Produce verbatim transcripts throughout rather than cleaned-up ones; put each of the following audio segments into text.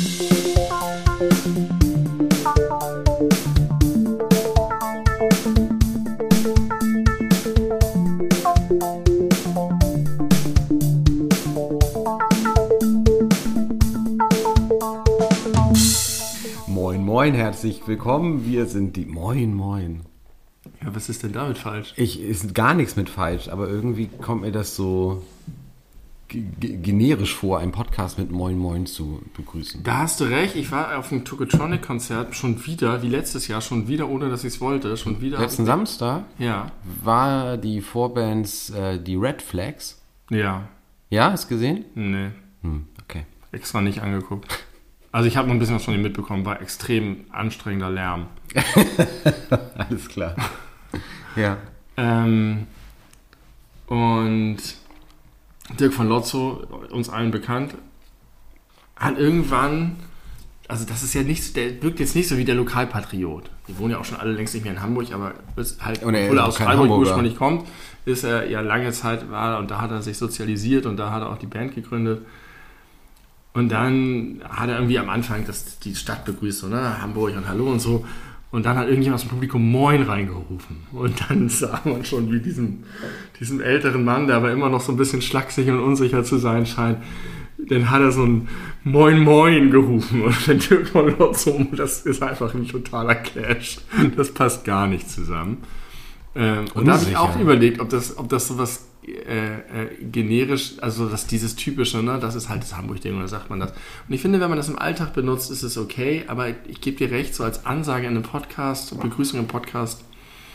Moin, herzlich willkommen. Wir sind die... Moin, moin. Ja, was ist denn damit falsch? Ich, ist gar nichts mit falsch, aber irgendwie kommt mir das so g- g- generisch vor, einen Podcast mit Moin, moin zu begrüßen. Da hast du recht. Ich war auf dem Tokotronic-Konzert schon wieder, wie letztes Jahr, schon wieder, ohne dass ich es wollte. Schon wieder. Letzten Samstag Ja. war die Vorbands äh, die Red Flags. Ja. Ja, hast du gesehen? Nee. Hm, okay. Extra nicht angeguckt. Also ich habe noch ein bisschen was von ihm mitbekommen. War extrem anstrengender Lärm. Alles klar. Ja. Ähm, und Dirk von Lotzo, uns allen bekannt, hat irgendwann, also das ist ja nicht, der wirkt jetzt nicht so wie der Lokalpatriot. Die wohnen ja auch schon alle längst nicht mehr in Hamburg, aber ist halt, Und er obwohl er ist aus kein Freiburg Hamburger. ursprünglich kommt, ist er ja lange Zeit war und da hat er sich sozialisiert und da hat er auch die Band gegründet. Und dann hat er irgendwie am Anfang das, die Stadt begrüßt, so, ne? Hamburg und Hallo und so. Und dann hat irgendjemand aus dem Publikum Moin reingerufen. Und dann sah man schon, wie diesem, diesem älteren Mann, der aber immer noch so ein bisschen schlaksig und unsicher zu sein scheint, dann hat er so ein Moin Moin gerufen. Und dann Dirk von Lotzo, das ist einfach ein totaler Clash. Das passt gar nicht zusammen. Ähm, und da habe ich auch überlegt, ob das, ob das sowas äh, äh, generisch, also das, dieses typische, ne, das ist halt das Hamburg-Ding, oder sagt man das. Und ich finde, wenn man das im Alltag benutzt, ist es okay, aber ich gebe dir recht, so als Ansage in einem Podcast, Begrüßung im Podcast.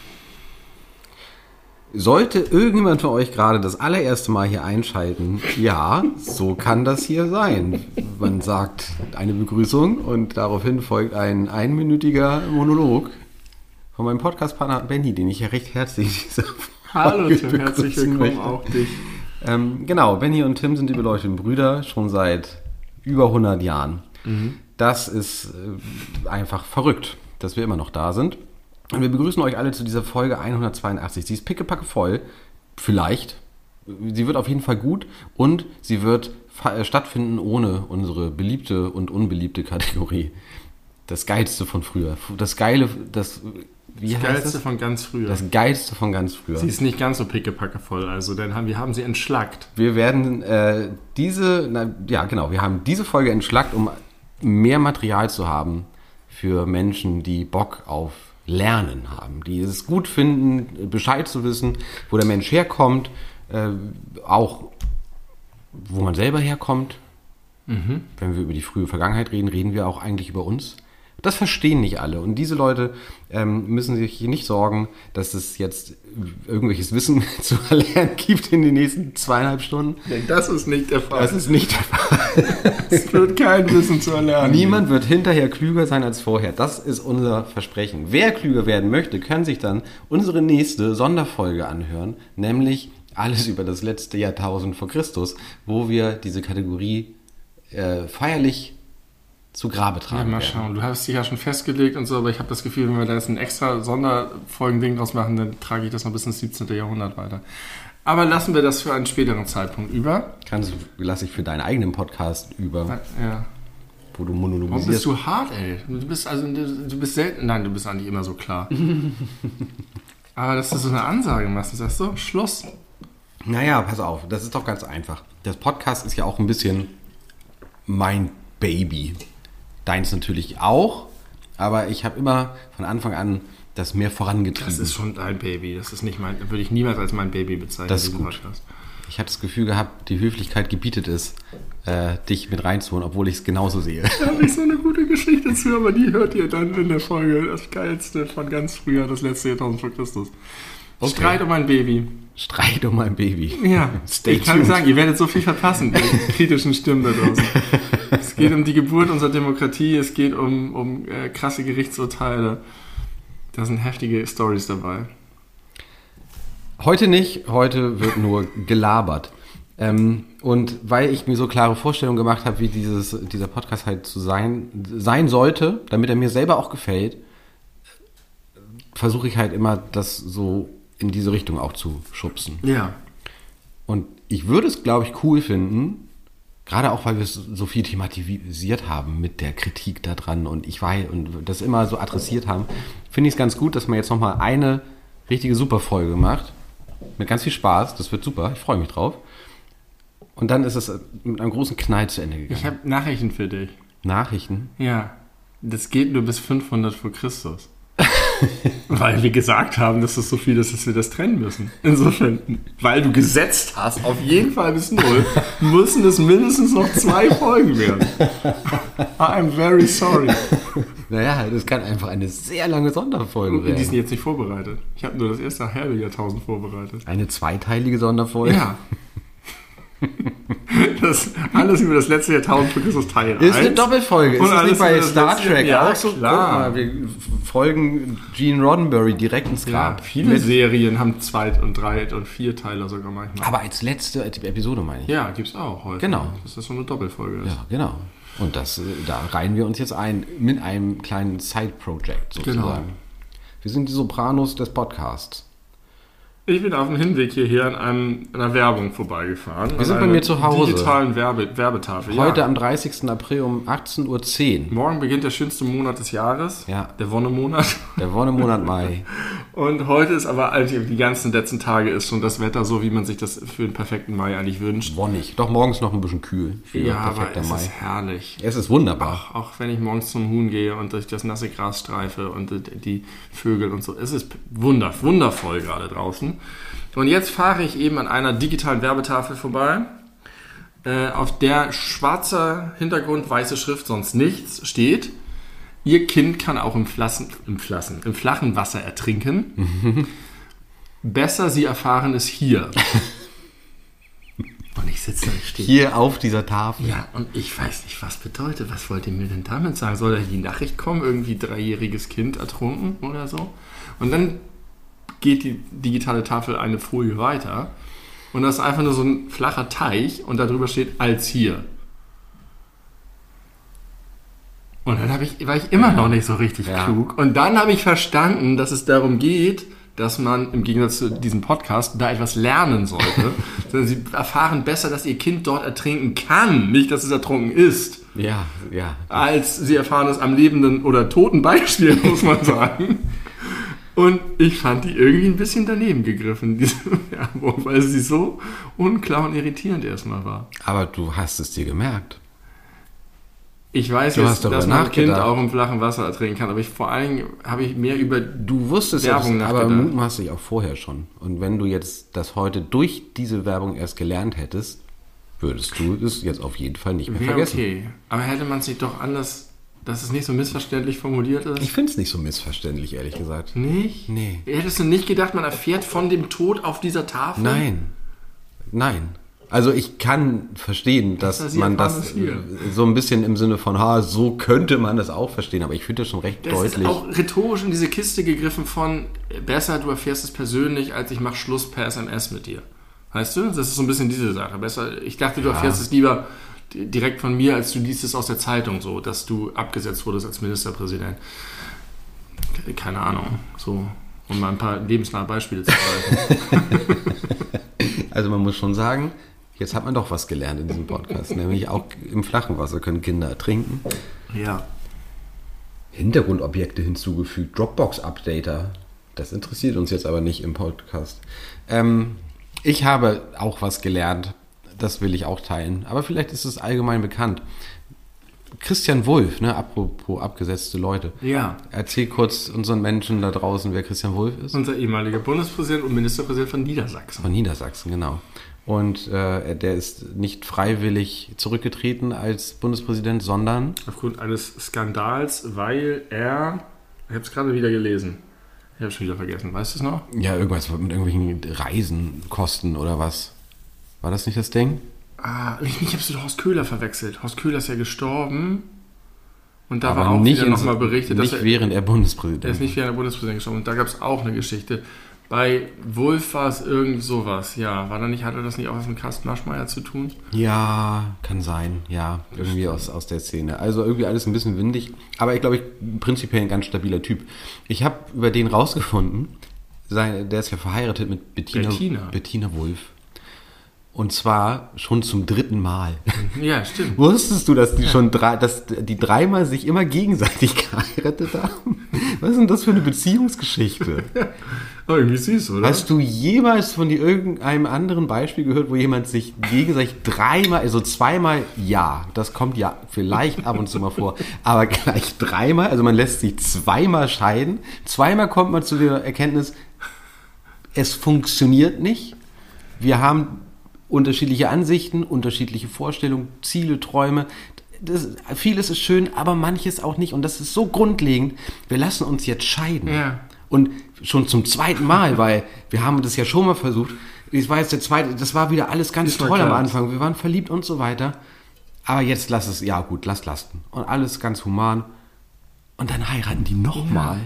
Sollte irgendjemand von euch gerade das allererste Mal hier einschalten, ja, so kann das hier sein. Man sagt eine Begrüßung und daraufhin folgt ein einminütiger Monolog von meinem Podcast-Partner Benny, den ich ja recht herzlich in dieser Hallo Folge Tim, herzlich begrüßen willkommen möchte. auch dich. Ähm, genau, Benny und Tim sind die beleuchteten Brüder schon seit über hundert Jahren. Mhm. Das ist äh, einfach verrückt, dass wir immer noch da sind. Und wir begrüßen euch alle zu dieser Folge hundertzweiundachtzig. Sie ist pickepacke voll, vielleicht. Sie wird auf jeden Fall gut und sie wird fa- äh, stattfinden ohne unsere beliebte und unbeliebte Kategorie. Das Geilste von früher. Das Geile, das... Wie Das heißt Geilste das? von ganz früher. Das Geilste von ganz früher. Sie ist nicht ganz so pickepacke voll, also denn haben, wir haben sie entschlackt. Wir werden äh, diese, na, ja genau, wir haben diese Folge entschlackt, um mehr Material zu haben für Menschen, die Bock auf Lernen haben, die es gut finden, Bescheid zu wissen, wo der Mensch herkommt, äh, auch wo man selber herkommt. Mhm. Wenn wir über die frühe Vergangenheit reden, reden wir auch eigentlich über uns. Das verstehen nicht alle. Und diese Leute ähm, müssen sich nicht sorgen, dass es jetzt irgendwelches Wissen zu erlernen gibt in den nächsten zweieinhalb Stunden. Denn das ist nicht der Fall. Das ist nicht der Fall. Es wird kein Wissen zu erlernen. Niemand wird hinterher klüger sein als vorher. Das ist unser Versprechen. Wer klüger werden möchte, kann sich dann unsere nächste Sonderfolge anhören, nämlich alles über das letzte Jahrtausend vor Christus, wo wir diese Kategorie äh, feierlich zu Grabe tragen. Ja, mal werden. schauen. Du hast dich ja schon festgelegt und so, aber ich habe das Gefühl, wenn wir da jetzt ein extra Sonderfolgen-Ding draus machen, dann trage ich das noch bis ins siebzehnten. Jahrhundert weiter. Aber lassen wir das für einen späteren Zeitpunkt über. Kannst du, lass ich für deinen eigenen Podcast über, Ja. wo du Warum bist monologisierst. du hart, ey? Du bist also du bist selten. Nein, du bist eigentlich immer so klar. Aber dass du so eine Ansage machst und sagst so, Schluss. Naja, pass auf, das ist doch ganz einfach. Das Podcast ist ja auch ein bisschen mein Baby. Deins natürlich auch, aber ich habe immer von Anfang an das mehr vorangetrieben. Das ist schon dein Baby. Das ist nicht mein, würde ich niemals als mein Baby bezeichnen. Das ist diesen gut. Podcast. Ich habe das Gefühl gehabt, die Höflichkeit gebietet es, äh, dich mit reinzuholen, obwohl ich es genauso sehe. Da habe ich so eine gute Geschichte zu, aber die hört ihr dann in der Folge. Das Geilste von ganz früher, das letzte Jahrtausend vor Christus. Okay. Streit um ein Baby. Streit um mein Baby. Ja, Stay ich kann tuned. sagen, ihr werdet so viel verpassen, die kritischen Stimmen da draußen. Es geht um die Geburt unserer Demokratie, es geht um, um äh, krasse Gerichtsurteile. Da sind heftige Storys dabei. Heute nicht, heute wird nur gelabert. Ähm, und weil ich mir so klare Vorstellungen gemacht habe, wie dieses, dieser Podcast halt zu sein, sein sollte, damit er mir selber auch gefällt, versuche ich halt immer, das so in diese Richtung auch zu schubsen. Ja. Und ich würde es, glaube ich, cool finden, Gerade auch, weil wir es so viel thematisiert haben mit der Kritik da dran und ich weiß und das immer so adressiert haben, finde ich es ganz gut, dass man jetzt nochmal eine richtige Superfolge macht. Mit ganz viel Spaß. Das wird super. Ich freue mich drauf. Und dann ist es mit einem großen Knall zu Ende gegangen. Ich habe Nachrichten für dich. Nachrichten? Ja. Das geht nur bis fünfhundert vor Christus. Weil wir gesagt haben, dass das so viel ist, dass wir das trennen müssen. Insofern, weil du gesetzt hast, auf jeden Fall bis null, müssen es mindestens noch zwei Folgen werden. I'm very sorry. Naja, das kann einfach eine sehr lange Sonderfolge werden. Die sind jetzt nicht vorbereitet. Ich habe nur das erste halbe Jahrtausend vorbereitet. Eine zweiteilige Sonderfolge? Ja. Das alles über das letzte Jahrtausend für Christus Teil eins. Ist eine Doppelfolge. Ist das nicht bei Star Trek ja, auch so? Klar. Guck mal, wir folgen Gene Roddenberry direkt ins Grab. Ja, viele Mit Serien haben Zweit- und Dreit- und Vierteiler sogar manchmal. Aber als letzte Episode meine ich. Ja, gibt's auch heute. Genau. Dass das so eine Doppelfolge ist. Ja, genau. Und das, da reihen wir uns jetzt ein mit einem kleinen Side-Project sozusagen. Genau. Wir sind die Sopranos des Podcasts. Ich bin auf dem Hinweg hierher an einem, einer Werbung vorbeigefahren. Wir sind bei mir zu Hause. Digitalen Werbe, Werbetafel. Heute ja. am dreißigsten April um achtzehn Uhr zehn. Morgen beginnt der schönste Monat des Jahres. Ja. Der Wonnemonat. Der Wonnemonat Mai. Und heute ist aber eigentlich, die ganzen letzten Tage ist schon das Wetter so, wie man sich das für einen perfekten Mai eigentlich wünscht. Wonnig. Doch morgens noch ein bisschen kühl. Für ja, aber es Mai. ist herrlich. Es ist wunderbar. Auch, auch wenn ich morgens zum Huhn gehe und durch das nasse Gras streife und die Vögel und so. Es ist wunder, wundervoll gerade draußen. Und jetzt fahre ich eben an einer digitalen Werbetafel vorbei, äh, auf der schwarzer Hintergrund, weiße Schrift, sonst nichts steht. Ihr Kind kann auch im, Flassen, im, Flassen, im flachen Wasser ertrinken. Besser, Sie erfahren es hier. Und ich sitze da und stehe. Hier auf dieser Tafel. Ja, und ich weiß nicht, was bedeutet. Was wollt ihr mir denn damit sagen? Soll da die Nachricht kommen, irgendwie dreijähriges Kind ertrunken oder so? Und dann geht die digitale Tafel eine Folie weiter und das ist einfach nur so ein flacher Teich und darüber steht als hier. Und dann hab ich, war ich immer noch nicht so richtig ja. klug. Und dann habe ich verstanden, dass es darum geht, dass man im Gegensatz zu diesem Podcast da etwas lernen sollte. Sondern sie erfahren besser, dass ihr Kind dort ertrinken kann, nicht, dass es ertrunken ist. Ja, ja. Als sie erfahren es am lebenden oder toten Beispiel, muss man sagen. Und ich fand die irgendwie ein bisschen daneben gegriffen, diese Werbung, weil sie so unklar und irritierend erstmal war. Aber du hast es dir gemerkt. Ich weiß du jetzt, dass mein Kind auch im flachen Wasser ertrinken kann, aber ich, vor allen Dingen habe ich mehr über du wusstest Werbung es, aber mutmaßlich auch vorher schon. Und wenn du jetzt das heute durch diese Werbung erst gelernt hättest, würdest du es jetzt auf jeden Fall nicht mehr Wäre vergessen. Okay, aber hätte man sich doch anders... Dass es nicht so missverständlich formuliert ist? Ich finde es nicht so missverständlich, ehrlich gesagt. Nicht? Nee. Hättest du nicht gedacht, man erfährt von dem Tod auf dieser Tafel? Nein. Nein. Also ich kann verstehen, dass das man das so ein bisschen im Sinne von, ha, so könnte man das auch verstehen, aber ich finde das schon recht das deutlich. Das ist auch rhetorisch in diese Kiste gegriffen von, besser, du erfährst es persönlich, als ich mache Schluss per S M S mit dir. Weißt du? Das ist so ein bisschen diese Sache. Besser, ich dachte, du ja. erfährst es lieber direkt von mir, als du liest es aus der Zeitung so, dass du abgesetzt wurdest als Ministerpräsident. Keine Ahnung, so, um mal ein paar lebensnahe Beispiele zu greifen. Also man muss schon sagen, jetzt hat man doch was gelernt in diesem Podcast, nämlich auch im flachen Wasser können Kinder ertrinken. Ja. Hintergrundobjekte hinzugefügt, Dropbox-Updater, das interessiert uns jetzt aber nicht im Podcast. Ähm, ich habe auch was gelernt. Das will ich auch teilen. Aber vielleicht ist es allgemein bekannt. Christian Wulff, ne, apropos abgesetzte Leute. Ja. Erzähl kurz unseren Menschen da draußen, wer Christian Wulff ist. Unser ehemaliger Bundespräsident und Ministerpräsident von Niedersachsen. Von Niedersachsen, genau. Und äh, der ist nicht freiwillig zurückgetreten als Bundespräsident, sondern... Aufgrund eines Skandals, weil er... Ich habe es gerade wieder gelesen. Ich habe es schon wieder vergessen. Weißt du es noch? Ja, irgendwas mit irgendwelchen Reisenkosten oder was. War das nicht das Ding? Ah, ich, ich habe es mit Horst Köhler verwechselt. Horst Köhler ist ja gestorben. Und da aber war auch nicht wieder nochmal berichtet. Nicht dass er, während er Bundespräsident Er ist nicht während der Bundespräsident gestorben. Und da gab es auch eine Geschichte. Bei Wulff war es irgend sowas. Ja, war da nicht, hatte das nicht auch was mit Carsten Maschmeyer zu tun? Ja, kann sein. Ja, irgendwie aus, aus der Szene. Also irgendwie alles ein bisschen windig. Aber ich glaube, ich prinzipiell ein ganz stabiler Typ. Ich habe über den rausgefunden, sein, der ist ja verheiratet mit Bettina, Bettina. Bettina Wulff. Und zwar schon zum dritten Mal. Ja, stimmt. Wusstest du, dass die schon drei, dass die dreimal sich immer gegenseitig geheiratet haben? Was ist denn das für eine Beziehungsgeschichte? Oh, irgendwie süß, oder? Hast du jemals von dir irgendeinem anderen Beispiel gehört, wo jemand sich gegenseitig dreimal, also zweimal, ja, das kommt ja vielleicht ab und zu mal vor, aber gleich dreimal, also man lässt sich zweimal scheiden, zweimal kommt man zu der Erkenntnis, es funktioniert nicht, wir haben unterschiedliche Ansichten, unterschiedliche Vorstellungen, Ziele, Träume. Das, vieles ist schön, aber manches auch nicht. Und das ist so grundlegend. Wir lassen uns jetzt scheiden. Ja. Und schon zum zweiten Mal, weil wir haben das ja schon mal versucht. Ich weiß, der zweite, das war wieder alles ganz Ist mal toll am klar. Anfang. Wir waren verliebt und so weiter. Aber jetzt lass es, ja gut, lass lasten. Und alles ganz human. Und dann heiraten die nochmal.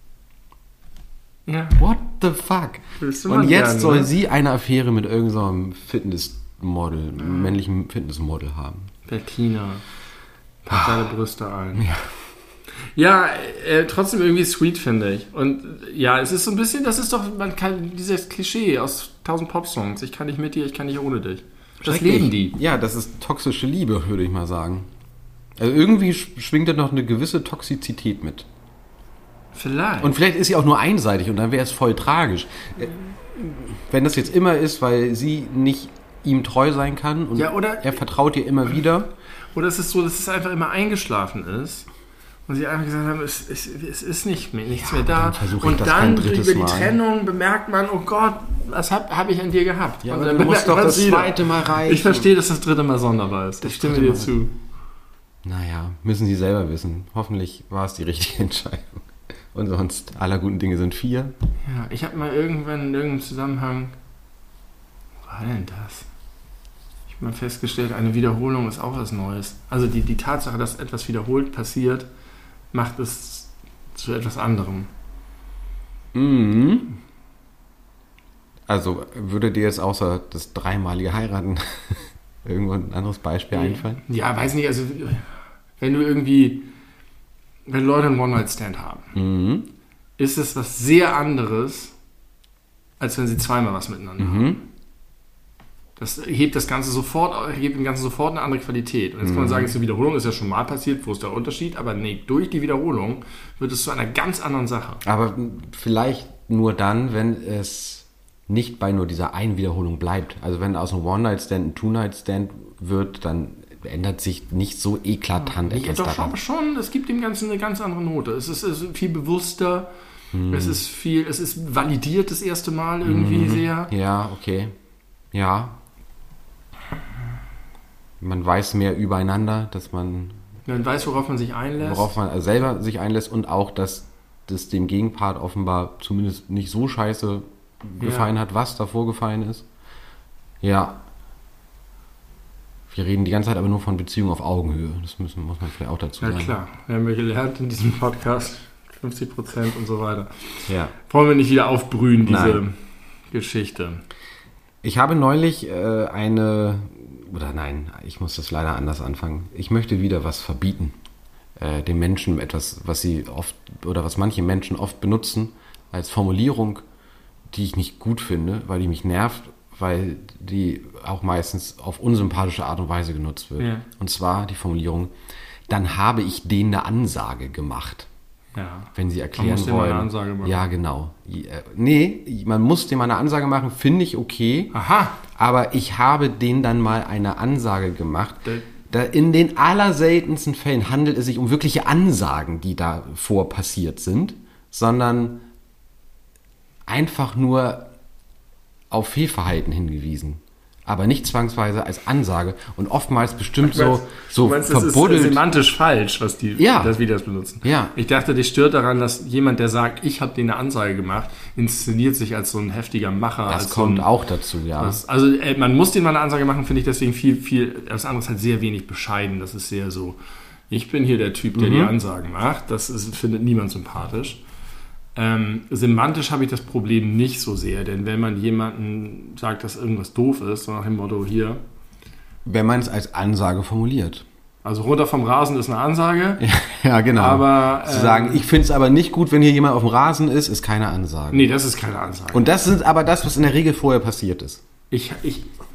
Ja. What the fuck? Willst du mal Und jetzt gerne, soll ne? sie eine Affäre mit irgendeinem Fitnessmodel, männlichen Fitnessmodel haben. Bettina. Pack deine Brüste ein. Ja. Ja, äh, trotzdem irgendwie sweet, finde ich. Und äh, ja, es ist so ein bisschen, das ist doch, man kann, dieses Klischee aus tausend Pop-Songs. Ich kann nicht mit dir, ich kann nicht ohne dich. Das Schrecklich. leben die. Ja, das ist toxische Liebe, würde ich mal sagen. Also irgendwie sch- schwingt da noch eine gewisse Toxizität mit. Vielleicht. Und vielleicht ist sie auch nur einseitig und dann wäre es voll tragisch. Äh, Wenn das jetzt immer ist, weil sie nicht ihm treu sein kann und Ja, oder- er vertraut ihr immer wieder. Oder es ist so, dass es einfach immer eingeschlafen ist. Und sie einfach gesagt haben, es, es, es ist nicht mehr, nichts Ja, mehr da. dann versuche ich Und das dann kein über drittes die Mal. Trennung bemerkt man, oh Gott, was habe hab ich an dir gehabt? Ja, Und aber dann du musst bemerkt doch man das es wieder. zweite Mal reichen. Ich verstehe, dass das dritte Mal sonderbar ist. Ich stimme dritte dir Mal. zu. Naja, müssen sie selber wissen. Hoffentlich war es die richtige Entscheidung. Und sonst, aller guten Dinge sind vier. Ja, ich habe mal irgendwann in irgendeinem Zusammenhang, was war denn das? Ich habe mal festgestellt, eine Wiederholung ist auch was Neues. Also die, die Tatsache, dass etwas wiederholt passiert, macht es zu etwas anderem. Mhm. Also würde dir jetzt außer das dreimalige Heiraten irgendwo ein anderes Beispiel einfallen? Ja, weiß nicht, also wenn du irgendwie, wenn Leute einen One-Night-Stand haben, Mhm. ist es was sehr anderes, als wenn sie zweimal was miteinander haben. Mhm. Das hebt das Ganze sofort, hebt dem Ganzen sofort eine andere Qualität. Und jetzt kann man Mhm. sagen, es ist eine Wiederholung, ist ja schon mal passiert, wo ist der Unterschied? Aber nee, durch die Wiederholung wird es zu einer ganz anderen Sache. Aber vielleicht nur dann, wenn es nicht bei nur dieser einen Wiederholung bleibt. Also wenn aus einem One-Night-Stand ein Two-Night-Stand wird, dann ändert sich nicht so eklatant Ja, etwas doch daran. schon, schon, es gibt dem Ganzen eine ganz andere Note. Es ist, es ist viel bewusster, Mhm. es ist viel, es ist validiert das erste Mal irgendwie sehr. Ja, okay. Ja. Man weiß mehr übereinander, dass man, Man weiß, worauf man sich einlässt. worauf man selber sich einlässt und auch, dass das dem Gegenpart offenbar zumindest nicht so scheiße gefallen hat, was davor gefallen ist. Ja. Wir reden die ganze Zeit aber nur von Beziehungen auf Augenhöhe. Das müssen, muss man vielleicht auch dazu Ja sagen. klar, wir haben ja gelernt in diesem Podcast, fünfzig Prozent und so weiter. Ja. Wollen wir nicht wieder aufbrühen, diese Nein. Geschichte. Ich habe neulich äh, eine, oder nein, ich muss das leider anders anfangen. Ich möchte wieder was verbieten. Äh, den Menschen etwas, was sie oft, oder was manche Menschen oft benutzen, als Formulierung, die ich nicht gut finde, weil die mich nervt, weil die auch meistens auf unsympathische Art und Weise genutzt wird. Ja. Und zwar die Formulierung, dann habe ich denen eine Ansage gemacht. Ja. Wenn sie erklären Man muss dem mal wollen. eine Ansage machen. Ja, genau. Äh, Nee, man muss dem mal eine Ansage machen, finde ich okay. Aha. Aber ich habe denen dann mal eine Ansage gemacht. Da- Da in den allerseltensten Fällen handelt es sich um wirkliche Ansagen, die davor passiert sind, sondern einfach nur auf Fehlverhalten hingewiesen. Aber nicht zwangsweise als Ansage und oftmals bestimmt so, so du meinst, das ist verbuddelt. äh, semantisch falsch, was die Ja. das, wie die das benutzen. Ja. Ich dachte, dich stört daran, dass jemand, der sagt, ich habe dir eine Ansage gemacht, inszeniert sich als so ein heftiger Macher. Das als kommt so ein, auch dazu, ja. was, also äh, man muss denen mal eine Ansage machen, finde ich deswegen viel, viel, das andere ist halt sehr wenig bescheiden. Das ist sehr so, ich bin hier der Typ, der Mhm. die Ansagen macht. Das ist, findet niemand sympathisch. Ähm, semantisch habe ich das Problem nicht so sehr, denn wenn man jemanden sagt, dass irgendwas doof ist, so nach dem Motto hier, Wenn man es als Ansage formuliert. also runter vom Rasen ist eine Ansage, Ja, genau. aber Zu ähm, sagen, ich finde es aber nicht gut, wenn hier jemand auf dem Rasen ist, ist keine Ansage. nee, das ist keine Ansage. Und das sind aber das, was in der Regel vorher passiert ist. Ich, ich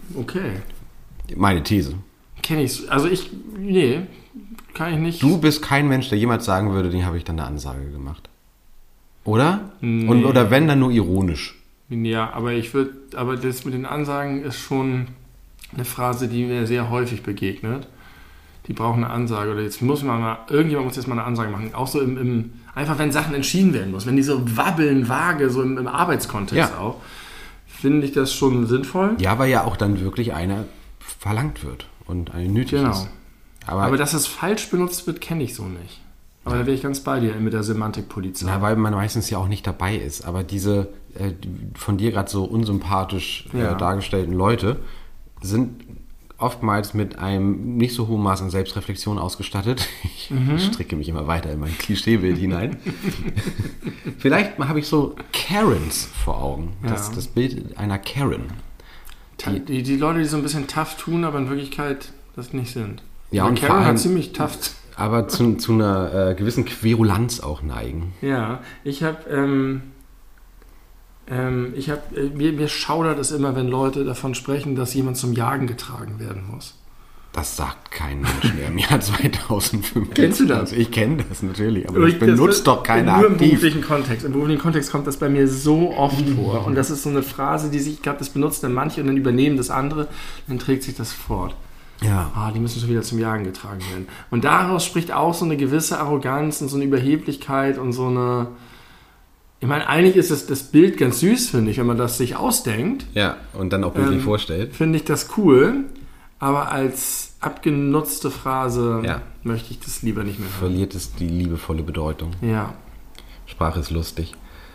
Okay. Meine These. Kenne ich. Also ich, nee, kann ich nicht. Du bist kein Mensch, der jemals sagen würde, den habe ich dann eine Ansage gemacht. Oder? Nee. Und, oder wenn, dann nur ironisch. Ja, aber ich würde, aber das mit den Ansagen ist schon eine Phrase, die mir sehr häufig begegnet. Die brauchen eine Ansage. Oder jetzt muss man mal, irgendjemand muss jetzt mal eine Ansage machen. Auch so im, im einfach wenn Sachen entschieden werden muss, wenn die so wabbeln, vage, so im, im Arbeitskontext Ja. auch, finde ich das schon sinnvoll. Ja, weil ja auch dann wirklich einer verlangt wird und eine nötig Genau. ist. Aber, Aber dass es falsch benutzt wird, kenne ich so nicht. Aber da wäre ich ganz bei dir mit der Semantikpolizei. na, weil man meistens ja auch nicht dabei ist. Aber diese äh, von dir gerade so unsympathisch äh, Ja. dargestellten Leute sind oftmals mit einem nicht so hohen Maß an Selbstreflexion ausgestattet. Ich Mhm. stricke mich immer weiter in mein Klischeebild hinein. Vielleicht habe ich so Karens vor Augen. Das, Ja. das Bild einer Karen. Ta- Die, die Leute, die so ein bisschen tough tun, aber in Wirklichkeit das nicht sind. Ja, Aber und Karen vor allem- hat ziemlich tough. Aber zu, zu einer äh, gewissen Querulanz auch neigen. Ja, ich habe, ähm, ähm, ich habe, äh, mir, mir schaudert es immer, wenn Leute davon sprechen, dass jemand zum Jagen getragen werden muss. Das sagt kein Mensch mehr im Jahr zweitausendfünf. Kennst du das? Ich kenne das natürlich, aber Aber das ich- benutzt wird doch keiner Nur im aktiv. beruflichen Kontext. Im beruflichen Kontext kommt das bei mir so oft vor. Und das ist so eine Phrase, die sich, ich glaube, das benutzen dann manche und dann übernehmen das andere, dann trägt sich das fort. Ja. Ah, die müssen schon wieder zum Jagen getragen werden. Und daraus spricht auch so eine gewisse Arroganz und so eine Überheblichkeit und so eine... Ich meine, eigentlich ist das, das Bild ganz süß, finde ich, wenn man das sich ausdenkt. Ja, und dann auch bildlich Ähm, vorstellt. Finde ich das cool, aber als abgenutzte Phrase Ja. möchte ich das lieber nicht mehr hören. Verliert es die liebevolle Bedeutung. Ja. Sprache ist lustig.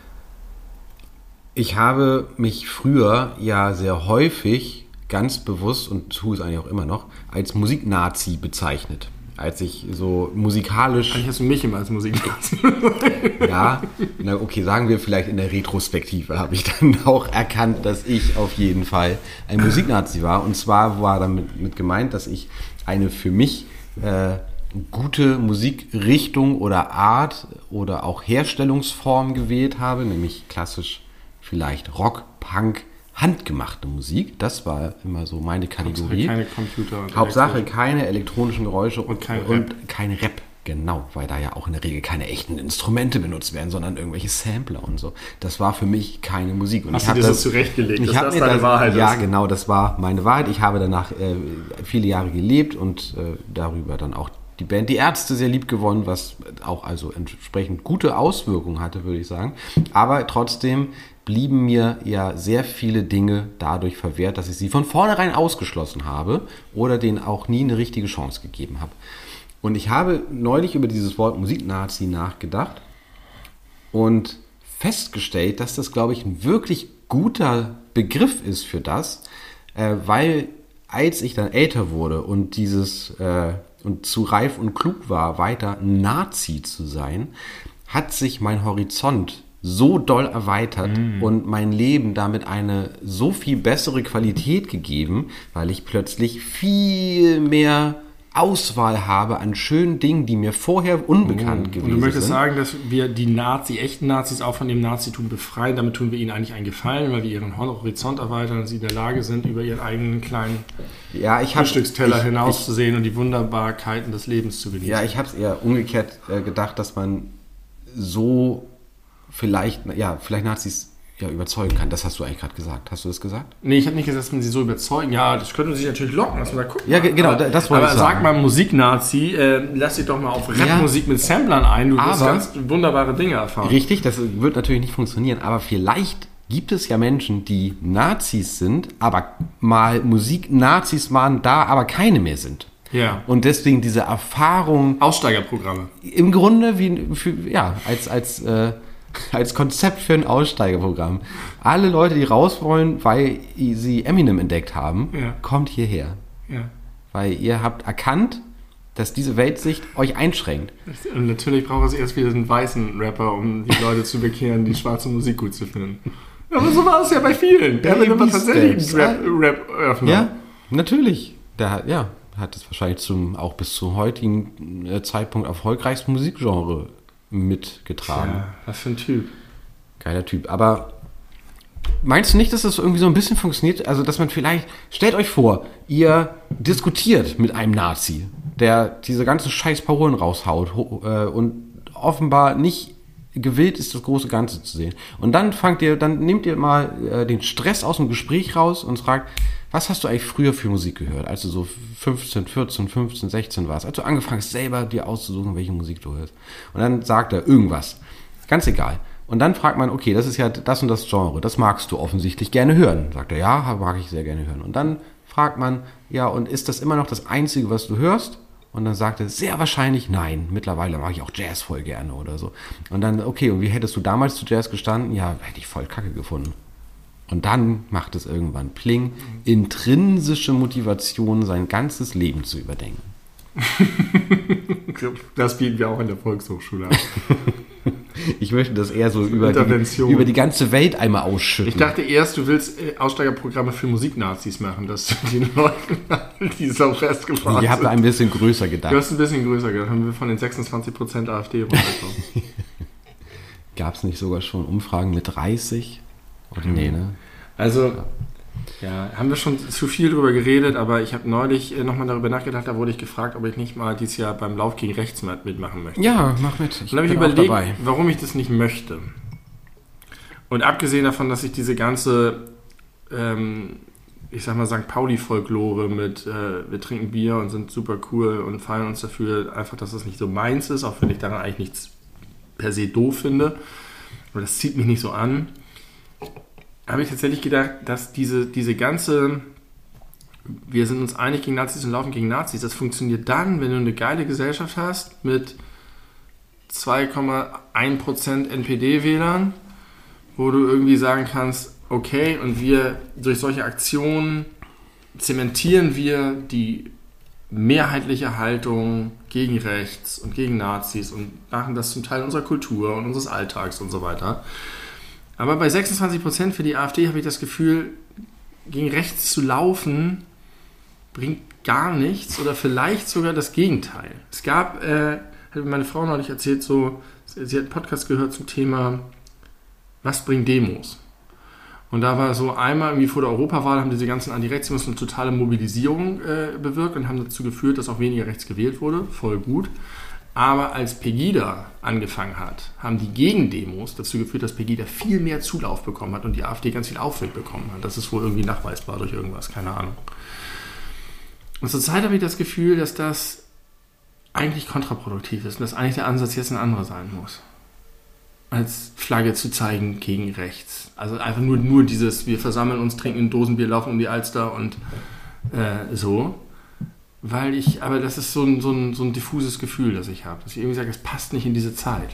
Ich habe mich früher ja sehr häufig ganz bewusst, und tue es eigentlich auch immer noch, als Musiknazi bezeichnet. Als ich so musikalisch, Eigentlich hast du mich immer als Musik. ja, na okay, sagen wir vielleicht in der Retrospektive, habe ich dann auch erkannt, dass ich auf jeden Fall ein Musiknazi war. Und zwar war damit mit gemeint, dass ich eine für mich äh, gute Musikrichtung oder Art oder auch Herstellungsform gewählt habe, nämlich klassisch vielleicht Rock, Punk, handgemachte Musik. Das war immer so meine Kategorie. Keine Computer. Und Hauptsache Elektro- keine elektronischen Geräusche Und kein und kein Rap. Genau, weil da ja auch in der Regel keine echten Instrumente benutzt werden, sondern irgendwelche Sampler und so. Das war für mich keine Musik. Und Hast ich du hab dir so das zurechtgelegt, ich dass hab das mir deine das, Wahrheit Ja, ist? genau, das war meine Wahrheit. Ich habe danach äh, viele Jahre gelebt und äh, darüber dann auch die Band Die Ärzte sehr lieb gewonnen, was auch also entsprechend gute Auswirkungen hatte, würde ich sagen. Aber trotzdem blieben mir ja sehr viele Dinge dadurch verwehrt, dass ich sie von vornherein ausgeschlossen habe oder denen auch nie eine richtige Chance gegeben habe. Und ich habe neulich über dieses Wort Musiknazi nachgedacht und festgestellt, dass das, glaube ich, ein wirklich guter Begriff ist für das, äh, weil als ich dann älter wurde und dieses äh, und zu reif und klug war, weiter Nazi zu sein, hat sich mein Horizont so doll erweitert Mm. und mein Leben damit eine so viel bessere Qualität gegeben, weil ich plötzlich viel mehr Auswahl habe an schönen Dingen, die mir vorher unbekannt Und gewesen du möchtest sind. sagen, dass wir die Nazi, echten Nazis auch von dem Nazitum befreien. Damit tun wir ihnen eigentlich einen Gefallen, weil wir ihren Horizont erweitern und sie in der Lage sind, über ihren eigenen kleinen Ja, ich habe Frühstücksteller ich, hinauszusehen und die Wunderbarkeiten des Lebens zu genießen. Ja, ich habe es eher umgekehrt äh, gedacht, dass man so vielleicht, ja, vielleicht Nazis ja überzeugen kann. Das hast du eigentlich gerade gesagt. Hast du das gesagt? Nee, ich habe nicht gesagt, dass man sie so überzeugen. Ja, das könnte man sich natürlich locken, dass man da guckt. Ja, ge- genau, aber, das wollte aber ich sagen. sag mal, Musiknazi, äh, lass dich doch mal auf Rapmusik mit Samplern ein. Du wirst Aber- ganz wunderbare Dinge erfahren. Richtig, das wird natürlich nicht funktionieren, aber vielleicht gibt es ja Menschen, die Nazis sind, aber mal Musik-Nazis waren, da aber keine mehr sind. Ja. Und deswegen diese Erfahrung Aussteigerprogramme. im Grunde wie für, ja, als, als, äh, als Konzept für ein Aussteigerprogramm. Alle Leute, die raus wollen, weil sie Eminem entdeckt haben, Ja. kommt hierher. Ja. Weil ihr habt erkannt, dass diese Weltsicht euch einschränkt. Und natürlich braucht es erst wieder einen weißen Rapper, um die Leute zu bekehren, die schwarze Musik gut zu finden. Aber so war es ja bei vielen. Der hat Baby immer tatsächlich Steps. einen Rap-Öffner. Ja, natürlich. Der hat, ja, hat es wahrscheinlich zum, auch bis zum heutigen äh, Zeitpunkt erfolgreichsten Musikgenre mitgetragen. Ja, was für ein Typ. Geiler Typ. Aber meinst du nicht, dass das irgendwie so ein bisschen funktioniert? Also, dass man vielleicht, stellt euch vor, ihr diskutiert mit einem Nazi, der diese ganzen scheiß Parolen raushaut äh, und offenbar nicht gewillt ist, das große Ganze zu sehen. Und dann fangt ihr, dann nehmt ihr mal äh, den Stress aus dem Gespräch raus und fragt, was hast du eigentlich früher für Musik gehört, als du so fünfzehn, vierzehn, fünfzehn, sechzehn warst, als du angefangen hast, selber dir auszusuchen, welche Musik du hörst. Und dann sagt er irgendwas. Ganz egal. Und dann fragt man, okay, das ist ja das und das Genre, das magst du offensichtlich gerne hören. Sagt er, ja, mag ich sehr gerne hören. Und dann fragt man, ja, und ist das immer noch das Einzige, was du hörst? Und dann sagt er, sehr wahrscheinlich nein. Mittlerweile mag ich auch Jazz voll gerne oder so. Und dann, okay, und wie hättest du damals zu Jazz gestanden? Ja, hätte ich voll kacke gefunden. Und dann macht es irgendwann Pling, intrinsische Motivation, sein ganzes Leben zu überdenken. Das bieten wir auch in der Volkshochschule an. Ich möchte das eher so über die, über die ganze Welt einmal ausschütten. Ich dachte erst, du willst Aussteigerprogramme für Musiknazis machen, dass du den Leuten, die so festgefahren sind. Ich habe ein bisschen größer gedacht. Du hast ein bisschen größer gedacht, haben wir von den sechsundzwanzig Prozent AfD runtergekommen. Gab es nicht sogar schon Umfragen mit dreißig? Oder mhm. nee, ne? Also, ja, haben wir schon zu viel drüber geredet, aber ich habe neulich nochmal darüber nachgedacht, da wurde ich gefragt, ob ich nicht mal dieses Jahr beim Lauf gegen rechts mitmachen möchte. Ja, mach mit. Ich und dann habe ich überlegt, warum ich das nicht möchte. Und abgesehen davon, dass ich diese ganze, ähm, ich sag mal, Sankt Pauli-Folklore mit, äh, wir trinken Bier und sind super cool und feiern uns dafür, einfach, dass das nicht so meins ist, auch wenn ich daran eigentlich nichts per se doof finde. Aber das zieht mich nicht so an. Habe ich tatsächlich gedacht, dass diese, diese ganze, wir sind uns einig gegen Nazis und laufen gegen Nazis, das funktioniert dann, wenn du eine geile Gesellschaft hast mit zwei Komma eins Prozent N P D-Wählern, wo du irgendwie sagen kannst, okay, und wir durch solche Aktionen zementieren wir die mehrheitliche Haltung gegen rechts und gegen Nazis und machen das zum Teil unserer Kultur und unseres Alltags und so weiter. Aber bei sechsundzwanzig Prozent für die AfD habe ich das Gefühl, gegen rechts zu laufen, bringt gar nichts oder vielleicht sogar das Gegenteil. Es gab, äh, hat meine Frau neulich erzählt, so, sie hat einen Podcast gehört zum Thema, was bringen Demos? Und da war so einmal irgendwie vor der Europawahl, haben diese ganzen Anti-Rechts-Demos eine totale Mobilisierung äh, bewirkt und haben dazu geführt, dass auch weniger rechts gewählt wurde. Voll gut. Aber als Pegida angefangen hat, haben die Gegendemos dazu geführt, dass Pegida viel mehr Zulauf bekommen hat und die AfD ganz viel Aufwind bekommen hat. Das ist wohl irgendwie nachweisbar durch irgendwas, keine Ahnung. Und zurzeit habe ich das Gefühl, dass das eigentlich kontraproduktiv ist und dass eigentlich der Ansatz jetzt ein anderer sein muss. Als Flagge zu zeigen gegen rechts. Also einfach nur, nur dieses, wir versammeln uns, trinken ein Dosenbier, laufen um die Alster und äh, so. Weil ich, aber das ist so ein, so ein, so ein diffuses Gefühl, das ich habe. Dass ich irgendwie sage, es passt nicht in diese Zeit.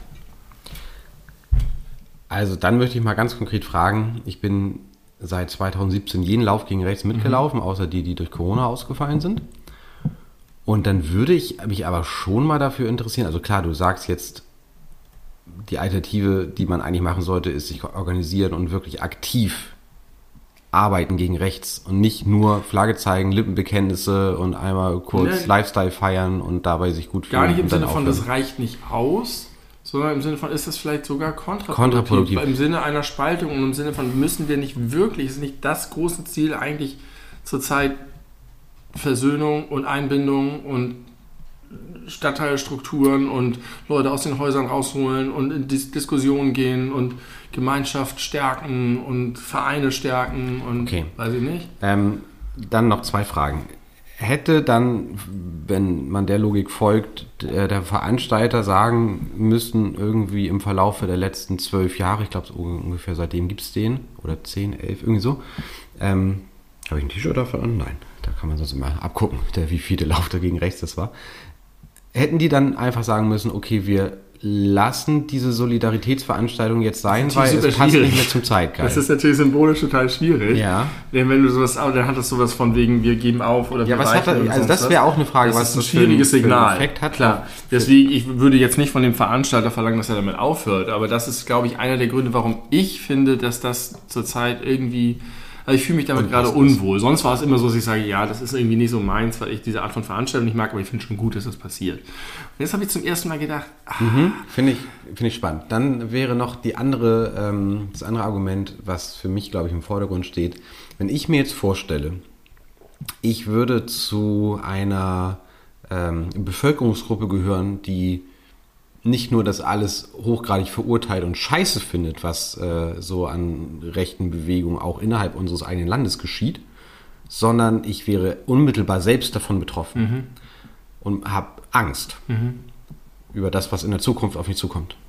Also dann möchte ich mal ganz konkret fragen, ich bin seit zweitausendsiebzehn jeden Lauf gegen rechts mitgelaufen, mhm. außer die, die durch Corona ausgefallen sind. Und dann würde ich mich aber schon mal dafür interessieren, also klar, du sagst jetzt, die Alternative, die man eigentlich machen sollte, ist sich organisieren und wirklich aktiv arbeiten gegen rechts und nicht nur Flagge zeigen, Lippenbekenntnisse und einmal kurz ja, Lifestyle feiern und dabei sich gut fühlen. Gar nicht im Sinne von, das reicht nicht aus, sondern im Sinne von, ist das vielleicht sogar kontraproduktiv, kontraproduktiv. Im Sinne einer Spaltung und im Sinne von, müssen wir nicht wirklich, ist nicht das große Ziel eigentlich zurzeit Versöhnung und Einbindung und Stadtteilstrukturen und Leute aus den Häusern rausholen und in Dis- Diskussionen gehen und Gemeinschaft stärken und Vereine stärken und okay. weiß ich nicht. Ähm, dann noch zwei Fragen. Hätte dann, wenn man der Logik folgt, der, der Veranstalter sagen müssen, irgendwie im Verlauf der letzten zwölf Jahre, ich glaube so ungefähr seitdem gibt es den, oder zehn, elf, irgendwie so, ähm, habe ich ein T-Shirt dafür an? Nein, da kann man sonst immer abgucken, der, wie viele Lauf dagegen rechts das war. Hätten die dann einfach sagen müssen, okay, wir lassen diese Solidaritätsveranstaltung jetzt sein, weil es passt nicht mehr zum Zeitgeist. Das ist natürlich symbolisch total schwierig. Ja. Denn wenn du sowas, dann hat das sowas von wegen, wir geben auf oder ja, wir was hat das, also das wäre auch eine Frage, das was ist ein schwieriges für, Signal. Für einen Effekt hat. Klar. Deswegen, ich würde jetzt nicht von dem Veranstalter verlangen, dass er damit aufhört, aber das ist, glaube ich, einer der Gründe, warum ich finde, dass das zurzeit irgendwie, Also ich fühle mich damit Und gerade was unwohl. Sonst war es immer so, dass ich sage, ja, das ist irgendwie nicht so meins, weil ich diese Art von Veranstaltung nicht mag, aber ich finde schon gut, dass das passiert. Und jetzt habe ich zum ersten Mal gedacht, ah, Mhm, finde ich, finde ich spannend. Dann wäre noch die andere, ähm, das andere Argument, was für mich, glaube ich, im Vordergrund steht. Wenn ich mir jetzt vorstelle, ich würde zu einer ähm, Bevölkerungsgruppe gehören, die nicht nur das alles hochgradig verurteilt und scheiße findet, was äh, so an rechten Bewegungen auch innerhalb unseres eigenen Landes geschieht, sondern ich wäre unmittelbar selbst davon betroffen mhm. und habe Angst Mhm. über das, was in der Zukunft auf mich zukommt.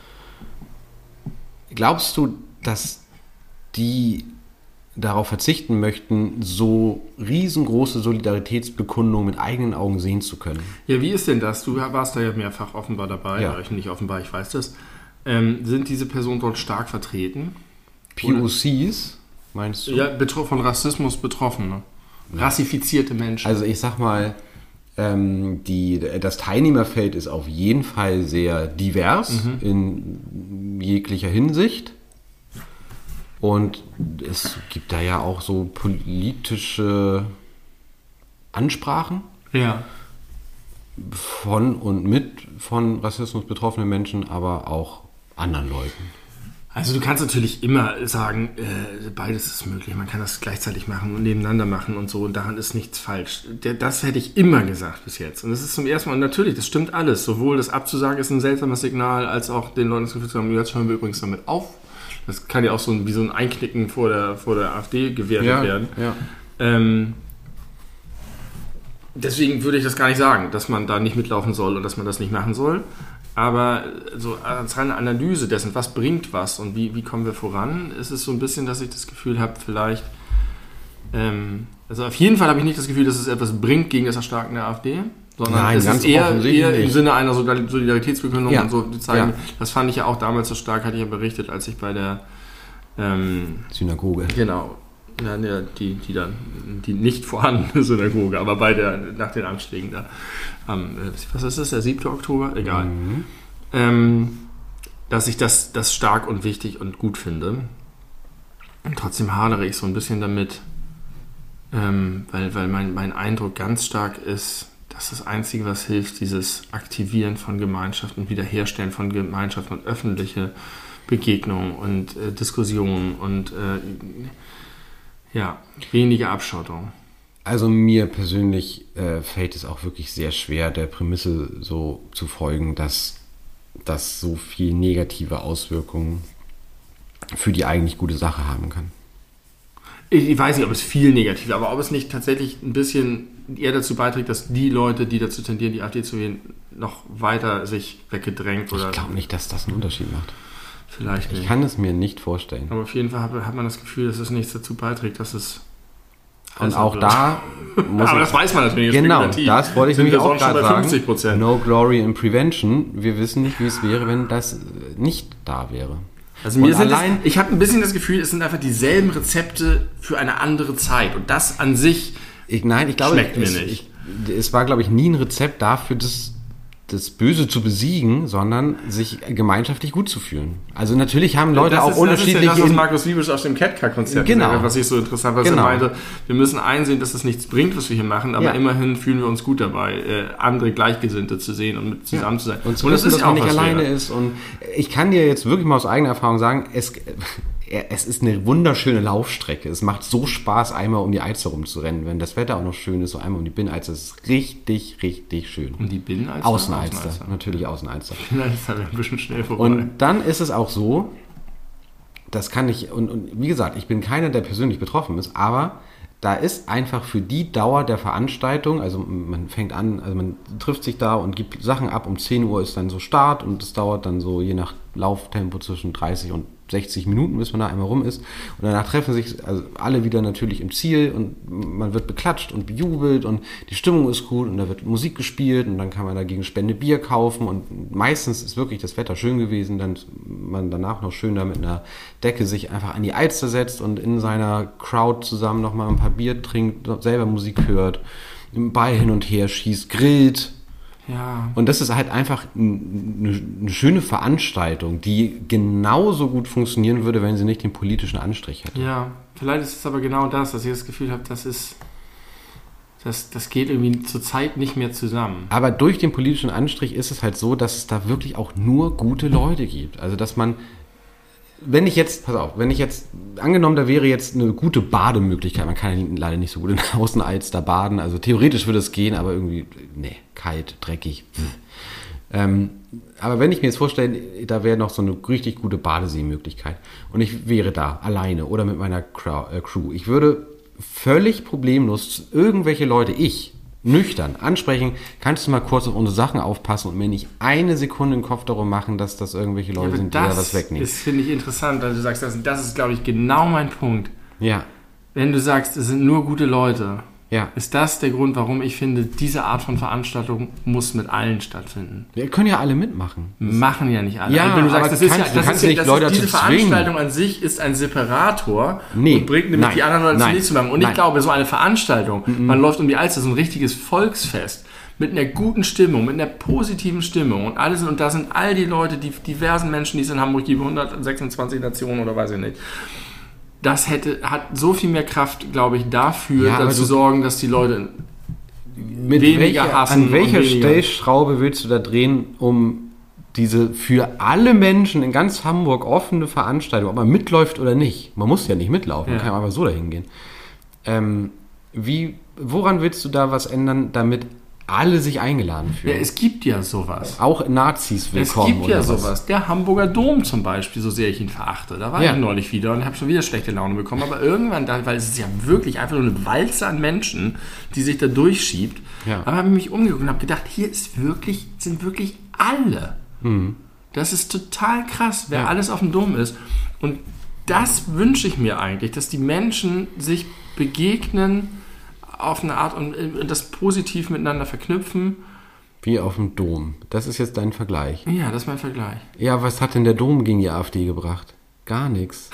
Glaubst du, dass die darauf verzichten möchten, so riesengroße Solidaritätsbekundungen mit eigenen Augen sehen zu können? Ja, wie ist denn das? Du warst da ja mehrfach offenbar dabei, Ja. oder ich nicht offenbar, ich weiß das. Ähm, sind diese Personen dort stark vertreten? P O Cs, meinst du? Ja, betro- von Rassismus Betroffene. Rassifizierte Menschen. Also ich sag mal, ähm, die, das Teilnehmerfeld ist auf jeden Fall sehr divers Mhm. in jeglicher Hinsicht. Und es gibt da ja auch so politische Ansprachen ja. von und mit von Rassismus betroffenen Menschen, aber auch anderen Leuten. Also du kannst natürlich immer sagen, äh, beides ist möglich. Man kann das gleichzeitig machen und nebeneinander machen und so. Und daran ist nichts falsch. Der, das hätte ich immer gesagt bis jetzt. Und das ist zum ersten Mal, und natürlich, das stimmt alles. Sowohl das abzusagen ist ein seltsames Signal, als auch den Leuten das Gefühl zu haben, jetzt hören wir übrigens damit auf. Das kann ja auch so ein, wie so ein Einknicken vor der, vor der AfD gewertet Ja, werden. ja. Ähm, deswegen würde ich das gar nicht sagen, dass man da nicht mitlaufen soll und dass man das nicht machen soll. Aber so als reine Analyse dessen, was bringt was und wie, wie kommen wir voran, ist es so ein bisschen, dass ich das Gefühl habe, vielleicht, ähm, also auf jeden Fall habe ich nicht das Gefühl, dass es etwas bringt gegen das Erstarken der AfD, sondern Nein, es ganz ist eher, offensichtlich eher im nicht. Sinne einer Solidaritätsbekundung Ja. und so die zeigen. Ja. Das fand ich ja auch damals so stark, hatte ich ja berichtet, als ich bei der ähm, Synagoge. Genau. Ja, ja, die, die dann, die nicht vorhandene Synagoge, aber bei der, nach den Anschlägen da. Am, was ist das, der siebte Oktober? Egal. Mhm. Ähm, dass ich das, das stark und wichtig und gut finde. Und trotzdem hadere ich so ein bisschen damit, ähm, weil, weil mein, mein Eindruck ganz stark ist, dass das Einzige, was hilft, dieses Aktivieren von Gemeinschaft und Wiederherstellen von Gemeinschaft und öffentliche Begegnungen und äh, Diskussionen und äh, ja, weniger Abschottung. Also mir persönlich äh, fällt es auch wirklich sehr schwer, der Prämisse so zu folgen, dass das so viel negative Auswirkungen für die eigentlich gute Sache haben kann. Ich, ich weiß nicht, ob es viel negativ, aber ob es nicht tatsächlich ein bisschen eher dazu beiträgt, dass die Leute, die dazu tendieren, die AfD zu wählen, noch weiter sich weggedrängt oder Ich glaube nicht, dass das einen Unterschied macht. vielleicht nicht. Ich kann es mir nicht vorstellen. Aber auf jeden Fall hat, hat man das Gefühl, dass es nichts dazu beiträgt, dass es Und besser auch wird. da muss Aber ich, das weiß man natürlich. genau, spekulativ. das wollte ich Sind nämlich wir auch sonst schon gerade bei sagen. fünfzig Prozent. No glory in prevention. Wir wissen nicht, wie es wäre, wenn das nicht da wäre. Also mir Und sind allein- es, ich habe ein bisschen das Gefühl, es sind einfach dieselben Rezepte für eine andere Zeit. Und das an sich, Ich, nein, ich glaube, Schmeckt mir es, nicht. Ich, es war, glaube ich, nie ein Rezept dafür, das, das Böse zu besiegen, sondern sich gemeinschaftlich gut zu fühlen. Also natürlich haben Leute das auch ist, unterschiedliche... Das ist ja das, was Markus Wiebusch aus dem Catcar-Konzert Genau. gesagt hat, was ich so interessant was Genau. er meinte. Wir müssen einsehen, dass es nichts bringt, was wir hier machen, aber Ja. immerhin fühlen wir uns gut dabei, äh, andere Gleichgesinnte zu sehen und mit zusammen zu sein. Und zu das wissen, dass man nicht was alleine wert. ist. Und ich kann dir jetzt wirklich mal aus eigener Erfahrung sagen, es, es ist eine wunderschöne Laufstrecke. Es macht so Spaß, einmal um die Alster rumzurennen. Wenn das Wetter auch noch schön ist, so einmal um die Binnenalster, das ist richtig, richtig schön. Und die Binnenalster? Außenalster, natürlich Außenalster. Binnenalster wäre ein bisschen schnell vorbei. Und dann ist es auch so, das kann ich, und, und wie gesagt, ich bin keiner, der persönlich betroffen ist, aber da ist einfach für die Dauer der Veranstaltung, also man fängt an, also man trifft sich da und gibt Sachen ab, um zehn Uhr ist dann so Start und es dauert dann so je nach Lauftempo zwischen dreißig und sechzig Minuten, bis man da einmal rum ist. Und danach treffen sich also alle wieder natürlich im Ziel und man wird beklatscht und bejubelt und die Stimmung ist gut und da wird Musik gespielt und dann kann man dagegen Spende Bier kaufen und meistens ist wirklich das Wetter schön gewesen, dann man danach noch schön da mit einer Decke sich einfach an die Alster setzt und in seiner Crowd zusammen nochmal ein paar Bier trinkt, selber Musik hört, den Ball hin und her schießt, grillt. Ja. Und das ist halt einfach eine, eine schöne Veranstaltung, die genauso gut funktionieren würde, wenn sie nicht den politischen Anstrich hätte. Ja, vielleicht ist es aber genau das, dass ich das Gefühl habe, das ist, das, das geht irgendwie zurzeit nicht mehr zusammen. Aber durch den politischen Anstrich ist es halt so, dass es da wirklich auch nur gute Leute gibt. Also dass man, wenn ich jetzt, pass auf, wenn ich jetzt, angenommen, da wäre jetzt eine gute Bademöglichkeit, man kann ja leider nicht so gut in der Außenalster baden, also theoretisch würde es gehen, aber irgendwie, nee, kalt, dreckig. Ähm, aber wenn ich mir jetzt vorstelle, da wäre noch so eine richtig gute Badeseemöglichkeit und ich wäre da alleine oder mit meiner Crew, ich würde völlig problemlos irgendwelche Leute, ich, nüchtern ansprechen, kannst du mal kurz auf unsere Sachen aufpassen und mir nicht eine Sekunde den Kopf darum machen, dass das irgendwelche Leute ja, sind, die da was wegnehmen. Das finde ich interessant, weil du sagst, das, das ist, glaube ich, genau mein Punkt. Ja. Wenn du sagst, es sind nur gute Leute, ja. ist das der Grund, warum ich finde, diese Art von Veranstaltung muss mit allen stattfinden. Wir können ja alle mitmachen. Machen ja nicht alle. Ja, also wenn du sagst, aber das kannst, ist ja, das kannst ist, nicht das Leute ist, diese dazu Veranstaltung zwingen. an sich ist ein Separator Nee, und bringt nämlich nein, die anderen Leute nein, nicht zusammen. Und nein. ich glaube, so eine Veranstaltung, Mhm. man läuft um die Alster, so ein richtiges Volksfest, mit einer guten Stimmung, mit einer positiven Stimmung und alles, und da sind all die Leute, die diversen Menschen, die es in Hamburg gibt, hundertsechsundzwanzig Nationen oder weiß ich nicht. Das hätte, hat so viel mehr Kraft, glaube ich, dafür, Ja, aber dazu du- sorgen, dass die Leute Mit weniger welcher, hassen an welcher und weniger- Stellschraube willst du da drehen, um diese für alle Menschen in ganz Hamburg offene Veranstaltung, ob man mitläuft oder nicht, man muss ja nicht mitlaufen, man Ja. kann ja einfach so dahin gehen. Ähm, wie, woran willst du da was ändern, damit alle sich eingeladen Ja, fühlen? es gibt ja sowas. Auch Nazis willkommen. Es gibt ja oder was? sowas. Der Hamburger Dom zum Beispiel, so sehr ich ihn verachte. Da war Ja. ich neulich wieder und habe schon wieder schlechte Laune bekommen. Aber irgendwann, da, weil es ist ja wirklich einfach nur eine Walze an Menschen, die sich da durchschiebt. Ja. Aber habe ich mich umgeguckt und habe gedacht, hier ist wirklich, sind wirklich alle. Das ist total krass, wer Ja. alles auf dem Dom ist. Und das wünsche ich mir eigentlich, dass die Menschen sich begegnen auf eine Art und äh, das positiv miteinander verknüpfen. Wie auf dem Dom. Das ist jetzt dein Vergleich. Ja, das ist mein Vergleich. Ja, was hat denn der Dom gegen die AfD gebracht? Gar nichts.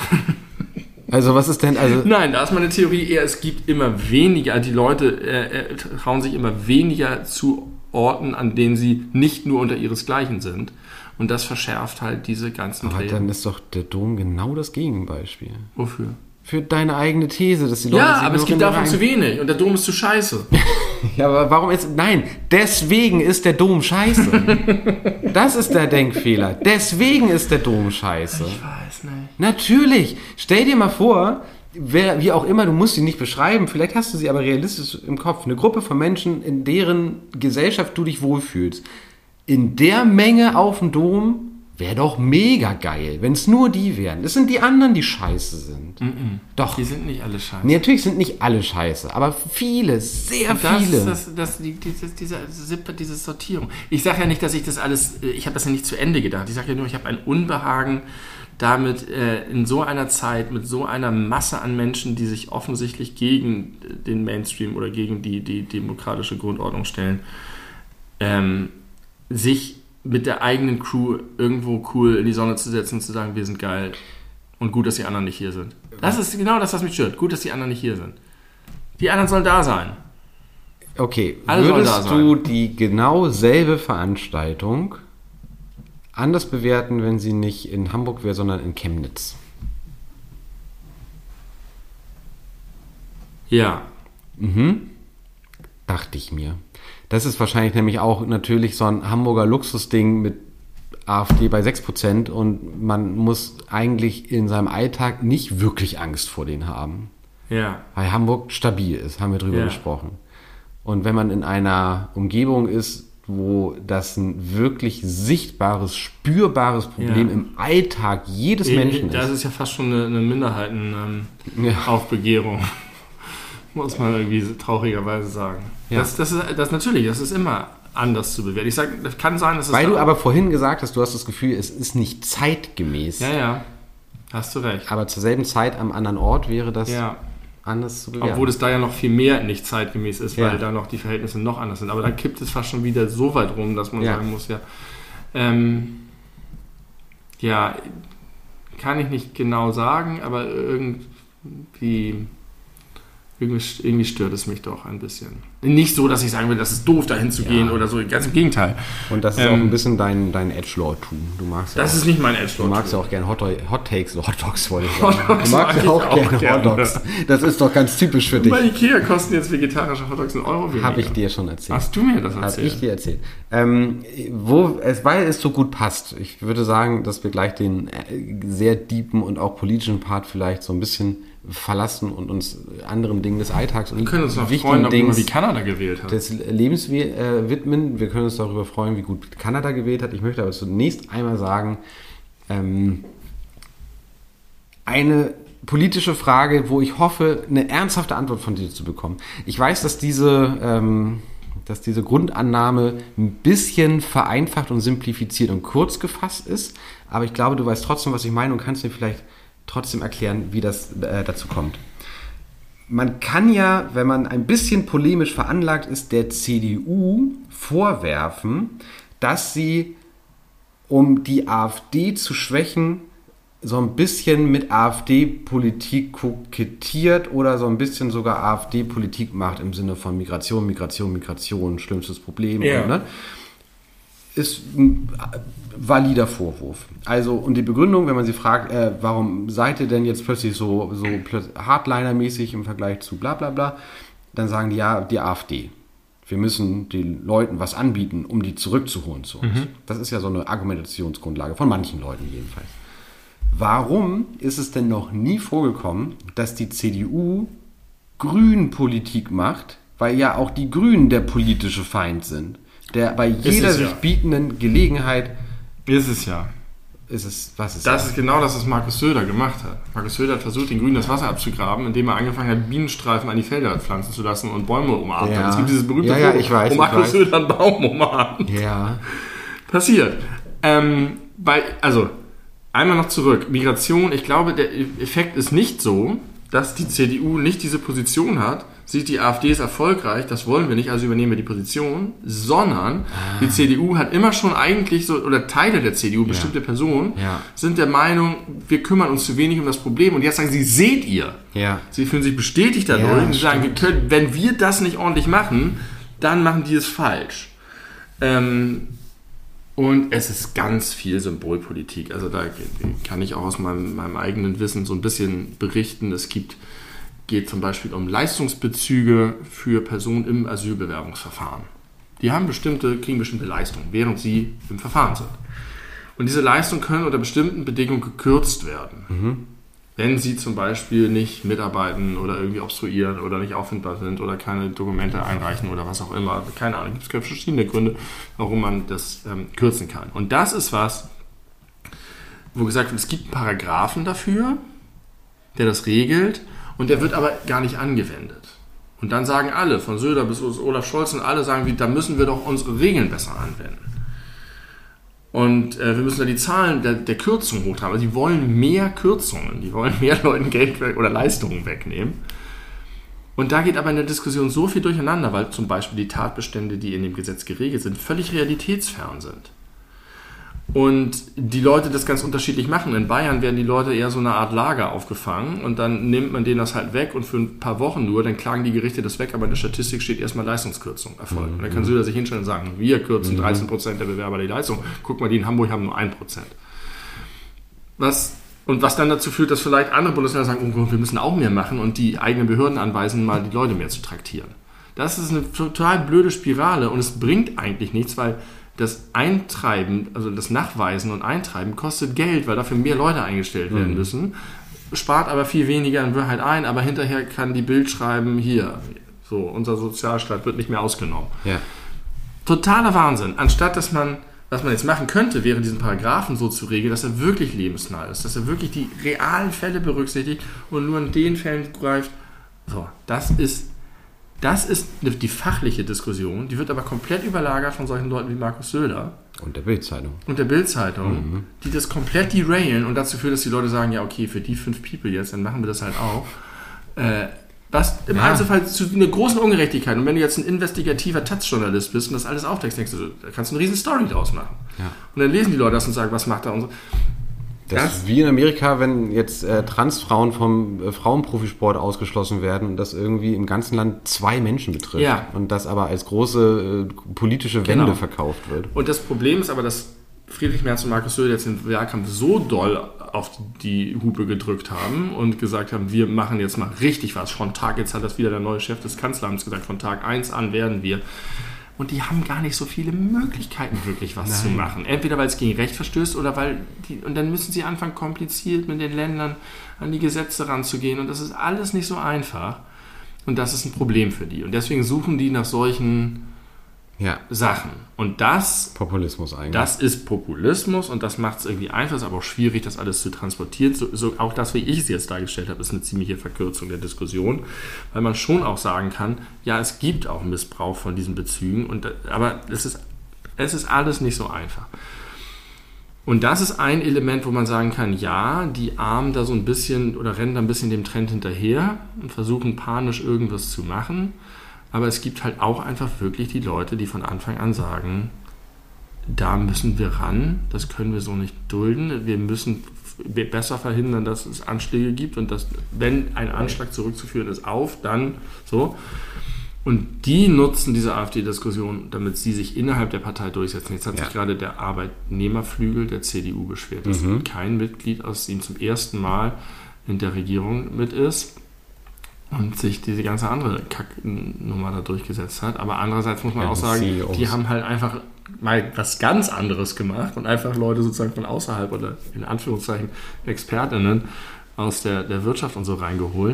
Also was ist denn, also... Nein, da ist meine Theorie eher, es gibt immer weniger, die Leute äh, äh, trauen sich immer weniger zu Orten, an denen sie nicht nur unter ihresgleichen sind. Und das verschärft halt diese ganzen Aber Reden. dann ist doch der Dom genau das Gegenbeispiel. Wofür? Für deine eigene These, dass die Leute Ja, sich aber es nur gibt in davon rein- zu wenig und der Dom ist zu scheiße. Ja, aber warum ist... Nein, deswegen ist der Dom scheiße. Das ist der Denkfehler. Deswegen ist der Dom scheiße. Ich weiß nicht. Natürlich. Stell dir mal vor, wer, wie auch immer, du musst sie nicht beschreiben, vielleicht hast du sie aber realistisch im Kopf. Eine Gruppe von Menschen, in deren Gesellschaft du dich wohlfühlst. In der Menge auf dem Dom wäre doch mega geil, wenn es nur die wären. Es sind die anderen, die scheiße sind. Doch. Die sind nicht alle scheiße. Nee, natürlich sind nicht alle scheiße, aber viele, sehr Und das viele. ist das, das, die, diese, diese, Sippe, diese Sortierung. Ich sage ja nicht, dass ich das alles, ich habe das ja nicht zu Ende gedacht. Ich sage ja nur, ich habe ein Unbehagen damit, äh, in so einer Zeit, mit so einer Masse an Menschen, die sich offensichtlich gegen den Mainstream oder gegen die, die demokratische Grundordnung stellen, ähm, sich mit der eigenen Crew irgendwo cool in die Sonne zu setzen und zu sagen, wir sind geil und gut, dass die anderen nicht hier sind. Das ist genau das, was mich stört. Gut, dass die anderen nicht hier sind. Die anderen sollen da sein. Okay, Alle sollen da würdest sein. du die genau selbe Veranstaltung anders bewerten, wenn sie nicht in Hamburg wäre, sondern in Chemnitz? Ja. Mhm. Dachte ich mir. Das ist wahrscheinlich nämlich auch natürlich so ein Hamburger Luxusding mit AfD bei sechs Prozent und man muss eigentlich in seinem Alltag nicht wirklich Angst vor denen haben. Ja. Weil Hamburg stabil ist, haben wir drüber Ja. gesprochen. Und wenn man in einer Umgebung ist, wo das ein wirklich sichtbares, spürbares Problem Ja. im Alltag jedes Menschen Das ist. ist ja fast schon eine, eine Minderheiten-Aufbegehrung. Ja. Muss man irgendwie so traurigerweise sagen. Ja. Das, das, ist, das natürlich, das ist immer anders zu bewerten. Ich sage, das kann sein, dass es Weil da- du aber vorhin gesagt hast, du hast das Gefühl, es ist nicht zeitgemäß. Ja, ja. Hast du recht. Aber zur selben Zeit am anderen Ort wäre das Ja. anders zu bewerten. Obwohl es da ja noch viel mehr nicht zeitgemäß ist, weil Ja. da noch die Verhältnisse noch anders sind. Aber da kippt es fast schon wieder so weit rum, dass man Ja. sagen muss, ja, ähm, ja, kann ich nicht genau sagen, aber irgendwie, irgendwie, irgendwie stört es mich doch ein bisschen. nicht so, dass ich sagen will, das ist doof, dahin zu gehen Ja. oder so. Ganz im Gegenteil. Und das ist Ähm, auch ein bisschen dein, dein Edgelord-Tum. Du magst ja Das auch, ist nicht mein Edgelord. du magst ja auch gerne Hot, Hot Takes, Hot Dogs, wollte ich sagen. Hot Dogs du magst mag ja ich auch, auch gerne, gerne. Hot Dogs. Das ist doch ganz typisch für dich. Bei Ikea kosten jetzt vegetarische Hotdogs einen Euro weniger. Habe ich dir schon erzählt. Hast du mir das Habe erzählt? ich dir erzählt. Ähm, wo es, weil es so gut passt. Ich würde sagen, dass wir gleich den äh, sehr deepen und auch politischen Part vielleicht so ein bisschen verlassen und uns anderen Dingen des Alltags und Wir können uns noch wichtigen freuen, Dingen darüber, wie Kanada gewählt hat. des Lebens äh, widmen. Wir können uns darüber freuen, wie gut Kanada gewählt hat. Ich möchte aber zunächst einmal sagen, ähm, eine politische Frage, wo ich hoffe, eine ernsthafte Antwort von dir zu bekommen. Ich weiß, dass diese, ähm, dass diese Grundannahme ein bisschen vereinfacht und simplifiziert und kurz gefasst ist, aber ich glaube, du weißt trotzdem, was ich meine und kannst mir vielleicht trotzdem erklären, wie das äh, dazu kommt. Man kann ja, wenn man ein bisschen polemisch veranlagt ist, der C D U vorwerfen, dass sie, um die AfD zu schwächen, so ein bisschen mit AfD-Politik kokettiert oder so ein bisschen sogar AfD-Politik macht im Sinne von Migration, Migration, Migration, schlimmstes Problem. Ja. Und, ne? Ist ein valider Vorwurf. Also, und die Begründung, wenn man sie fragt, äh, warum seid ihr denn jetzt plötzlich so, so plötzlich Hardliner-mäßig im Vergleich zu bla bla bla, dann sagen die, ja, die AfD. Wir müssen den Leuten was anbieten, um die zurückzuholen zu uns. Mhm. Das ist ja so eine Argumentationsgrundlage von manchen Leuten jedenfalls. Warum ist es denn noch nie vorgekommen, dass die C D U Grünpolitik macht, weil ja auch die Grünen der politische Feind sind? Der bei jeder es, sich ja. bietenden Gelegenheit Ist es ja. ist es, was ist Das ist genau das, was Markus Söder gemacht hat. Markus Söder hat versucht, den Grünen das Wasser abzugraben, indem er angefangen hat, Bienenstreifen an die Felder pflanzen zu lassen und Bäume umarmt. Ja. Es gibt dieses berühmte Ja, ja, Foto, ich weiß, wo ich Markus weiß. Söder einen Baum umarmt. Ja, Passiert. Ähm, bei, also, einmal noch zurück. Migration, ich glaube, der Effekt ist nicht so, dass die C D U nicht diese Position hat, sieht die AfD ist erfolgreich, das wollen wir nicht, also übernehmen wir die Position, sondern ah. die C D U hat immer schon eigentlich so, oder Teile der C D U, bestimmte ja. Personen, Ja. sind der Meinung, wir kümmern uns zu wenig um das Problem und jetzt sagen sie, seht ihr. ja. Sie fühlen sich bestätigt dadurch Ja, und sagen, wir können, wenn wir das nicht ordentlich machen, dann machen die es falsch. Ähm, und es ist ganz viel Symbolpolitik. Also da kann ich auch aus meinem, meinem eigenen Wissen so ein bisschen berichten. Es gibt, geht zum Beispiel um Leistungsbezüge für Personen im Asylbewerbungsverfahren. Die haben bestimmte, kriegen bestimmte Leistungen, während sie im Verfahren sind. Und diese Leistungen können unter bestimmten Bedingungen gekürzt werden. Mhm. Wenn sie zum Beispiel nicht mitarbeiten oder irgendwie obstruieren oder nicht auffindbar sind oder keine Dokumente einreichen oder was auch immer. Keine Ahnung, es gibt verschiedene Gründe, warum man das ähm, kürzen kann. Und das ist was, wo gesagt wird, es gibt einen Paragraphen dafür, der das regelt und der wird aber gar nicht angewendet. Und dann sagen alle, von Söder bis Olaf Scholz und alle sagen, wie, da müssen wir doch unsere Regeln besser anwenden. Und äh, wir müssen da die Zahlen der, der Kürzungen hochtreiben. Also die wollen mehr Kürzungen, die wollen mehr Leuten Geld oder Leistungen wegnehmen. Und da geht aber in der Diskussion so viel durcheinander, weil zum Beispiel die Tatbestände, die in dem Gesetz geregelt sind, völlig realitätsfern sind. Und die Leute das ganz unterschiedlich machen. In Bayern werden die Leute eher so eine Art Lager aufgefangen und dann nimmt man denen das halt weg und für ein paar Wochen nur, dann klagen die Gerichte das weg, aber in der Statistik steht erstmal Leistungskürzung erfolgt. Mhm. Und dann kann Söder sich hinstellen und sagen, wir kürzen dreizehn Prozent der Bewerber die Leistung. Guck mal, die in Hamburg haben nur ein Prozent. Was, und was dann dazu führt, dass vielleicht andere Bundesländer sagen, oh, wir müssen auch mehr machen und die eigenen Behörden anweisen, mal die Leute mehr zu traktieren. Das ist eine total blöde Spirale und es bringt eigentlich nichts, weil das Eintreiben, also das Nachweisen und Eintreiben kostet Geld, weil dafür mehr Leute eingestellt werden müssen, spart aber viel weniger in Wahrheit ein, aber hinterher kann die Bild schreiben, hier, so, unser Sozialstaat wird nicht mehr ausgenommen. Ja. Totaler Wahnsinn. Anstatt, dass man, was man jetzt machen könnte, wäre diesen Paragraphen so zu regeln, dass er wirklich lebensnah ist, dass er wirklich die realen Fälle berücksichtigt und nur in den Fällen greift. So, das ist Das ist die fachliche Diskussion, die wird aber komplett überlagert von solchen Leuten wie Markus Söder. Und der Bild-Zeitung. Und der Bild-Zeitung, mhm. die das komplett derailen und dazu führt, dass die Leute sagen, ja okay, für die fünf People jetzt, dann machen wir das halt auch. Äh, was im ja. Einzelfall zu einer großen Ungerechtigkeit. Und wenn du jetzt ein investigativer Taz-Journalist bist und das alles aufdeckst, denkst du, da kannst du eine riesen Story draus machen. Ja. Und dann lesen die Leute das und sagen, was macht er und so. Das, das wie in Amerika, wenn jetzt äh, Transfrauen vom äh, Frauenprofisport ausgeschlossen werden und das irgendwie im ganzen Land zwei Menschen betrifft. Ja. Und das aber als große äh, politische Wende Genau. verkauft wird. Und das Problem ist aber, dass Friedrich Merz und Markus Söder jetzt den Wahlkampf so doll auf die Hupe gedrückt haben und gesagt haben, wir machen jetzt mal richtig was. Von Tag, jetzt hat das wieder der neue Chef des Kanzleramts gesagt, von Tag eins an werden wir. Und die haben gar nicht so viele Möglichkeiten, wirklich was Nein. zu machen. Entweder weil es gegen Recht verstößt oder weil die, und dann müssen sie anfangen, kompliziert mit den Ländern an die Gesetze ranzugehen. Und das ist alles nicht so einfach. Und das ist ein Problem für die. Und deswegen suchen die nach solchen Ja. Sachen. Und das, Populismus eigentlich. das ist Populismus und das macht es irgendwie einfach, ist aber auch schwierig, das alles zu transportieren. So, so auch das, wie ich es jetzt dargestellt habe, ist eine ziemliche Verkürzung der Diskussion, weil man schon auch sagen kann, ja, es gibt auch Missbrauch von diesen Bezügen, und, aber es ist, es ist alles nicht so einfach. Und das ist ein Element, wo man sagen kann, ja, die armen da so ein bisschen oder rennen da ein bisschen dem Trend hinterher und versuchen panisch irgendwas zu machen. Aber es gibt halt auch einfach wirklich die Leute, die von Anfang an sagen, da müssen wir ran, das können wir so nicht dulden, wir müssen besser verhindern, dass es Anschläge gibt und dass, wenn ein Anschlag zurückzuführen ist, auf, dann so. Und die nutzen diese AfD-Diskussion, damit sie sich innerhalb der Partei durchsetzen. Jetzt hat Ja. sich gerade der Arbeitnehmerflügel der C D U beschwert, dass Mhm. kein Mitglied aus ihm zum ersten Mal in der Regierung mit ist. Und sich diese ganze andere Kacknummer da durchgesetzt hat. Aber andererseits muss man Ja, auch die sagen, C E Os. die haben halt einfach mal was ganz anderes gemacht und einfach Leute sozusagen von außerhalb oder in Anführungszeichen ExpertInnen aus der, der Wirtschaft und so reingeholt.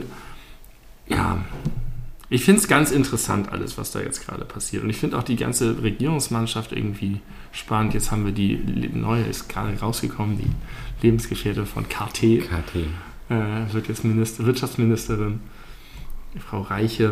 Ja, ich finde es ganz interessant alles, was da jetzt gerade passiert. Und ich finde auch die ganze Regierungsmannschaft irgendwie spannend. Jetzt haben wir die neue, ist gerade rausgekommen, die Lebensgefährtin von K T. K T. Äh, wird jetzt Minister, Wirtschaftsministerin. Die Frau Reiche.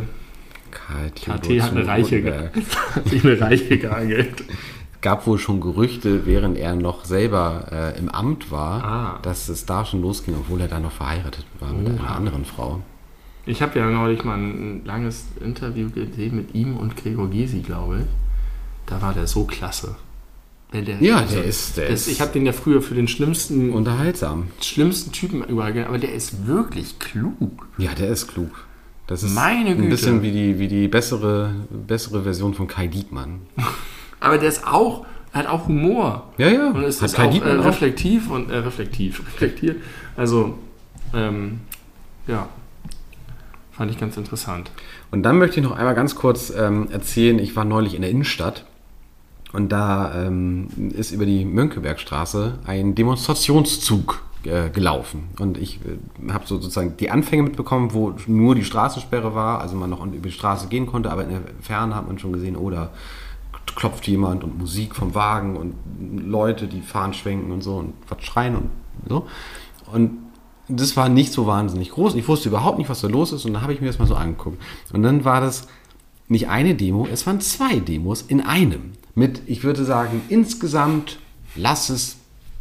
K T, K T hat eine Reiche, Rosenberg. hat sich eine Reiche geangelt. Gab wohl schon Gerüchte, während er noch selber äh, im Amt war, Ah. dass es da schon losging, obwohl er da noch verheiratet war mit Oha. einer anderen Frau. Ich habe ja neulich mal ein langes Interview gesehen mit ihm und Gregor Gysi, glaube ich. Da war der so klasse. Der, der, Ja, der ist- der das, ist- ich habe den ja früher für den schlimmsten, Unterhaltsam. schlimmsten Typen überall gehalten, aber der ist wirklich klug. Ja, der ist klug. Das ist Meine ein Güte. bisschen wie die, wie die bessere, bessere Version von Kai Diekmann. Aber der ist auch, hat auch Humor. Ja, ja. Und es Hat ist Kai auch, äh, Diekmann auch. reflektiv und äh, reflektiv, reflektiert. Also, ähm, ja, fand ich ganz interessant. Und dann möchte ich noch einmal ganz kurz ähm, erzählen, ich war neulich in der Innenstadt und da ähm, ist über die Mönckebergstraße ein Demonstrationszug äh, gelaufen. Und ich äh, habe so sozusagen die Anfänge mitbekommen, wo nur die Straßensperre war, also man noch über die Straße gehen konnte, aber in der Ferne hat man schon gesehen, oh, da klopft jemand und Musik vom Wagen und Leute, die fahren, schwenken und so und was schreien und so. Und das war nicht so wahnsinnig groß. Ich wusste überhaupt nicht, was da los ist und dann habe ich mir das mal so angeguckt. Und dann war das nicht eine Demo, es waren zwei Demos in einem. Mit, ich würde sagen, insgesamt, lass es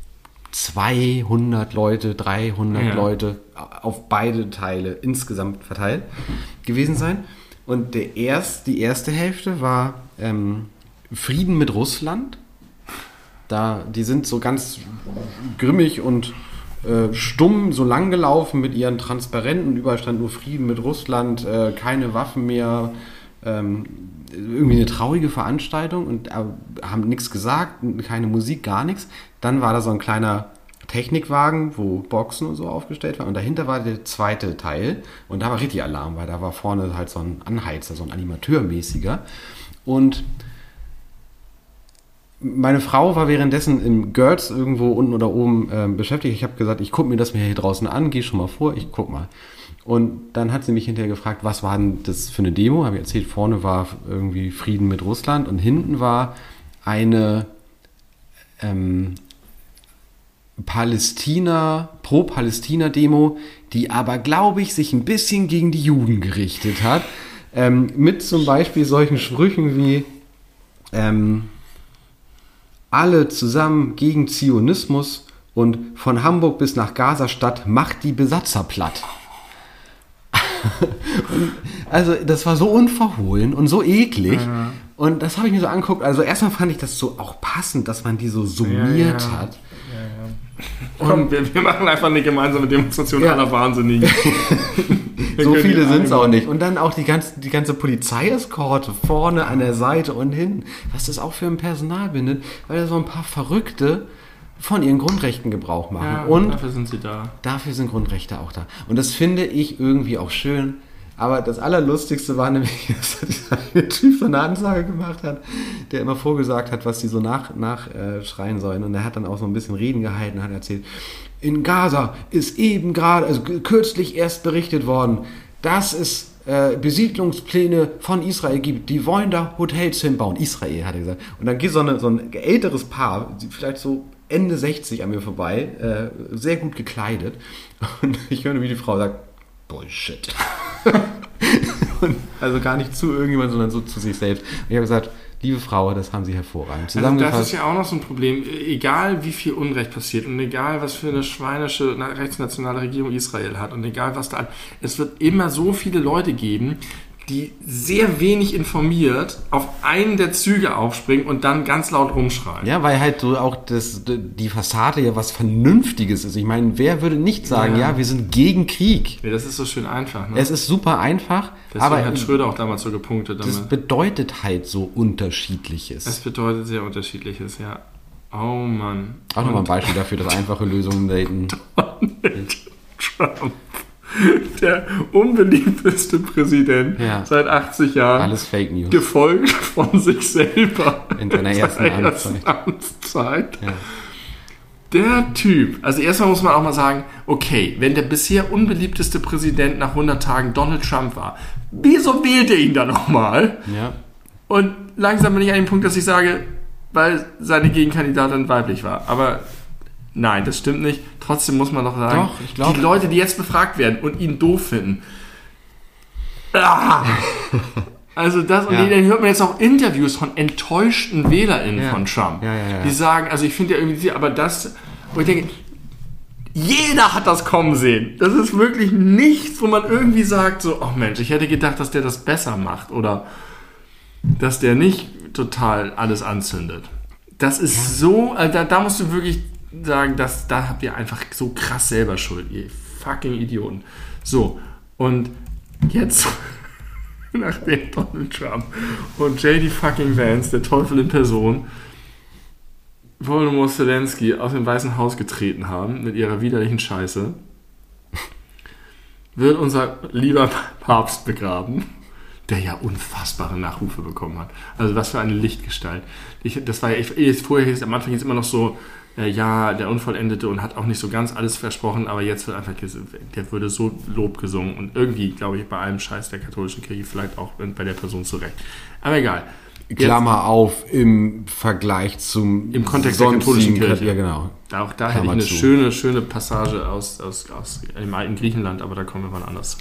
zweihundert Leute, dreihundert Ja. Leute auf beide Teile insgesamt verteilt gewesen sein. Und der erst, die erste Hälfte war ähm, Frieden mit Russland. Da, die sind so ganz grimmig und äh, stumm so lang gelaufen mit ihren Transparenten. Überall stand nur Frieden mit Russland, äh, keine Waffen mehr. Ähm, irgendwie eine traurige Veranstaltung und äh, haben nichts gesagt, keine Musik, gar nichts. Dann war da so ein kleiner Technikwagen, wo Boxen und so aufgestellt waren und dahinter war der zweite Teil und da war richtig Alarm, weil da war vorne halt so ein Anheizer, so ein Animateur-mäßiger und meine Frau war währenddessen im Girls irgendwo unten oder oben äh, beschäftigt. Ich habe gesagt, ich gucke mir das mir hier draußen an, geh schon mal vor, ich guck mal. Und dann hat sie mich hinterher gefragt, was war denn das für eine Demo? Habe ich erzählt, vorne war irgendwie Frieden mit Russland und hinten war eine ähm, Palästina, Pro-Palästina-Demo, die aber, glaube ich, sich ein bisschen gegen die Juden gerichtet hat. Ähm, mit zum Beispiel solchen Sprüchen wie ähm, alle zusammen gegen Zionismus und von Hamburg bis nach Gazastadt macht die Besatzer platt. Und also das war so unverhohlen und so eklig. Ja. Und das habe ich mir so angeguckt. Also erstmal fand ich das so auch passend, dass man die so summiert Ja, ja. hat. Ja, Komm, wir, wir machen einfach eine gemeinsame Demonstration ja. aller Wahnsinnigen. So viele sind es auch nicht. Und dann auch die ganze, die ganze Polizeieskorte vorne an der Seite und hinten. Was das auch für ein Personal bindet, weil da so ein paar Verrückte von ihren Grundrechten Gebrauch machen. Ja, und dafür sind sie da. Dafür sind Grundrechte auch da. Und das finde ich irgendwie auch schön. Aber das Allerlustigste war nämlich, dass dieser Typ so eine Ansage gemacht hat, der immer vorgesagt hat, was die so nach, nachschreien äh, sollen. Und er hat dann auch so ein bisschen Reden gehalten und hat erzählt, in Gaza ist eben gerade, also kürzlich erst berichtet worden, dass es äh, Besiedlungspläne von Israel gibt. Die wollen da Hotels hinbauen. Israel, hat er gesagt. Und dann geht so, eine, so ein älteres Paar, vielleicht so Ende sechzig an mir vorbei, äh, sehr gut gekleidet. Und ich höre, wie die Frau sagt, Bullshit. Und also gar nicht zu irgendjemandem, sondern so zu sich selbst. Und ich habe gesagt, liebe Frau, das haben Sie hervorragend zusammengefasst. Also das ist ja auch noch so ein Problem. Egal wie viel Unrecht passiert und egal was für eine schweinische rechtsnationale Regierung Israel hat und egal was da, es wird immer so viele Leute geben, die sehr wenig informiert auf einen der Züge aufspringen und dann ganz laut rumschreien. Ja, weil halt so auch das, die Fassade ja was Vernünftiges ist. Ich meine, wer würde nicht sagen, ja, ja wir sind gegen Krieg? Ja, das ist so schön einfach. Ne? Es ist super einfach. Deswegen aber hat Schröder auch damals so gepunktet. Das damit. bedeutet halt so Unterschiedliches. Es bedeutet sehr Unterschiedliches, ja. Oh Mann. Auch nochmal ein Beispiel dafür, dass einfache Lösungen daten. Donald Trump. Der unbeliebteste Präsident ja. seit achtzig Jahren. Alles Fake News. Gefolgt von sich selber. In seiner ersten Amtszeit. Amtszeit. Ja. Der Typ, also erstmal muss man auch mal sagen, okay, wenn der bisher unbeliebteste Präsident nach hundert Tagen Donald Trump war, wieso wählt er ihn dann nochmal? Ja. Und langsam bin ich an dem Punkt, dass ich sage, weil seine Gegenkandidatin weiblich war. Aber nein, das stimmt nicht. Trotzdem muss man doch sagen, doch, ich glaub, die Leute, die jetzt befragt werden und ihn doof finden. Ah, also das, und ja. dann hört man jetzt auch Interviews von enttäuschten WählerInnen ja. von Trump. Ja, ja, ja. Die sagen, also ich finde ja irgendwie, aber das, wo ich denke, jeder hat das kommen sehen. Das ist wirklich nichts, wo man irgendwie sagt, so, oh Mensch, ich hätte gedacht, dass der das besser macht oder dass der nicht total alles anzündet. Das ist ja. so, also da, da musst du wirklich sagen, dass, da habt ihr einfach so krass selber Schuld, ihr fucking Idioten. So, und jetzt, nachdem Donald Trump und J D fucking Vance, der Teufel in Person, Volodymyr Zelensky aus dem Weißen Haus getreten haben mit ihrer widerlichen Scheiße, wird unser lieber Papst begraben, der ja unfassbare Nachrufe bekommen hat. Also was für eine Lichtgestalt. Ich, das war ja, ich, vorher hieß, am Anfang jetzt immer noch so, äh, ja, der Unvollendete und hat auch nicht so ganz alles versprochen, aber jetzt wird einfach, der würde so Lob gesungen und irgendwie, glaube ich, bei allem Scheiß der katholischen Kirche vielleicht auch bei der Person zurecht. Aber egal. Klammer jetzt, auf, im Vergleich zum im Kontext der katholischen Kirche. Ja, genau. Da, auch da hätte ich eine zu. schöne, schöne Passage aus, aus, aus dem alten Griechenland, aber da kommen wir mal anders.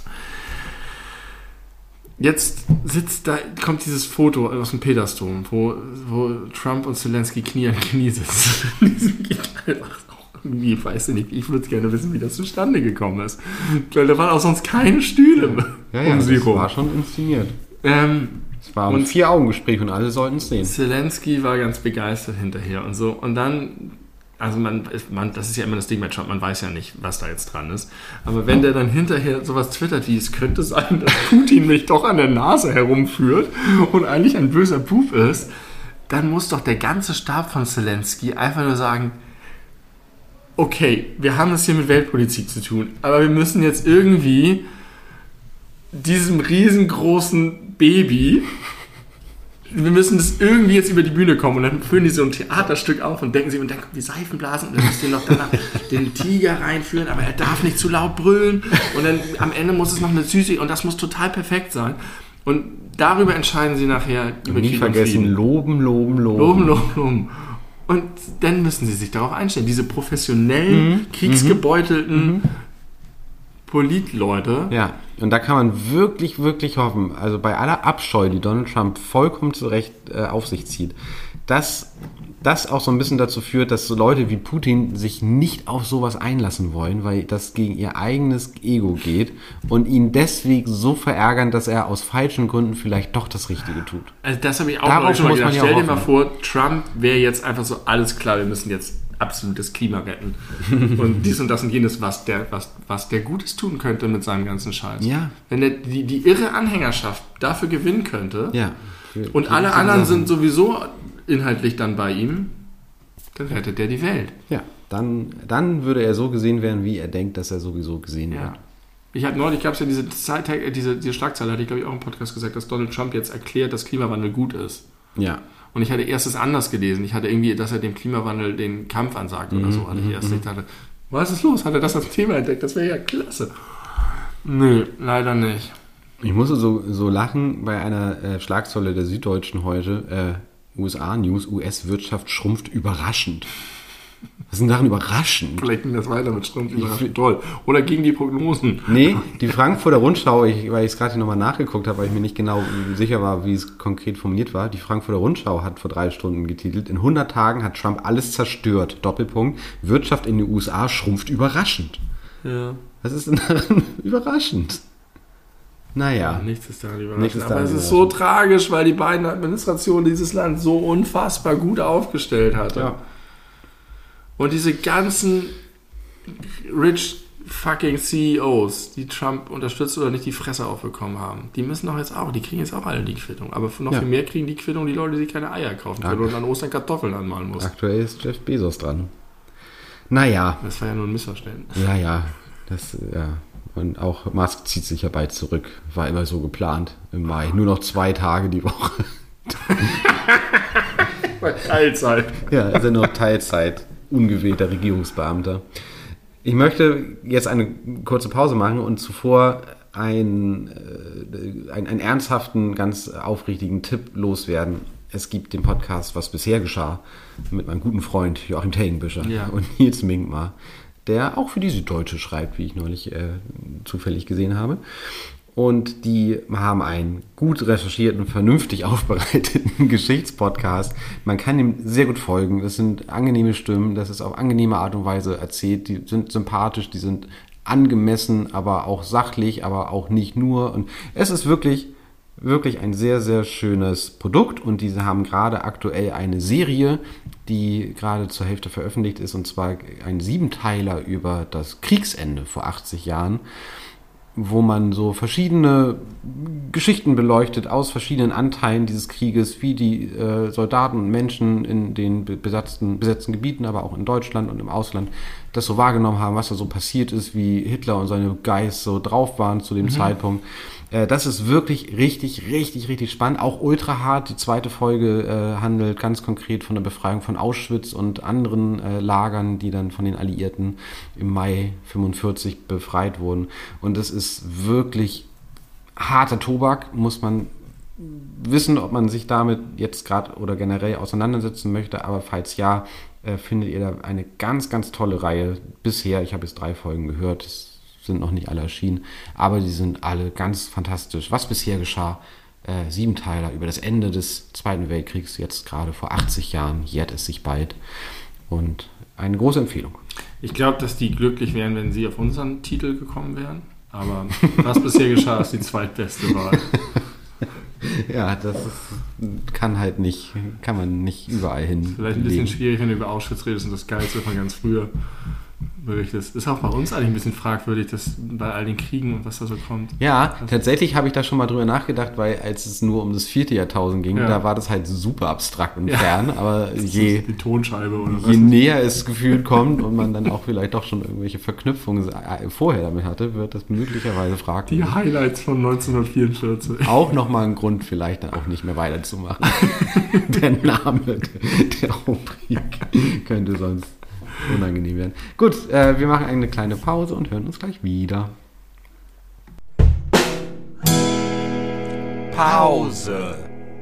Jetzt sitzt da, kommt dieses Foto aus dem Petersdom, wo, wo Trump und Zelensky Knie an Knie sitzen. Diesem geht einfach auch irgendwie, ich weiß nicht, ich würde gerne wissen, wie das zustande gekommen ist. Weil da waren auch sonst keine Stühle ja, ja, um sie das rum. War schon inszeniert. Ähm, es war ein Vier-Augen-Gespräch und alle sollten es sehen. Zelensky war ganz begeistert hinterher und so. Und dann, also man, man, das ist ja immer das Ding bei Trump, man weiß ja nicht, was da jetzt dran ist. Aber wenn der dann hinterher sowas twittert, wie es könnte sein, dass Putin mich doch an der Nase herumführt und eigentlich ein böser Bub ist, dann muss doch der ganze Stab von Zelensky einfach nur sagen, okay, wir haben es hier mit Weltpolitik zu tun, aber wir müssen jetzt irgendwie diesem riesengroßen Baby, wir müssen das irgendwie jetzt über die Bühne kommen und dann führen die so ein Theaterstück auf und denken sie, und dann kommen die Seifenblasen und dann müsst ihr noch danach den Tiger reinführen, aber er darf nicht zu laut brüllen und dann am Ende muss es noch eine Süße und das muss total perfekt sein und darüber entscheiden sie nachher über Krieg und Frieden. Loben, loben, loben. Loben, loben, loben. Und dann müssen sie sich darauf einstellen. Diese professionellen, mhm. kriegsgebeutelten mhm. Politleute. Ja, und da kann man wirklich, wirklich hoffen, also bei aller Abscheu, die Donald Trump vollkommen zu Recht äh, auf sich zieht, dass das auch so ein bisschen dazu führt, dass so Leute wie Putin sich nicht auf sowas einlassen wollen, weil das gegen ihr eigenes Ego geht und ihn deswegen so verärgern, dass er aus falschen Gründen vielleicht doch das Richtige tut. Also das habe ich auch Darauf mal schon mal muss man gedacht. ja Stell dir mal hoffen. vor, Trump wäre jetzt einfach so, alles klar, wir müssen jetzt absolutes Klima retten. Und dies und das und jenes, was der, was, was der Gutes tun könnte mit seinem ganzen Scheiß. Ja. Wenn er die, die irre Anhängerschaft dafür gewinnen könnte Ja. und alle anderen sind sowieso inhaltlich dann bei ihm, dann rettet er die Welt. Ja, dann, dann würde er so gesehen werden, wie er denkt, dass er sowieso gesehen Ja. wird. Ich hatte neulich, gab es ja diese, Zeit, äh, diese, diese Schlagzeile, hatte ich glaube ich auch im Podcast gesagt, dass Donald Trump jetzt erklärt, dass Klimawandel gut ist. Ja. Und ich hatte erst es anders gelesen. Ich hatte irgendwie, dass er dem Klimawandel den Kampf ansagt oder so. Hatte ich erst. Ich dachte, was ist los? Hat er das als Thema entdeckt? Das wäre ja klasse. Nö, leider nicht. Ich musste so, so lachen bei einer äh, Schlagzeile der Süddeutschen heute. Äh, U S A-News, U S-Wirtschaft schrumpft überraschend. Was sind Sachen überraschend? Vielleicht ging das weiter mit Schrumpf überraschend toll. Oder gegen die Prognosen. Nee, die Frankfurter Rundschau, ich, weil ich es gerade nochmal nachgeguckt habe, weil ich mir nicht genau sicher war, wie es konkret formuliert war. Die Frankfurter Rundschau hat vor drei Stunden getitelt, in hundert Tagen hat Trump alles zerstört. Doppelpunkt, Wirtschaft in den U S A schrumpft überraschend. Ja. Was ist denn daran überraschend? Naja. Nichts ist daran überraschend. Nichts ist Aber daran es ist überraschend. so tragisch, weil die beiden Administrationen dieses Land so unfassbar gut aufgestellt hatte. Ja. Und diese ganzen rich fucking C E Os, die Trump unterstützt oder nicht die Fresse aufbekommen haben, die müssen doch jetzt auch, die kriegen jetzt auch alle die Quittung. Aber noch Ja. viel mehr kriegen die Quittung die Leute, die sich keine Eier kaufen können Ja. und an Ostern Kartoffeln anmalen muss. Aktuell ist Jeff Bezos dran. Naja. Das war ja nur ein Missverständnis. Ja, ja. Das, ja. Und auch Musk zieht sich ja bald zurück. War immer so geplant im Mai. Nur noch zwei Tage die Woche. Teilzeit. Ja, ist ja noch Teilzeit. Ungewählter Regierungsbeamter. Ich möchte jetzt eine kurze Pause machen und zuvor einen, äh, einen, einen ernsthaften, ganz aufrichtigen Tipp loswerden. Es gibt den Podcast Was bisher geschah mit meinem guten Freund Joachim Telgenbischer Ja. und Nils Minkmar, der auch für die Süddeutsche schreibt, wie ich neulich äh, zufällig gesehen habe. Und die haben einen gut recherchierten, vernünftig aufbereiteten Geschichtspodcast. Man kann ihm sehr gut folgen. Das sind angenehme Stimmen, das ist auf angenehme Art und Weise erzählt. Die sind sympathisch, die sind angemessen, aber auch sachlich, aber auch nicht nur. Und es ist wirklich, wirklich ein sehr, sehr schönes Produkt. Und diese haben gerade aktuell eine Serie, die gerade zur Hälfte veröffentlicht ist, und zwar ein Siebenteiler über das Kriegsende vor achtzig Jahren, wo man so verschiedene Geschichten beleuchtet aus verschiedenen Anteilen dieses Krieges, wie die äh, Soldaten und Menschen in den besetzten, besetzten Gebieten, aber auch in Deutschland und im Ausland, das so wahrgenommen haben, was da so passiert ist, wie Hitler und seine Guys so drauf waren zu dem mhm. Zeitpunkt. Äh, das ist wirklich richtig, richtig, richtig spannend. Auch ultra hart. Die zweite Folge äh, handelt ganz konkret von der Befreiung von Auschwitz und anderen äh, Lagern, die dann von den Alliierten im Mai fünfundvierzig befreit wurden. Und das ist wirklich harter Tobak, muss man wissen, ob man sich damit jetzt gerade oder generell auseinandersetzen möchte. Aber falls ja, äh, findet ihr da eine ganz, ganz tolle Reihe. Bisher, ich habe jetzt drei Folgen gehört, es sind noch nicht alle erschienen, aber die sind alle ganz fantastisch. Was bisher geschah, äh, Siebenteiler über das Ende des Zweiten Weltkriegs, jetzt gerade vor achtzig Jahren, jährt es sich bald. Und eine große Empfehlung. Ich glaube, dass die glücklich wären, wenn sie auf unseren Titel gekommen wären. Aber was bisher geschah, ist die zweitbeste Wahl. Ja, das ist, kann halt nicht, kann man nicht überall hin. Vielleicht ein bisschen schwierig, wenn du über Auschwitz redest und das Geilste von ganz früher berichtest. Ist auch bei uns eigentlich ein bisschen fragwürdig, dass bei all den Kriegen und was da so kommt. Ja, tatsächlich habe ich da schon mal drüber nachgedacht, weil als es nur um das vierte Jahrtausend ging, ja. da war das halt super abstrakt und ja. fern, aber je, die Tonscheibe oder je was näher es gefühlt kommt und man dann auch vielleicht doch schon irgendwelche Verknüpfungen vorher damit hatte, wird das möglicherweise fragwürdig. Die Highlights von neunzehnhundertvierundvierzig. Auch nochmal ein Grund vielleicht dann auch nicht mehr weiterzumachen. Der Name der Rubrik könnte sonst unangenehm werden. Gut, äh, wir machen eine kleine Pause und hören uns gleich wieder. Pause.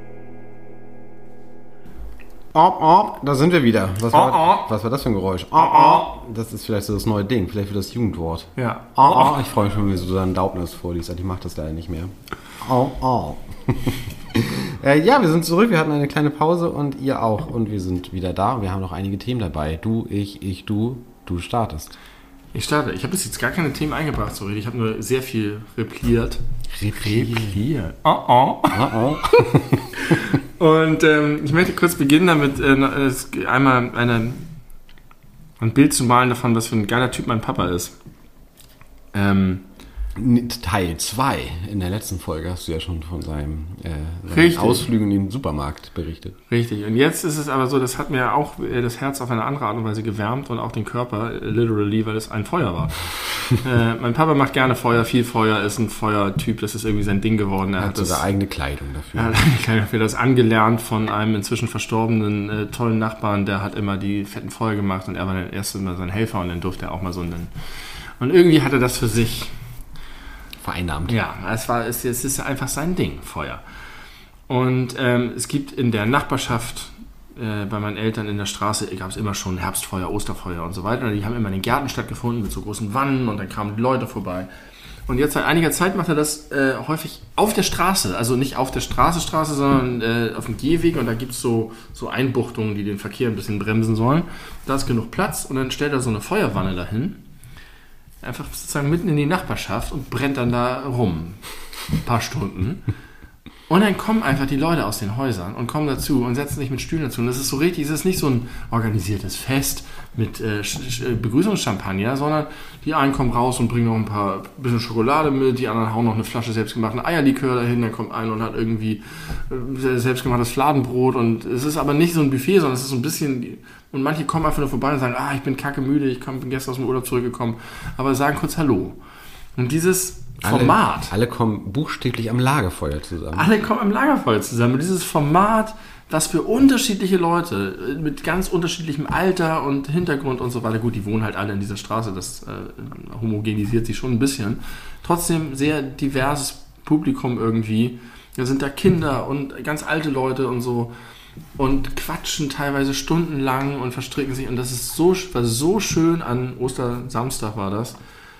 Oh, oh, da sind wir wieder. Was war, Oh, oh. was war das für ein Geräusch? Oh, oh. Das ist vielleicht so das neue Ding, vielleicht wird das Jugendwort. Ja. Oh, oh. Ich freue mich schon, wie du Susanne Daubner vorliest. Ich mache das leider nicht mehr. Oh, oh. Äh, ja, wir sind zurück, wir hatten eine kleine Pause und ihr auch. Und wir sind wieder da und wir haben noch einige Themen dabei. Du, ich, ich, du, du startest. Ich starte. Ich habe bis jetzt gar keine Themen eingebracht, sorry. Ich habe nur sehr viel repliert. Repliert? Oh oh. Oh oh. Und ähm, ich möchte kurz beginnen damit, äh, einmal eine, ein Bild zu malen davon, was für ein geiler Typ mein Papa ist. Ähm... Teil zwei. In der letzten Folge hast du ja schon von seinem, äh, seinen Ausflügen in den Supermarkt berichtet. Richtig. Und jetzt ist es aber so, das hat mir auch das Herz auf eine andere Art und Weise gewärmt und auch den Körper, literally, weil es ein Feuer war. äh, mein Papa macht gerne Feuer, viel Feuer, ist ein Feuertyp, das ist irgendwie sein Ding geworden. Er, er hat, hat sogar das, eigene Kleidung dafür. Er hat eigene Kleidung dafür. Das angelernt von einem inzwischen verstorbenen, äh, tollen Nachbarn, der hat immer die fetten Feuer gemacht und er war der erste Mal sein Helfer und dann durfte er auch mal so einen. Und irgendwie hat er das für sich vereinnahmt. Ja, es, war, es, es ist einfach sein Ding, Feuer. Und ähm, es gibt in der Nachbarschaft, äh, bei meinen Eltern in der Straße, gab es immer schon Herbstfeuer, Osterfeuer und so weiter. Und die haben immer in den Gärten stattgefunden mit so großen Wannen und dann kamen die Leute vorbei. Und jetzt seit einiger Zeit macht er das äh, häufig auf der Straße, also nicht auf der Straße, Straße, sondern äh, auf dem Gehweg. Und da gibt es so, so Einbuchtungen, die den Verkehr ein bisschen bremsen sollen. Da ist genug Platz und dann stellt er so eine Feuerwanne dahin. Einfach sozusagen mitten in die Nachbarschaft und brennt dann da rum. Ein paar Stunden. Und dann kommen einfach die Leute aus den Häusern und kommen dazu und setzen sich mit Stühlen dazu. Und das ist so richtig, es ist nicht so ein organisiertes Fest mit äh, Begrüßungschampagner, sondern die einen kommen raus und bringen noch ein paar bisschen Schokolade mit, die anderen hauen noch eine Flasche selbstgemachten Eierlikör dahin, dann kommt einer und hat irgendwie äh, selbstgemachtes Fladenbrot. Und es ist aber nicht so ein Buffet, sondern es ist so ein bisschen... Und manche kommen einfach nur vorbei und sagen, ah, ich bin kacke müde, ich bin gestern aus dem Urlaub zurückgekommen. Aber sagen kurz Hallo. Und dieses Format... Alle, alle kommen buchstäblich am Lagerfeuer zusammen. Alle kommen am Lagerfeuer zusammen. Und dieses Format, was für unterschiedliche Leute mit ganz unterschiedlichem Alter und Hintergrund und so weiter, gut, die wohnen halt alle in dieser Straße, das äh, homogenisiert sich schon ein bisschen. Trotzdem sehr diverses Publikum irgendwie. Da sind da Kinder und ganz alte Leute und so. Und quatschen teilweise stundenlang und verstricken sich. Und das ist so, war so schön, an Ostersamstag war das,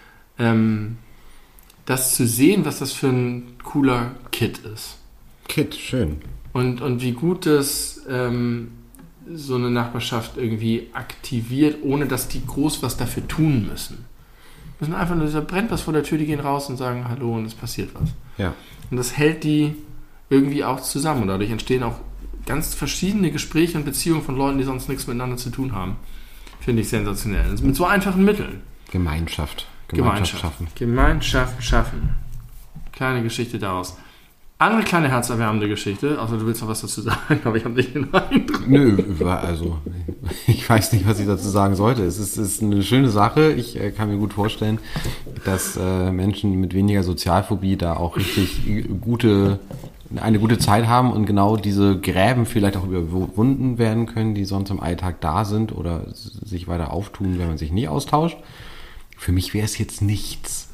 ähm, das zu sehen, was das für ein cooler Kit ist. Kit, schön. Und, und wie gut das ähm, so eine Nachbarschaft irgendwie aktiviert, ohne dass die groß was dafür tun müssen. Müssen einfach nur, da brennt was vor der Tür, die gehen raus und sagen Hallo und es passiert was. Ja. Und das hält die irgendwie auch zusammen. Und dadurch entstehen auch ganz verschiedene Gespräche und Beziehungen von Leuten, die sonst nichts miteinander zu tun haben. Finde ich sensationell. Also mit so einfachen Mitteln. Gemeinschaft. Gemeinschaft, Gemeinschaft schaffen. Gemeinschaft schaffen. Kleine Geschichte daraus. Andere kleine herzerwärmende Geschichte, außer du willst noch was dazu sagen, aber ich habe nicht den Eindruck. Nö, also ich weiß nicht, was ich dazu sagen sollte. Es ist, ist eine schöne Sache. Ich äh, kann mir gut vorstellen, dass äh, Menschen mit weniger Sozialphobie da auch richtig gute... eine gute Zeit haben und genau diese Gräben vielleicht auch überwunden werden können, die sonst im Alltag da sind oder sich weiter auftun, wenn man sich nicht austauscht. Für mich wäre es jetzt nichts.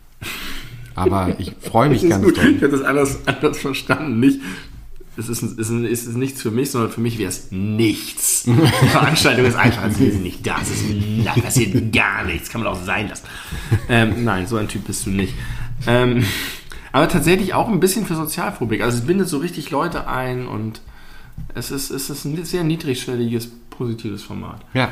Aber ich freue mich ganz gut. doll. Ich habe das anders, anders verstanden. Nicht, es ist, es ist, es ist nichts für mich, sondern für mich wäre es nichts. Die Veranstaltung ist einfach, es ist nicht da, es ist, da passiert gar nichts. Kann man auch sein lassen. Ähm, nein, so ein Typ bist du nicht. Ähm, Aber tatsächlich auch ein bisschen für Sozialphobik. Also es bindet so richtig Leute ein und es ist, es ist ein sehr niedrigschwelliges, positives Format. Ja.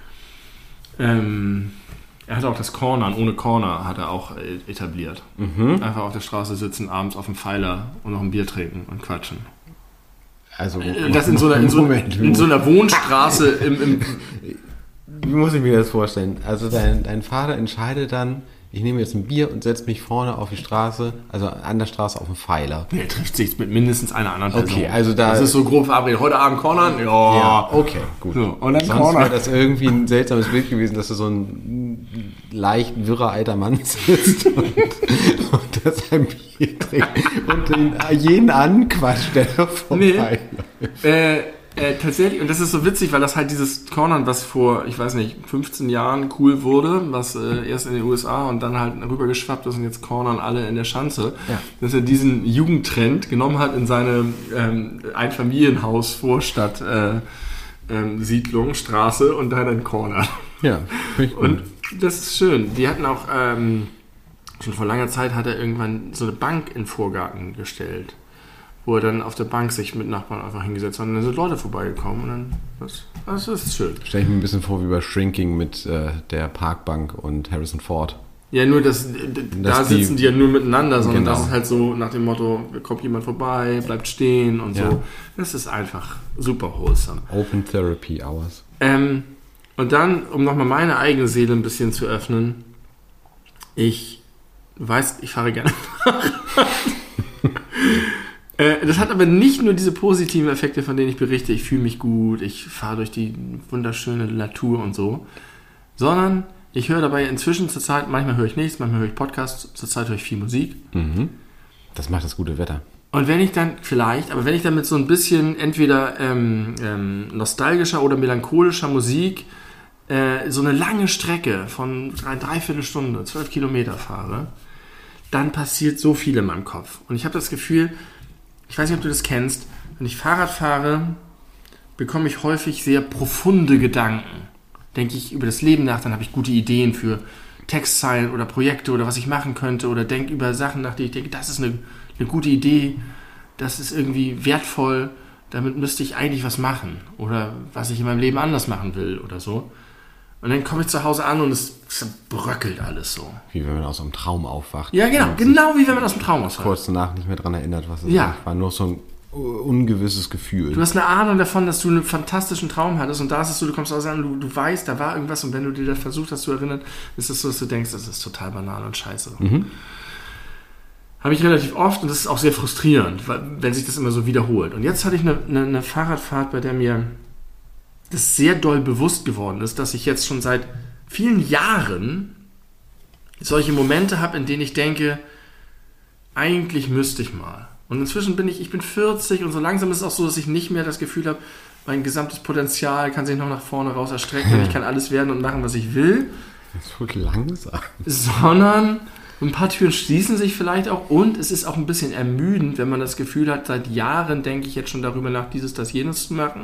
Ähm, er hat auch das Cornern, ohne Corner hat er auch etabliert. Mhm. Einfach auf der Straße sitzen, abends auf dem Pfeiler und noch ein Bier trinken und quatschen. Also das in so einer, in so, Moment, in so einer Wohnstraße im, im Wie muss ich mir das vorstellen? Also dein, dein Vater entscheidet dann, ich nehme jetzt ein Bier und setze mich vorne auf die Straße, also an der Straße auf den Pfeiler. Er trifft sich mit mindestens einer anderen Person. Okay, also da... Das ist so grob verabredet. Heute Abend cornern? Ja. Ja, okay, gut. So, und dann sonst wäre das irgendwie ein seltsames Bild gewesen, dass da so ein leicht wirrer alter Mann sitzt und, und das ein Bier trinkt und den, jeden anquatscht, der da vorbei läuft. Äh... Äh, tatsächlich, und das ist so witzig, weil das halt dieses Cornern, was vor, ich weiß nicht, fünfzehn Jahren cool wurde, was äh, erst in den U S A und dann halt rübergeschwappt ist und jetzt cornern alle in der Schanze, ja. Dass er diesen Jugendtrend genommen hat in seine ähm, Einfamilienhaus-Vorstadt äh, ähm, Siedlung, Straße und da dann cornern. Ja, richtig gut. Und das ist schön. Die hatten auch, ähm, schon vor langer Zeit hat er irgendwann so eine Bank in den Vorgarten gestellt, wo er dann auf der Bank sich mit Nachbarn einfach hingesetzt hat und dann sind Leute vorbeigekommen und dann, das, das ist schön. Stell ich mir ein bisschen vor wie bei Shrinking mit äh, der Parkbank und Harrison Ford. Ja, nur das, da Dass sitzen die, die ja nur miteinander, sondern genau. das ist halt so nach dem Motto, kommt jemand vorbei, bleibt stehen und Ja. so. Das ist einfach super wholesome. Open Therapy Hours. Ähm, und dann, um nochmal meine eigene Seele ein bisschen zu öffnen, ich weiß, ich fahre gerne Fahrrad. äh, das hat aber nicht nur diese positiven Effekte, von denen ich berichte, ich fühle mich gut, ich fahre durch die wunderschöne Natur und so, sondern ich höre dabei inzwischen zur Zeit, manchmal höre ich nichts, manchmal höre ich Podcasts, zur Zeit höre ich viel Musik. Mhm. Das macht das gute Wetter. Und wenn ich dann, vielleicht, aber wenn ich dann mit so ein bisschen entweder ähm, ähm, nostalgischer oder melancholischer Musik äh, so eine lange Strecke von drei, dreiviertel Stunde, zwölf Kilometer fahre, dann passiert so viel in meinem Kopf. Und ich habe das Gefühl, ich weiß nicht, ob du das kennst, wenn ich Fahrrad fahre, bekomme ich häufig sehr profunde Gedanken. Denke ich über das Leben nach, dann habe ich gute Ideen für Textzeilen oder Projekte oder was ich machen könnte oder denke über Sachen nach, die ich denke, das ist eine, eine gute Idee, das ist irgendwie wertvoll, damit müsste ich eigentlich was machen oder was ich in meinem Leben anders machen will oder so. Und dann komme ich zu Hause an und es zerbröckelt alles so. Wie wenn man aus einem Traum aufwacht. Ja, genau, und genau wie wenn man aus dem Traum sich auswacht. kurz danach nicht mehr daran erinnert, was es Ja. eigentlich war. Nur so ein ungewisses Gefühl. Du hast eine Ahnung davon, dass du einen fantastischen Traum hattest und da ist es so, du kommst aus an, du, du weißt, da war irgendwas und wenn du dir das versucht hast zu erinnern, ist es so, dass du denkst, das ist total banal und scheiße. Mhm. Habe ich relativ oft und das ist auch sehr frustrierend, weil, wenn sich das immer so wiederholt. Und jetzt hatte ich eine, eine, eine Fahrradfahrt, bei der mir das sehr doll bewusst geworden ist, dass ich jetzt schon seit vielen Jahren solche Momente habe, in denen ich denke, eigentlich müsste ich mal. Und inzwischen bin ich, ich bin vierzig und so langsam ist es auch so, dass ich nicht mehr das Gefühl habe, mein gesamtes Potenzial kann sich noch nach vorne raus erstrecken und ich kann alles werden und machen, was ich will. Das wird langsam. Sondern ein paar Türen schließen sich vielleicht auch und es ist auch ein bisschen ermüdend, wenn man das Gefühl hat, seit Jahren denke ich jetzt schon darüber nach, dieses, das, jenes zu machen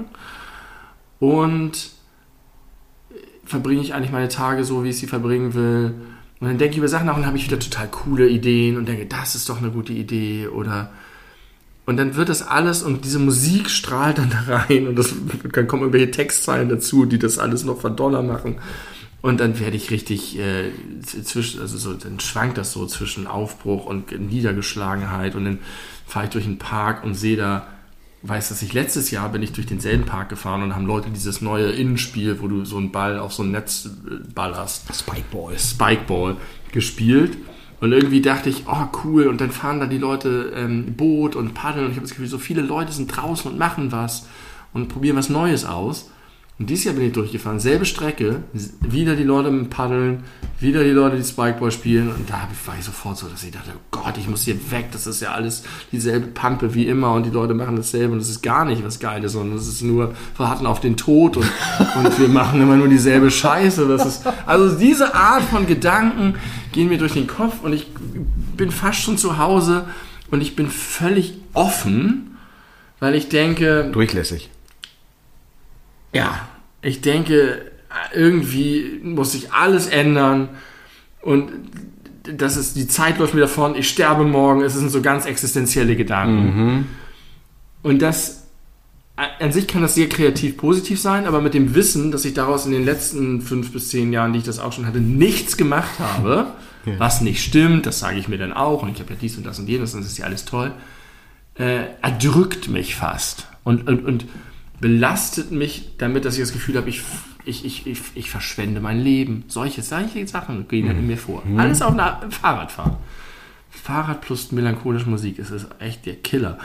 und verbringe ich eigentlich meine Tage so, wie ich sie verbringen will. Und dann denke ich über Sachen nach und dann habe ich wieder total coole Ideen und denke, das ist doch eine gute Idee oder und dann wird das alles und diese Musik strahlt dann da rein und das, dann kommen irgendwelche Textzeilen dazu, die das alles noch verdoller machen und dann werde ich richtig äh, zwischen, also so, dann schwankt das so zwischen Aufbruch und Niedergeschlagenheit und dann fahre ich durch den Park und sehe da, weiß, dass ich letztes Jahr bin ich durch denselben Park gefahren und haben Leute dieses neue Innenspiel, wo du so einen Ball auf so ein Netz ballerst, Spikeball. Spikeball gespielt. Und irgendwie dachte ich, oh cool, und dann fahren da die Leute ähm, Boot und paddeln und ich habe das Gefühl, so viele Leute sind draußen und machen was und probieren was Neues aus. Und dieses Jahr bin ich durchgefahren, selbe Strecke, wieder die Leute mit Paddeln, wieder die Leute, die Spikeball spielen und da war ich sofort so, dass ich dachte, oh Gott, ich muss hier weg, das ist ja alles dieselbe Pampe wie immer und die Leute machen dasselbe und das ist gar nicht was Geiles, sondern das ist nur, wir hatten auf den Tod und, und wir machen immer nur dieselbe Scheiße. Das ist, also diese Art von Gedanken gehen mir durch den Kopf und ich bin fast schon zu Hause und ich bin völlig offen, weil ich denke... Durchlässig. Ja, ich denke, irgendwie muss sich alles ändern und das ist, die Zeit läuft mir davon, ich sterbe morgen, es sind so ganz existenzielle Gedanken. Mhm. Und das, an sich kann das sehr kreativ positiv sein, aber mit dem Wissen, dass ich daraus in den letzten fünf bis zehn Jahren, die ich das auch schon hatte, nichts gemacht habe, ja. Was nicht stimmt, das sage ich mir dann auch und ich habe ja dies und das und jenes und das ist ja alles toll, äh, erdrückt mich fast und, und, und belastet mich damit, dass ich das Gefühl habe, ich, ich, ich, ich, ich verschwende mein Leben. Solche, solche Sachen gehen in mir vor. Mhm. Alles auf einer Fahrradfahren. Fahrrad plus melancholische Musik, es ist echt der Killer.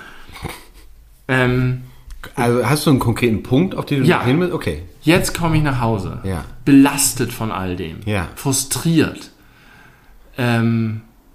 Ähm, also hast du einen konkreten Punkt, auf den du ja, hin willst? Okay. Jetzt komme ich nach Hause. Ja. Belastet von all dem. Ja. Frustriert. Ähm,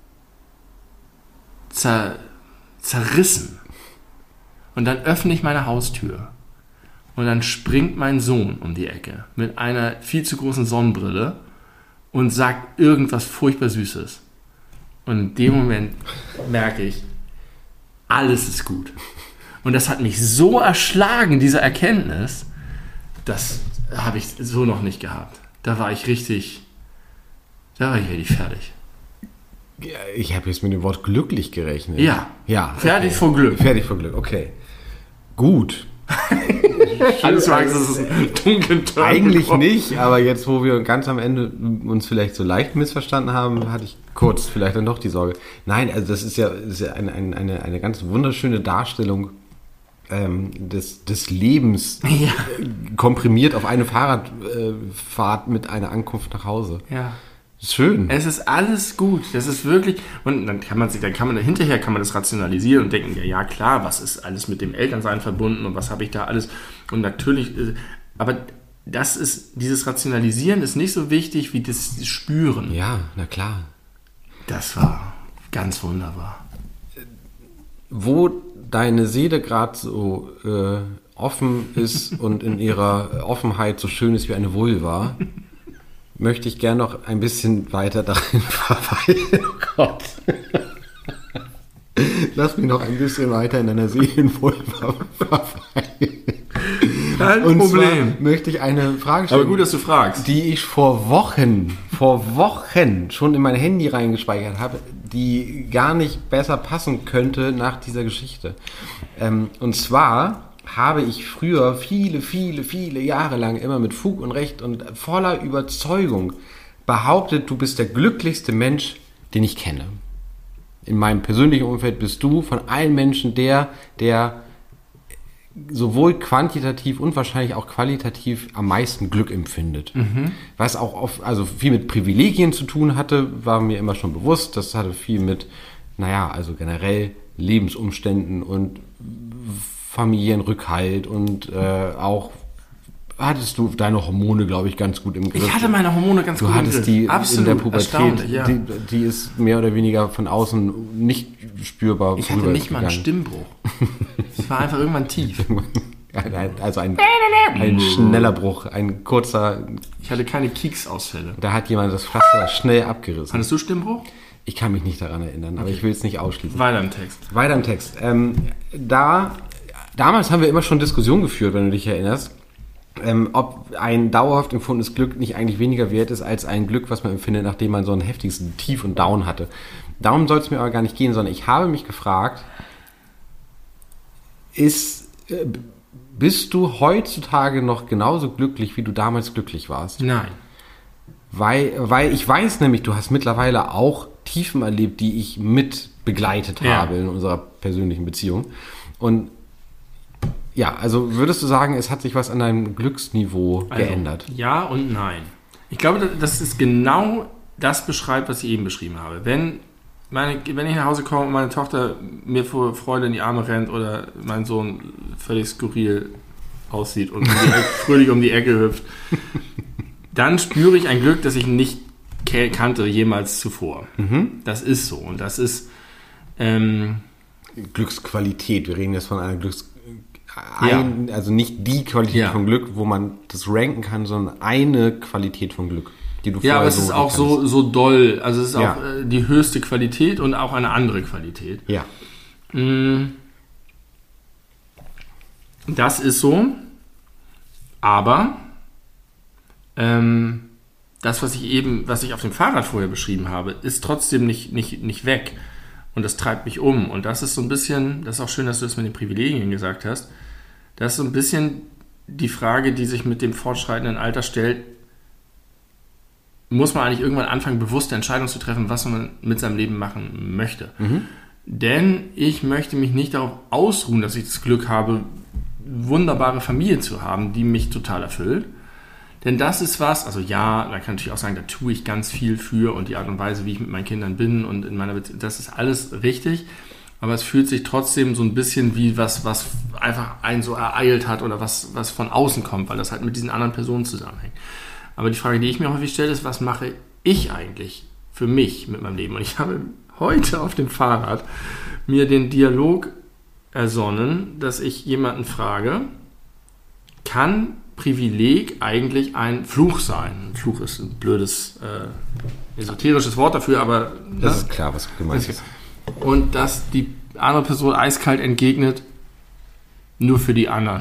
zer, zerrissen. Und dann öffne ich meine Haustür. Und dann springt mein Sohn um die Ecke mit einer viel zu großen Sonnenbrille und sagt irgendwas furchtbar Süßes. Und in dem Moment merke ich, alles ist gut. Und das hat mich so erschlagen, diese Erkenntnis, das habe ich so noch nicht gehabt. Da war ich richtig, da war ich richtig fertig. Ich habe jetzt mit dem Wort glücklich gerechnet. Ja. Ja. Fertig okay. vor Glück. Fertig vor Glück, okay. Gut. Alles war, es ist ein dunklen Turn Eigentlich bekommen. nicht, aber jetzt, wo wir ganz am Ende uns vielleicht so leicht missverstanden haben, hatte ich kurz vielleicht dann doch die Sorge. Nein, also das ist ja, das ist ja eine, eine, eine, eine ganz wunderschöne Darstellung ähm, des, des Lebens, Ja. komprimiert auf eine Fahrradfahrt mit einer Ankunft nach Hause. Ja. Schön. Es ist alles gut. Das ist wirklich. Und dann kann man sich, dann kann man hinterher kann man das rationalisieren und denken, ja, ja klar, was ist alles mit dem Elternsein verbunden und was habe ich da alles. Und natürlich, äh, aber das ist, dieses Rationalisieren ist nicht so wichtig wie das Spüren. Ja, na klar. Das war ganz wunderbar. Wo deine Seele gerade so äh, offen ist und in ihrer Offenheit so schön ist wie eine Vulva, möchte ich gerne noch ein bisschen weiter darin verweilen. Oh Gott. Lass mich noch ein bisschen weiter in deiner Seelenvulva verweilen. Kein Und Problem. zwar möchte ich eine Frage stellen, Aber gut, dass du fragst. die ich vor Wochen, vor Wochen schon in mein Handy reingespeichert habe, die gar nicht besser passen könnte nach dieser Geschichte. Ähm, und zwar habe ich früher viele, viele, viele Jahre lang immer mit Fug und Recht und voller Überzeugung behauptet, du bist der glücklichste Mensch, den ich kenne. In meinem persönlichen Umfeld bist du von allen Menschen der, der sowohl quantitativ und wahrscheinlich auch qualitativ am meisten Glück empfindet. Mhm. Was auch oft, also viel mit Privilegien zu tun hatte, war mir immer schon bewusst. Das hatte viel mit, naja, also generell Lebensumständen und Familienrückhalt und äh, auch hattest du deine Hormone, glaube ich, ganz gut im Griff. Ich hatte meine Hormone ganz Du gut im hattest Griff. die Absolut, in der Pubertät, erstaunlich, ja. die, die ist mehr oder weniger von außen nicht spürbar. Ich hatte nicht mal einen Stimmbruch. Es war einfach irgendwann tief. Also ein, ein schneller Bruch, ein kurzer. Ich hatte keine Kieksausfälle. Da hat jemand das Pflaster schnell abgerissen. Hattest du Stimmbruch? Ich kann mich nicht daran erinnern, aber ich will es nicht ausschließen. Weiter im Text. Weiter im Text. Ähm, da, damals haben wir immer schon Diskussionen geführt, wenn du dich erinnerst, ähm, ob ein dauerhaft empfundenes Glück nicht eigentlich weniger wert ist als ein Glück, was man empfindet, nachdem man so ein heftiges Tief und Down hatte. Darum soll es mir aber gar nicht gehen, sondern ich habe mich gefragt, ist, äh, bist du heutzutage noch genauso glücklich, wie du damals glücklich warst? Nein. Weil, weil ich weiß nämlich, du hast mittlerweile auch Tiefen erlebt, die ich mit begleitet Ja. habe in unserer persönlichen Beziehung. Und ja, also würdest du sagen, es hat sich was an deinem Glücksniveau Also, geändert? Ja und nein. Ich glaube, dass es genau das beschreibt, was ich eben beschrieben habe. Wenn, meine, wenn ich nach Hause komme und meine Tochter mir vor Freude in die Arme rennt oder mein Sohn völlig skurril aussieht und um die Ecke, fröhlich um die Ecke hüpft, dann spüre ich ein Glück, das ich nicht kannte jemals zuvor. Mhm. Das ist so. Und das ist ähm, Glücksqualität, wir reden jetzt von einer Glücks... Ja. Ein, also nicht die Qualität Ja. von Glück, wo man das ranken kann, sondern eine Qualität von Glück, die du ja, vorher aber es so ist auch nicht so, so doll. Also es ist Ja. auch äh, die höchste Qualität und auch eine andere Qualität. Ja. Mm. Das ist so. Aber ähm, das, was ich eben, was ich auf dem Fahrrad vorher beschrieben habe, ist trotzdem nicht, nicht, nicht weg. Und das treibt mich um. Und das ist so ein bisschen, das ist auch schön, dass du das mit den Privilegien gesagt hast, das ist so ein bisschen die Frage, die sich mit dem fortschreitenden Alter stellt, muss man eigentlich irgendwann anfangen, bewusste Entscheidungen zu treffen, was man mit seinem Leben machen möchte. Mhm. Denn ich möchte mich nicht darauf ausruhen, dass ich das Glück habe, wunderbare Familie zu haben, die mich total erfüllt. Denn das ist was, also ja, man kann natürlich auch sagen, da tue ich ganz viel für und die Art und Weise, wie ich mit meinen Kindern bin und in meiner Beziehung, das ist alles richtig. Aber es fühlt sich trotzdem so ein bisschen wie was, was einfach einen so ereilt hat oder was, was von außen kommt, weil das halt mit diesen anderen Personen zusammenhängt. Aber die Frage, die ich mir häufig stelle, ist, was mache ich eigentlich für mich mit meinem Leben? Und ich habe heute auf dem Fahrrad mir den Dialog ersonnen, dass ich jemanden frage, kann Privileg eigentlich ein Fluch sein? Fluch ist ein blödes, äh, esoterisches Wort dafür, aber... Das ne? ist klar, was gemeint ist. Und dass die andere Person eiskalt entgegnet, nur für die anderen.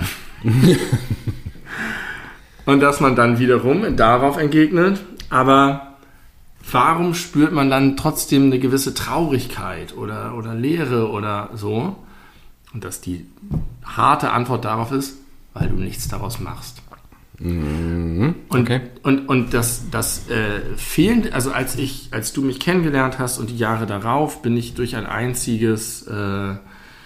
Und dass man dann wiederum darauf entgegnet, aber warum spürt man dann trotzdem eine gewisse Traurigkeit oder, oder Leere oder so? Und dass die harte Antwort darauf ist, weil du nichts daraus machst. Mhm. Okay. Und, und, und das, das äh, fehlende, also als ich, als du mich kennengelernt hast und die Jahre darauf, bin ich durch ein einziges äh,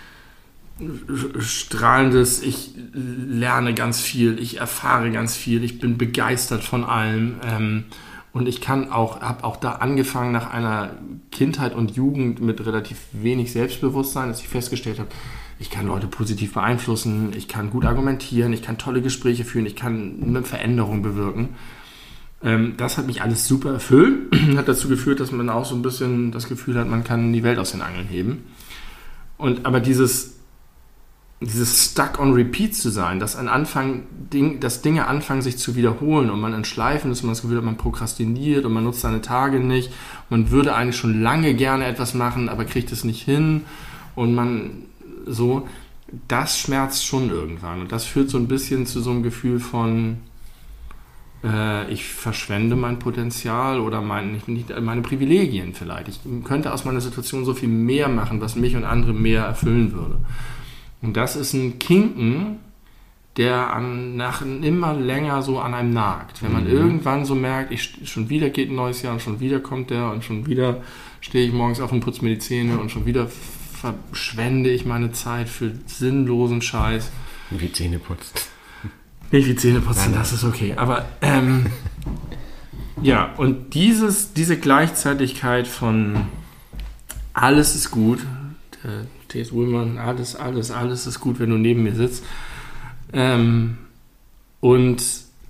strahlendes, ich lerne ganz viel, ich erfahre ganz viel, ich bin begeistert von allem. Ähm, und ich kann auch, habe auch da angefangen nach einer Kindheit und Jugend mit relativ wenig Selbstbewusstsein, dass ich festgestellt habe, ich kann Leute positiv beeinflussen, ich kann gut argumentieren, ich kann tolle Gespräche führen, ich kann eine Veränderung bewirken. Ähm, das hat mich alles super erfüllt, hat dazu geführt, dass man auch so ein bisschen das Gefühl hat, man kann die Welt aus den Angeln heben. Und aber dieses, dieses Stuck on Repeat zu sein, dass, an Anfang, Ding, dass Dinge anfangen sich zu wiederholen und man in Schleifen ist, man das Gefühl hat, man prokrastiniert und man nutzt seine Tage nicht, man würde eigentlich schon lange gerne etwas machen, aber kriegt es nicht hin und man so, das schmerzt schon irgendwann. Und das führt so ein bisschen zu so einem Gefühl von, äh, ich verschwende mein Potenzial oder mein, nicht, nicht, meine Privilegien vielleicht. Ich könnte aus meiner Situation so viel mehr machen, was mich und andere mehr erfüllen würde. Und das ist ein Kinken, der an, nach immer länger so an einem nagt. Wenn man mhm. irgendwann so merkt, ich, schon wieder geht ein neues Jahr und schon wieder kommt der und schon wieder stehe ich morgens auf und putze mir die Zähne und schon wieder verschwende ich meine Zeit für sinnlosen Scheiß. Wie Zähne putzt. Nicht wie Zähne putzen, das ist okay. Aber ähm, ja, und dieses, diese Gleichzeitigkeit von alles ist gut, der T S. Ullmann, alles, alles, alles ist gut, wenn du neben mir sitzt. Ähm, und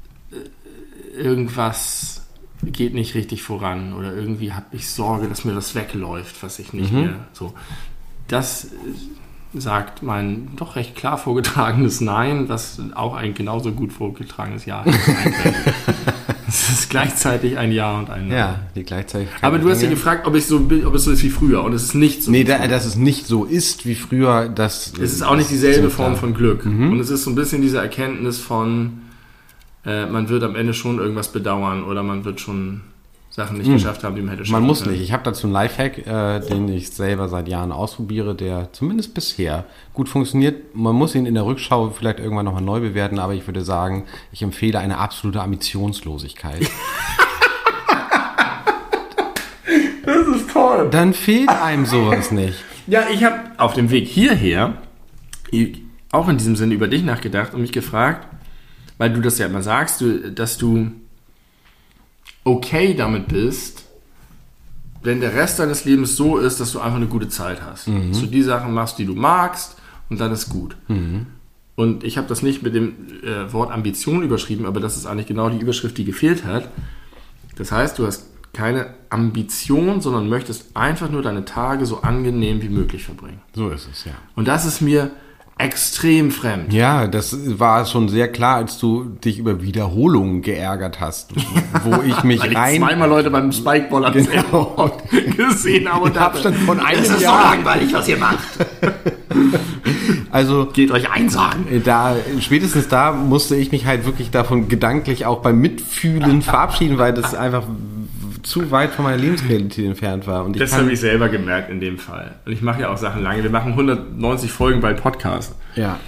irgendwas geht nicht richtig voran oder irgendwie habe ich Sorge, dass mir das wegläuft, was ich nicht mhm. mehr so. Das sagt mein doch recht klar vorgetragenes Nein, was auch ein genauso gut vorgetragenes Ja ist. Es ist gleichzeitig ein Ja und ein Nein. Ja, die Gleichzeitigkeit. Aber du hast ja gefragt, ob, ich so, ob es so ist wie früher und es ist nicht so. Nee, da, dass es nicht so ist wie früher. Das es ist auch nicht dieselbe Form von Glück. Mhm. Und es ist so ein bisschen diese Erkenntnis von, äh, man wird am Ende schon irgendwas bedauern oder man wird schon Sachen nicht hm. geschafft haben, die man hätte schaffen Man muss können. nicht. Ich habe dazu einen Lifehack, äh, den ich selber seit Jahren ausprobiere, der zumindest bisher gut funktioniert. Man muss ihn in der Rückschau vielleicht irgendwann nochmal neu bewerten, aber ich würde sagen, ich empfehle eine absolute Ambitionslosigkeit. Das ist toll. Dann fehlt einem sowas nicht. Ja, ich habe auf dem Weg hierher auch in diesem Sinne über dich nachgedacht und mich gefragt, weil du das ja immer sagst, du, dass du okay damit bist, wenn der Rest deines Lebens so ist, dass du einfach eine gute Zeit hast. Mhm. Dass du die Sachen machst, die du magst und dann ist gut. Mhm. Und ich habe das nicht mit dem äh, Wort Ambition überschrieben, aber das ist eigentlich genau die Überschrift, die gefehlt hat. Das heißt, du hast keine Ambition, sondern möchtest einfach nur deine Tage so angenehm wie möglich verbringen. So ist es, ja. Und das ist mir extrem fremd. Ja, das war schon sehr klar, als du dich über Wiederholungen geärgert hast, wo ich mich Weil rein... ich zweimal Leute beim Spikeball genau. gesehen habe und Abstand von einem das ist Jahr. so langweilig, was ihr macht. Also geht euch einsagen. Da, spätestens da musste ich mich halt wirklich davon gedanklich auch beim Mitfühlen verabschieden, weil das einfach zu weit von meiner Lebensrealität entfernt war. Und ich das habe ich selber gemerkt in dem Fall. Und ich mache ja auch Sachen lange. Wir machen hundertneunzig Folgen bei Podcast. Ja.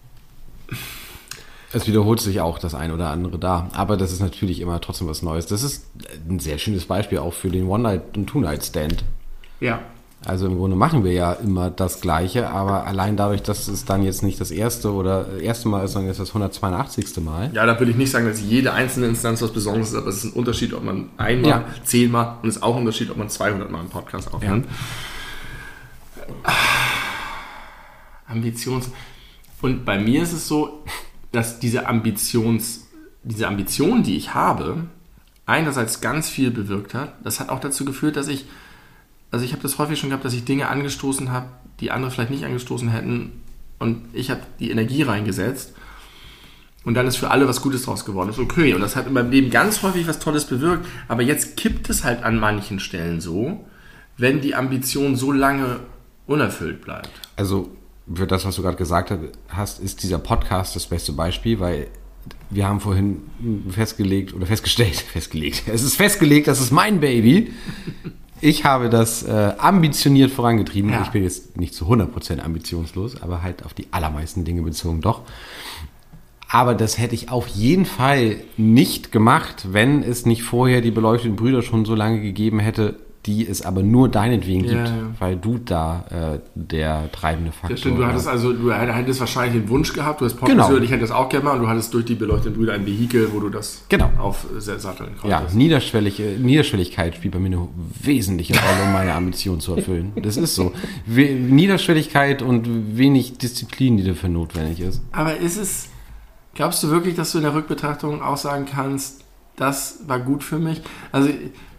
Es wiederholt sich auch das ein oder andere da. Aber das ist natürlich immer trotzdem was Neues. Das ist ein sehr schönes Beispiel auch für den One-Night- und Two-Night-Stand. Ja. Also im Grunde machen wir ja immer das Gleiche, aber allein dadurch, dass es dann jetzt nicht das erste oder erste Mal ist, sondern jetzt das hundertzweiundachtzigste Mal. Ja, da würde ich nicht sagen, dass jede einzelne Instanz was Besonderes ist, aber es ist ein Unterschied, ob man einmal, ja. zehnmal und es ist auch ein Unterschied, ob man zweihundert Mal einen Podcast aufnimmt. Ja. Ambitions... Und bei mir ist es so, dass diese Ambitions, diese Ambition, die ich habe, einerseits ganz viel bewirkt hat. Das hat auch dazu geführt, dass ich, also ich habe das häufig schon gehabt, dass ich Dinge angestoßen habe, die andere vielleicht nicht angestoßen hätten. Und ich habe die Energie reingesetzt. Und dann ist für alle was Gutes draus geworden. Das ist okay. Und das hat in meinem Leben ganz häufig was Tolles bewirkt. Aber jetzt kippt es halt an manchen Stellen so, wenn die Ambition so lange unerfüllt bleibt. Also für das, was du gerade gesagt hast, ist dieser Podcast das beste Beispiel, weil wir haben vorhin festgelegt oder festgestellt, festgelegt, es ist festgelegt, das ist mein Baby. Ich habe das äh, ambitioniert vorangetrieben. Ja. Ich bin jetzt nicht zu hundert Prozent ambitionslos, aber halt auf die allermeisten Dinge bezogen doch. Aber das hätte ich auf jeden Fall nicht gemacht, wenn es nicht vorher die beleuchteten Brüder schon so lange gegeben hätte, die es aber nur deinetwegen Ja, gibt, ja. weil du da äh, der treibende Faktor Das stimmt, du hattest warst. also, du hättest wahrscheinlich den Wunsch gehabt, du hast Podcast Genau. gehört, ich hätte das auch gerne mal und du hattest durch die beleuchteten Brüder ein Vehikel, wo du das Genau. aufsatteln Ja, konntest. Niederschwellig, Niederschwelligkeit spielt bei mir eine wesentliche Rolle, um meine Ambition zu erfüllen. Das ist so. We- Niederschwelligkeit und wenig Disziplin, die dafür notwendig ist. Aber ist es, glaubst du wirklich, dass du in der Rückbetrachtung auch sagen kannst, das war gut für mich? Also,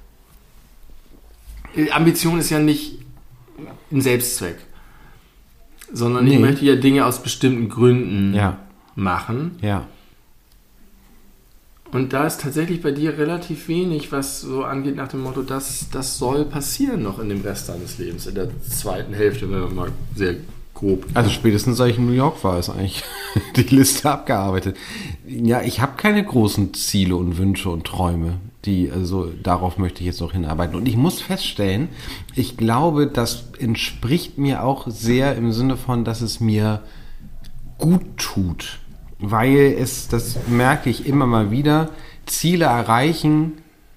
Ambition ist ja nicht ein Selbstzweck, sondern ich Nee. möchte ja Dinge aus bestimmten Gründen Ja, machen. ja. Und da ist tatsächlich bei dir relativ wenig, was so angeht nach dem Motto, das, das soll passieren noch in dem Rest deines Lebens, in der zweiten Hälfte, wenn man mal sehr grob. Also spätestens seit ich in New York war, ist eigentlich die Liste abgearbeitet. Ja, ich habe keine großen Ziele und Wünsche und Träume, die, also darauf möchte ich jetzt noch hinarbeiten. Und ich muss feststellen, ich glaube, das entspricht mir auch sehr im Sinne von, dass es mir gut tut. Weil es, das merke ich immer mal wieder, Ziele erreichen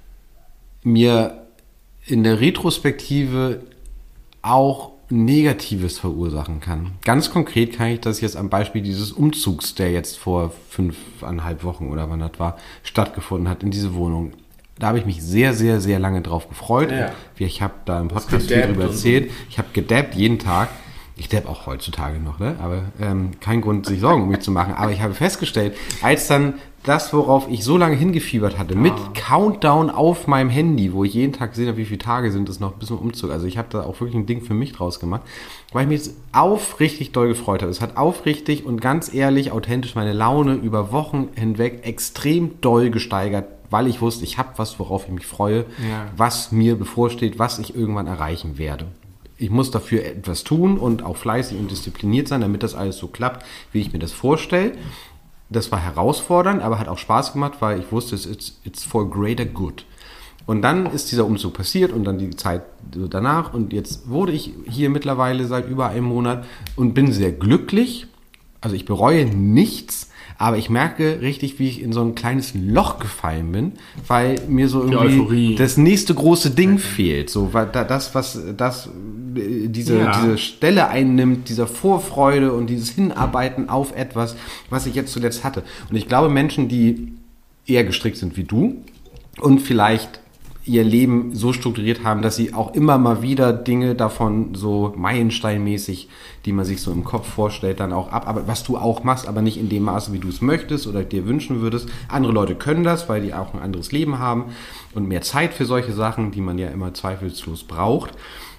mir in der Retrospektive auch Negatives verursachen kann. Ganz konkret kann ich das jetzt am Beispiel dieses Umzugs, der jetzt vor fünfeinhalb Wochen oder wann das war, stattgefunden hat in diese Wohnung. Da habe ich mich sehr, sehr, sehr lange drauf gefreut. Ja. Ich habe da im Podcast viel gedabbt drüber und erzählt. Ich habe gedabbt jeden Tag. Ich dabbe auch heutzutage noch, ne? Aber ähm, kein Grund, sich Sorgen um mich zu machen. Aber ich habe festgestellt, als dann das, worauf ich so lange hingefiebert hatte, mit Countdown auf meinem Handy, wo ich jeden Tag gesehen habe, wie viele Tage sind es noch bis zum Umzug. Also ich habe da auch wirklich ein Ding für mich draus gemacht, weil ich mich jetzt aufrichtig doll gefreut habe. Es hat aufrichtig und ganz ehrlich, authentisch meine Laune über Wochen hinweg extrem doll gesteigert, weil ich wusste, ich habe was, worauf ich mich freue, Ja. was mir bevorsteht, was ich irgendwann erreichen werde. Ich muss dafür etwas tun und auch fleißig und diszipliniert sein, damit das alles so klappt, wie ich mir das vorstelle. Das war herausfordernd, aber hat auch Spaß gemacht, weil ich wusste, it's, it's for greater good. Und dann ist dieser Umzug passiert und dann die Zeit danach. Und jetzt wurde ich hier mittlerweile seit über einem Monat und bin sehr glücklich. Also ich bereue nichts, aber ich merke richtig, wie ich in so ein kleines Loch gefallen bin, weil mir so irgendwie Euphorie. das nächste große Ding fehlt. So, weil da- das, was das, äh, diese, Ja. diese Stelle einnimmt, dieser Vorfreude und dieses Hinarbeiten auf etwas, was ich jetzt zuletzt hatte. Und ich glaube, Menschen, die eher gestrickt sind wie du und vielleicht ihr Leben so strukturiert haben, dass sie auch immer mal wieder Dinge davon so meilensteinmäßig, die man sich so im Kopf vorstellt, dann auch ab, aber was du auch machst, aber nicht in dem Maße, wie du es möchtest oder dir wünschen würdest. Andere Leute können das, weil die auch ein anderes Leben haben und mehr Zeit für solche Sachen, die man ja immer zweifellos braucht.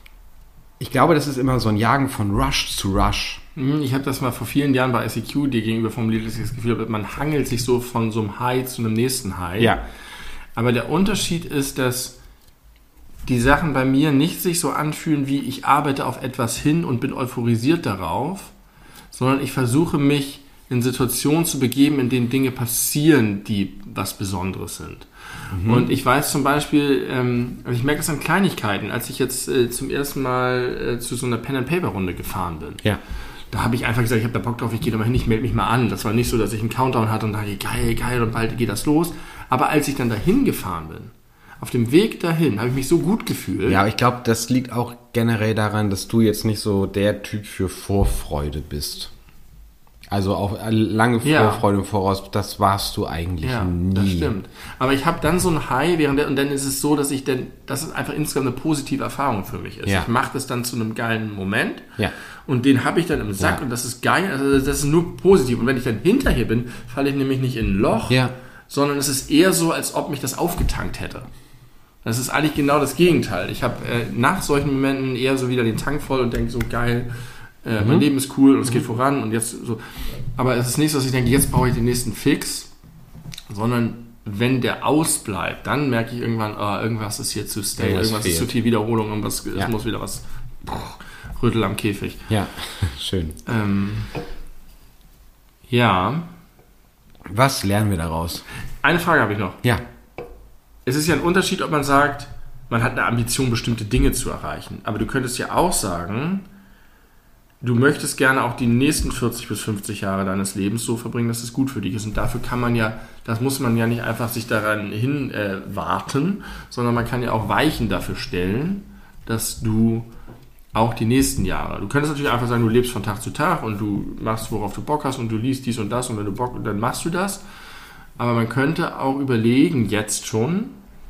Ich glaube, das ist immer so ein Jagen von Rush zu Rush. Hm, Ich habe das mal vor vielen Jahren bei I C Q dir gegenüber formuliert, dass ich das Gefühl habe, man hangelt sich so von so einem High zu einem nächsten High. Aber der Unterschied ist, dass die Sachen bei mir nicht sich so anfühlen, wie ich arbeite auf etwas hin und bin euphorisiert darauf, sondern ich versuche mich in Situationen zu begeben, in denen Dinge passieren, die was Besonderes sind. Mhm. Und ich weiß zum Beispiel, ähm, also ich merke es an Kleinigkeiten, als ich jetzt äh, zum ersten Mal äh, zu so einer Pen-and-Paper-Runde gefahren bin. Ja. Da habe ich einfach gesagt, ich habe da Bock drauf, ich gehe da mal hin, ich melde mich mal an. Das war nicht so, dass ich einen Countdown hatte und dachte, geil, geil, und bald geht das los. Aber als ich dann dahin gefahren bin, auf dem Weg dahin, habe ich mich so gut gefühlt. Ja, aber ich glaube, das liegt auch generell daran, dass du jetzt nicht so der Typ für Vorfreude bist. Also auch lange Ja. Vorfreude im Voraus, das warst du eigentlich Ja, nie. das stimmt. Aber ich habe dann so ein High, während der, und dann ist es so, dass ich dann, dass es einfach insgesamt eine positive Erfahrung für mich ist. Ja. Ich mache das dann zu einem geilen Moment Ja. und den habe ich dann im Sack Ja. und das ist geil, also das ist nur positiv. Und wenn ich dann hinterher bin, falle ich nämlich nicht in ein Loch, Ja. sondern es ist eher so, als ob mich das aufgetankt hätte. Das ist eigentlich genau das Gegenteil. Ich habe äh, nach solchen Momenten eher so wieder den Tank voll und denke so, geil, äh, Mhm. mein Leben ist cool und es geht voran und jetzt so. Aber es ist nicht so, dass ich denke, jetzt brauche ich den nächsten Fix, sondern wenn der ausbleibt, dann merke ich irgendwann, oh, irgendwas ist hier zu stale, Irgendwas irgendwas ist fehlt. zu viel Wiederholung, irgendwas, Ja. es muss wieder was rütteln am Käfig. Ja, schön. Ähm, ja, Was lernen wir daraus? Eine Frage habe ich noch. Ja. Es ist ja ein Unterschied, ob man sagt, man hat eine Ambition, bestimmte Dinge zu erreichen. Aber du könntest ja auch sagen, du möchtest gerne auch die nächsten vierzig bis fünfzig Jahre deines Lebens so verbringen, dass es gut für dich ist. Und dafür kann man ja, das muss man ja nicht einfach sich daran hin äh, warten, sondern man kann ja auch Weichen dafür stellen, dass du auch die nächsten Jahre, du könntest natürlich einfach sagen, du lebst von Tag zu Tag und du machst, worauf du Bock hast und du liest dies und das und wenn du Bock, dann machst du das. Aber man könnte auch überlegen, jetzt schon,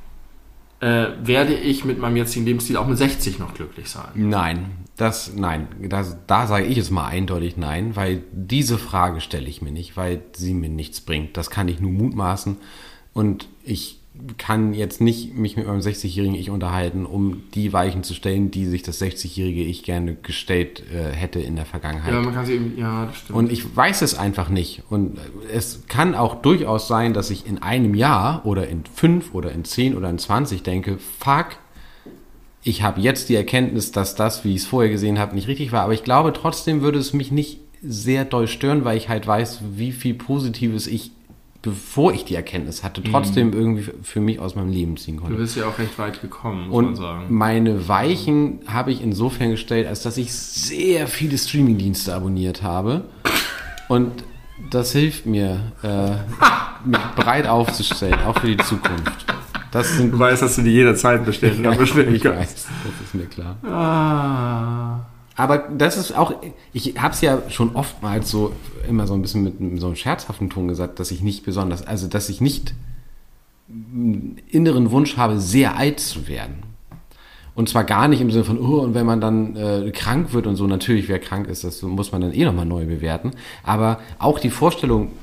äh, werde ich mit meinem jetzigen Lebensstil auch mit sechzig noch glücklich sein? Nein, das, nein, das, da sage ich es mal eindeutig nein, weil diese Frage stelle ich mir nicht, weil sie mir nichts bringt. Das kann ich nur mutmaßen und ich kann jetzt nicht mich mit meinem sechzigjährigen Ich unterhalten, um die Weichen zu stellen, die sich das sechzigjährige Ich gerne gestellt äh, hätte in der Vergangenheit. Ja, man kann sie eben, ja, das stimmt. Und ich weiß es einfach nicht. Und es kann auch durchaus sein, dass ich in einem Jahr oder in fünf oder in zehn oder in zwanzig denke, fuck, ich habe jetzt die Erkenntnis, dass das, wie ich es vorher gesehen habe, nicht richtig war. Aber ich glaube, trotzdem würde es mich nicht sehr doll stören, weil ich halt weiß, wie viel Positives ich, bevor ich die Erkenntnis hatte, trotzdem mhm. irgendwie für mich aus meinem Leben ziehen konnte. Du bist ja auch recht weit gekommen, muss und man sagen. Meine Weichen habe ich insofern gestellt, als dass ich sehr viele Streamingdienste abonniert habe. Und das hilft mir, äh, mich breit aufzustellen, auch für die Zukunft. Das sind, du weißt, dass du die jederzeit bestellen, ja, bestellen ich kannst. Weiß, das ist mir klar. Ah. Aber das ist auch, ich habe es ja schon oftmals so, immer so ein bisschen mit so einem scherzhaften Ton gesagt, dass ich nicht besonders, also dass ich nicht einen inneren Wunsch habe, sehr alt zu werden. Und zwar gar nicht im Sinne von, oh, und wenn man dann äh, krank wird und so, natürlich, wer krank ist, das muss man dann eh nochmal neu bewerten. Aber auch die Vorstellung,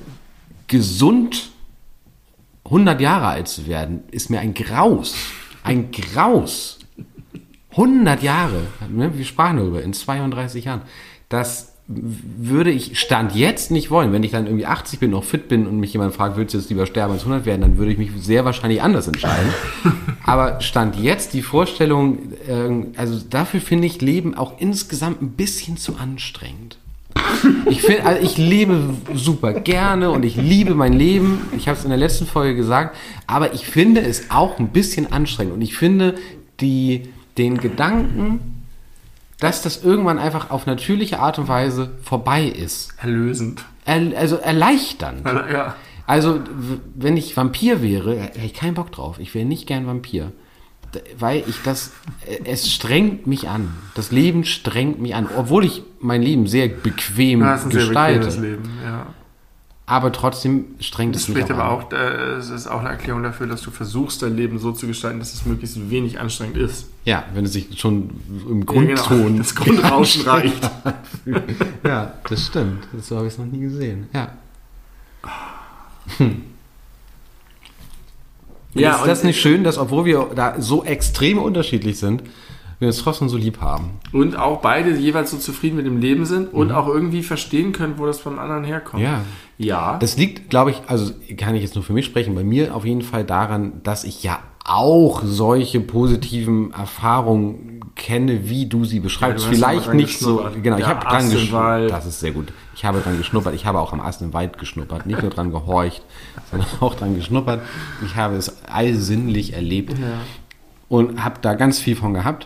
gesund hundert Jahre alt zu werden, ist mir ein Graus. Ein Graus. hundert Jahre, ne, wir sprachen darüber, in zweiunddreißig Jahren. Das würde ich Stand jetzt nicht wollen. Wenn ich dann irgendwie achtzig bin, noch fit bin und mich jemand fragt, willst du jetzt lieber sterben als hundert werden, dann würde ich mich sehr wahrscheinlich anders entscheiden. Aber Stand jetzt die Vorstellung, äh, also dafür finde ich Leben auch insgesamt ein bisschen zu anstrengend. Ich finde, also ich lebe super gerne und ich liebe mein Leben. Ich habe es in der letzten Folge gesagt, aber ich finde es auch ein bisschen anstrengend und ich finde die den Gedanken, dass das irgendwann einfach auf natürliche Art und Weise vorbei ist. Erlösend. Er, also erleichternd. Ja. Also, wenn ich Vampir wäre, hätte ich keinen Bock drauf. Ich wäre nicht gern Vampir. Weil ich das, es strengt mich an. Das Leben strengt mich an. Obwohl ich mein Leben sehr bequem das ist ein gestalte. Sehr bequemes Leben, ja. Aber trotzdem strengt das es mich auch aber an. auch, äh, es ist auch eine Erklärung dafür, dass du versuchst, dein Leben so zu gestalten, dass es möglichst wenig anstrengend ist. Ja, wenn es sich schon im Grundton... Ja, genau. Das Grundrauschen reicht. Ja, das stimmt. So habe ich es noch nie gesehen. Ja. Hm. Ja, ist das nicht schön, dass obwohl wir da so extrem unterschiedlich sind, wir uns trotzdem so lieb haben. Und auch beide jeweils so zufrieden mit dem Leben sind und mhm. auch irgendwie verstehen können, wo das beim anderen herkommt. Ja. Ja. Das liegt, glaube ich, also kann ich jetzt nur für mich sprechen, bei mir auf jeden Fall daran, dass ich ja auch solche positiven Erfahrungen kenne, wie du sie beschreibst. Ja, du Vielleicht nicht so, genau, ja, ich habe dran geschnuppert. Das ist sehr gut. Ich habe dran geschnuppert. Ich habe auch am Ast im Wald geschnuppert. Nicht nur dran gehorcht, sondern auch dran geschnuppert. Ich habe es allsinnlich erlebt ja. und habe da ganz viel von gehabt.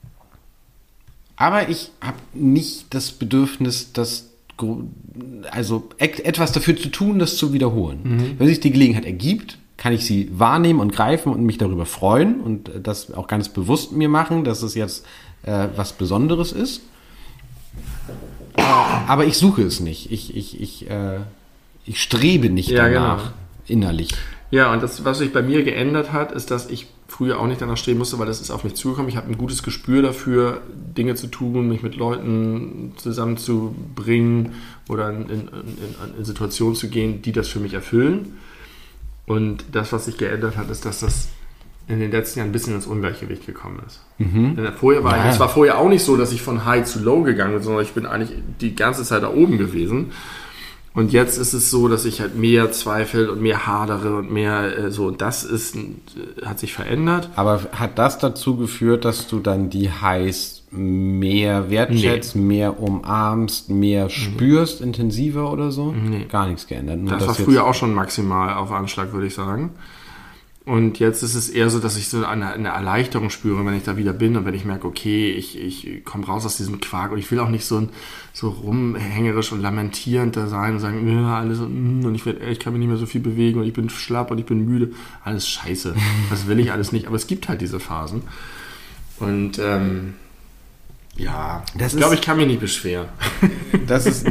Aber ich habe nicht das Bedürfnis, das also etwas dafür zu tun, das zu wiederholen. Mhm. Wenn sich die Gelegenheit ergibt, kann ich sie wahrnehmen und greifen und mich darüber freuen und das auch ganz bewusst mir machen, dass es jetzt äh, was Besonderes ist. Äh, aber ich suche es nicht. Ich, ich, ich, äh, ich strebe nicht ja, danach, genau. innerlich. Ja, und das, was sich bei mir geändert hat, ist, dass ich früher auch nicht danach streben musste, weil das ist auf mich zugekommen. Ich habe ein gutes Gespür dafür, Dinge zu tun, mich mit Leuten zusammenzubringen oder in, in, in, in Situationen zu gehen, die das für mich erfüllen. Und das, was sich geändert hat, ist, dass das in den letzten Jahren ein bisschen ins Ungleichgewicht gekommen ist. Mhm. Denn vorher war ja. ich, es war vorher auch nicht so, dass ich von high zu low gegangen bin, sondern ich bin eigentlich die ganze Zeit da oben gewesen. Und jetzt ist es so, dass ich halt mehr zweifle und mehr hadere und mehr äh, so. Und das ist, äh, hat sich verändert. Aber hat das dazu geführt, dass du dann die Highs mehr wertschätzt, nee. mehr umarmst, mehr spürst, mhm. intensiver oder so? Nee. Gar nichts geändert. Nur das war früher auch schon maximal auf Anschlag, würde ich sagen. Und jetzt ist es eher so, dass ich so eine, eine Erleichterung spüre, wenn ich da wieder bin und wenn ich merke, okay, ich, ich komme raus aus diesem Quark und ich will auch nicht so, ein, so rumhängerisch und lamentierend da sein und sagen, ja, alles und ich, werd, ich kann mich nicht mehr so viel bewegen und ich bin schlapp und ich bin müde. Alles scheiße. Das will ich alles nicht. Aber es gibt halt diese Phasen. Und ähm, ja, das ich glaube, ich kann mich nicht beschweren. Das ist...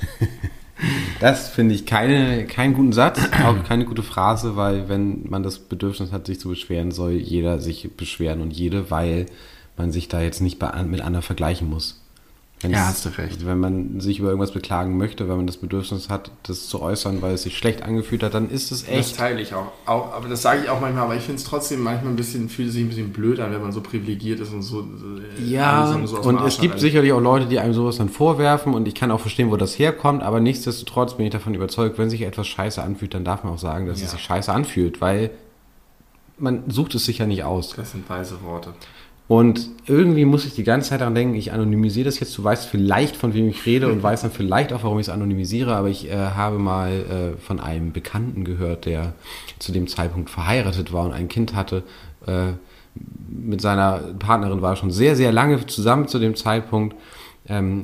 Das finde ich keine, keinen guten Satz, auch keine gute Phrase, weil wenn man das Bedürfnis hat, sich zu beschweren, soll jeder sich beschweren und jede, weil man sich da jetzt nicht bei, mit anderen vergleichen muss. Wenn ja, es, hast du recht. Wenn man sich über irgendwas beklagen möchte, wenn man das Bedürfnis hat, das zu äußern, weil es sich schlecht angefühlt hat, dann ist es echt. Das teile ich auch. auch aber das sage ich auch manchmal, aber ich finde es trotzdem manchmal ein bisschen, fühlt es sich ein bisschen blöd an, wenn man so privilegiert ist und so. Ja, so und es gibt sicherlich auch Leute, die einem sowas dann vorwerfen und ich kann auch verstehen, wo das herkommt, aber nichtsdestotrotz bin ich davon überzeugt, wenn sich etwas scheiße anfühlt, dann darf man auch sagen, dass ja. es sich scheiße anfühlt, weil man sucht es sich ja nicht aus. Das sind weise Worte. Und irgendwie muss ich die ganze Zeit daran denken, ich anonymisiere das jetzt, du weißt vielleicht, von wem ich rede und weißt dann vielleicht auch, warum ich es anonymisiere, aber ich äh, habe mal äh, von einem Bekannten gehört, der zu dem Zeitpunkt verheiratet war und ein Kind hatte. Äh, mit seiner Partnerin war er schon sehr, sehr lange zusammen zu dem Zeitpunkt. Ähm,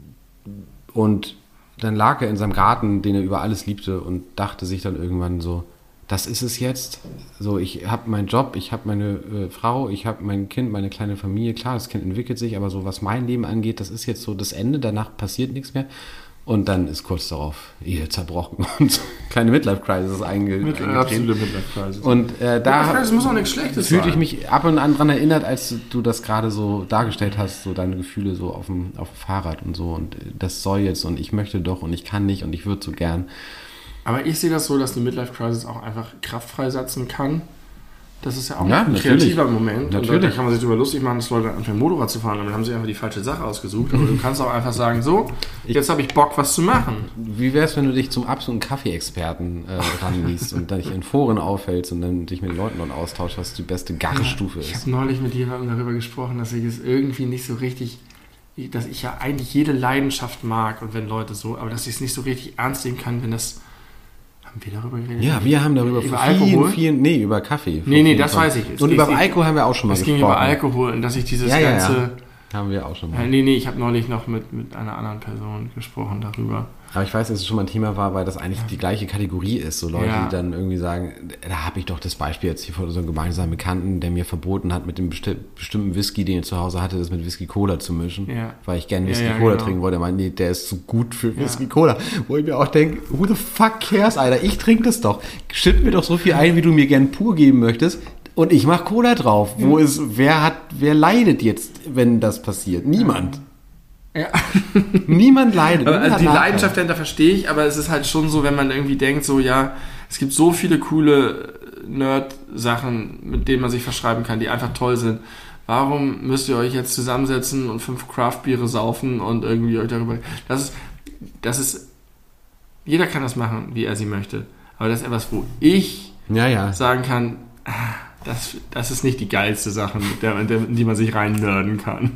und dann lag er in seinem Garten, den er über alles liebte und dachte sich dann irgendwann so, das ist es jetzt. So, ich habe meinen Job, ich habe meine äh, Frau, ich habe mein Kind, meine kleine Familie. Klar, das Kind entwickelt sich, aber so was mein Leben angeht, das ist jetzt so das Ende. Danach passiert nichts mehr. Und dann ist kurz darauf Ehe zerbrochen und kleine Midlife-Crisis einge- Mit, eingetreten. Absolute Midlife-Crisis. Und äh, da das muss auch nichts Schlechtes fühlte sein. ich mich ab und an daran erinnert, als du das gerade so dargestellt hast, so deine Gefühle so auf dem, auf dem Fahrrad und so. Und das soll jetzt und ich möchte doch und ich kann nicht und ich würde so gern. Aber ich sehe das so, dass eine Midlife-Crisis auch einfach Kraft freisetzen kann. Das ist ja auch ja, ein kreativer Moment. Natürlich. Und da kann man sich darüber lustig machen, dass Leute anfangen, Motorrad zu fahren. Dann haben sie einfach die falsche Sache ausgesucht. Aber du kannst auch einfach sagen, so, jetzt habe ich Bock, was zu machen. Wie wäre es, wenn du dich zum absoluten Kaffee-Experten äh, ranliest und dich in Foren aufhältst und dann dich mit den Leuten dort austauschst, was die beste Garstufe ja, ist? Ich habe neulich mit jemandem darüber gesprochen, dass ich es irgendwie nicht so richtig... dass ich ja eigentlich jede Leidenschaft mag und wenn Leute so... aber dass ich es nicht so richtig ernst nehmen kann, wenn das... Haben wir darüber geredet? Ja, wir haben darüber über vielen, Alkohol? Vielen, nee, über Kaffee. Nee, nee, das weiß ich. Es und über Alkohol haben wir auch schon mal gesprochen. Es ging über Alkohol und dass ich dieses ja, ja, ganze... Ja. Haben wir auch schon mal. Äh, nee, nee, ich habe neulich noch mit, mit einer anderen Person gesprochen darüber. Aber ich weiß, dass es schon mal ein Thema war, weil das eigentlich ja. die gleiche Kategorie ist. So Leute, ja. die dann irgendwie sagen, da habe ich doch das Beispiel jetzt hier von so einem gemeinsamen Bekannten, der mir verboten hat, mit dem besti- bestimmten Whisky, den ich zu Hause hatte, das mit Whisky-Cola zu mischen. Ja. Weil ich gerne Whisky-Cola ja, ja, genau. trinken wollte. Er meinte, nee, der ist zu gut für Whisky-Cola. Wo ich mir auch denke, who the fuck cares, Alter? Ich trinke das doch. Schütt mir doch so viel ein, wie du mir gern pur geben möchtest. Und ich mache Cola drauf. Wo ist, wer hat, wer leidet jetzt, wenn das passiert? Niemand. Ja. Niemand leidet. Aber also die Leidenschaft dahinter verstehe ich, aber es ist halt schon so, wenn man irgendwie denkt, so ja, es gibt so viele coole Nerd-Sachen, mit denen man sich verschreiben kann, die einfach toll sind. Warum müsst ihr euch jetzt zusammensetzen und fünf Craft-Biere saufen und irgendwie euch darüber... Das ist, das ist... Jeder kann das machen, wie er sie möchte. Aber das ist etwas, wo ich ja, ja. sagen kann, das, das ist nicht die geilste Sache, mit der, in die man sich rein nerden kann.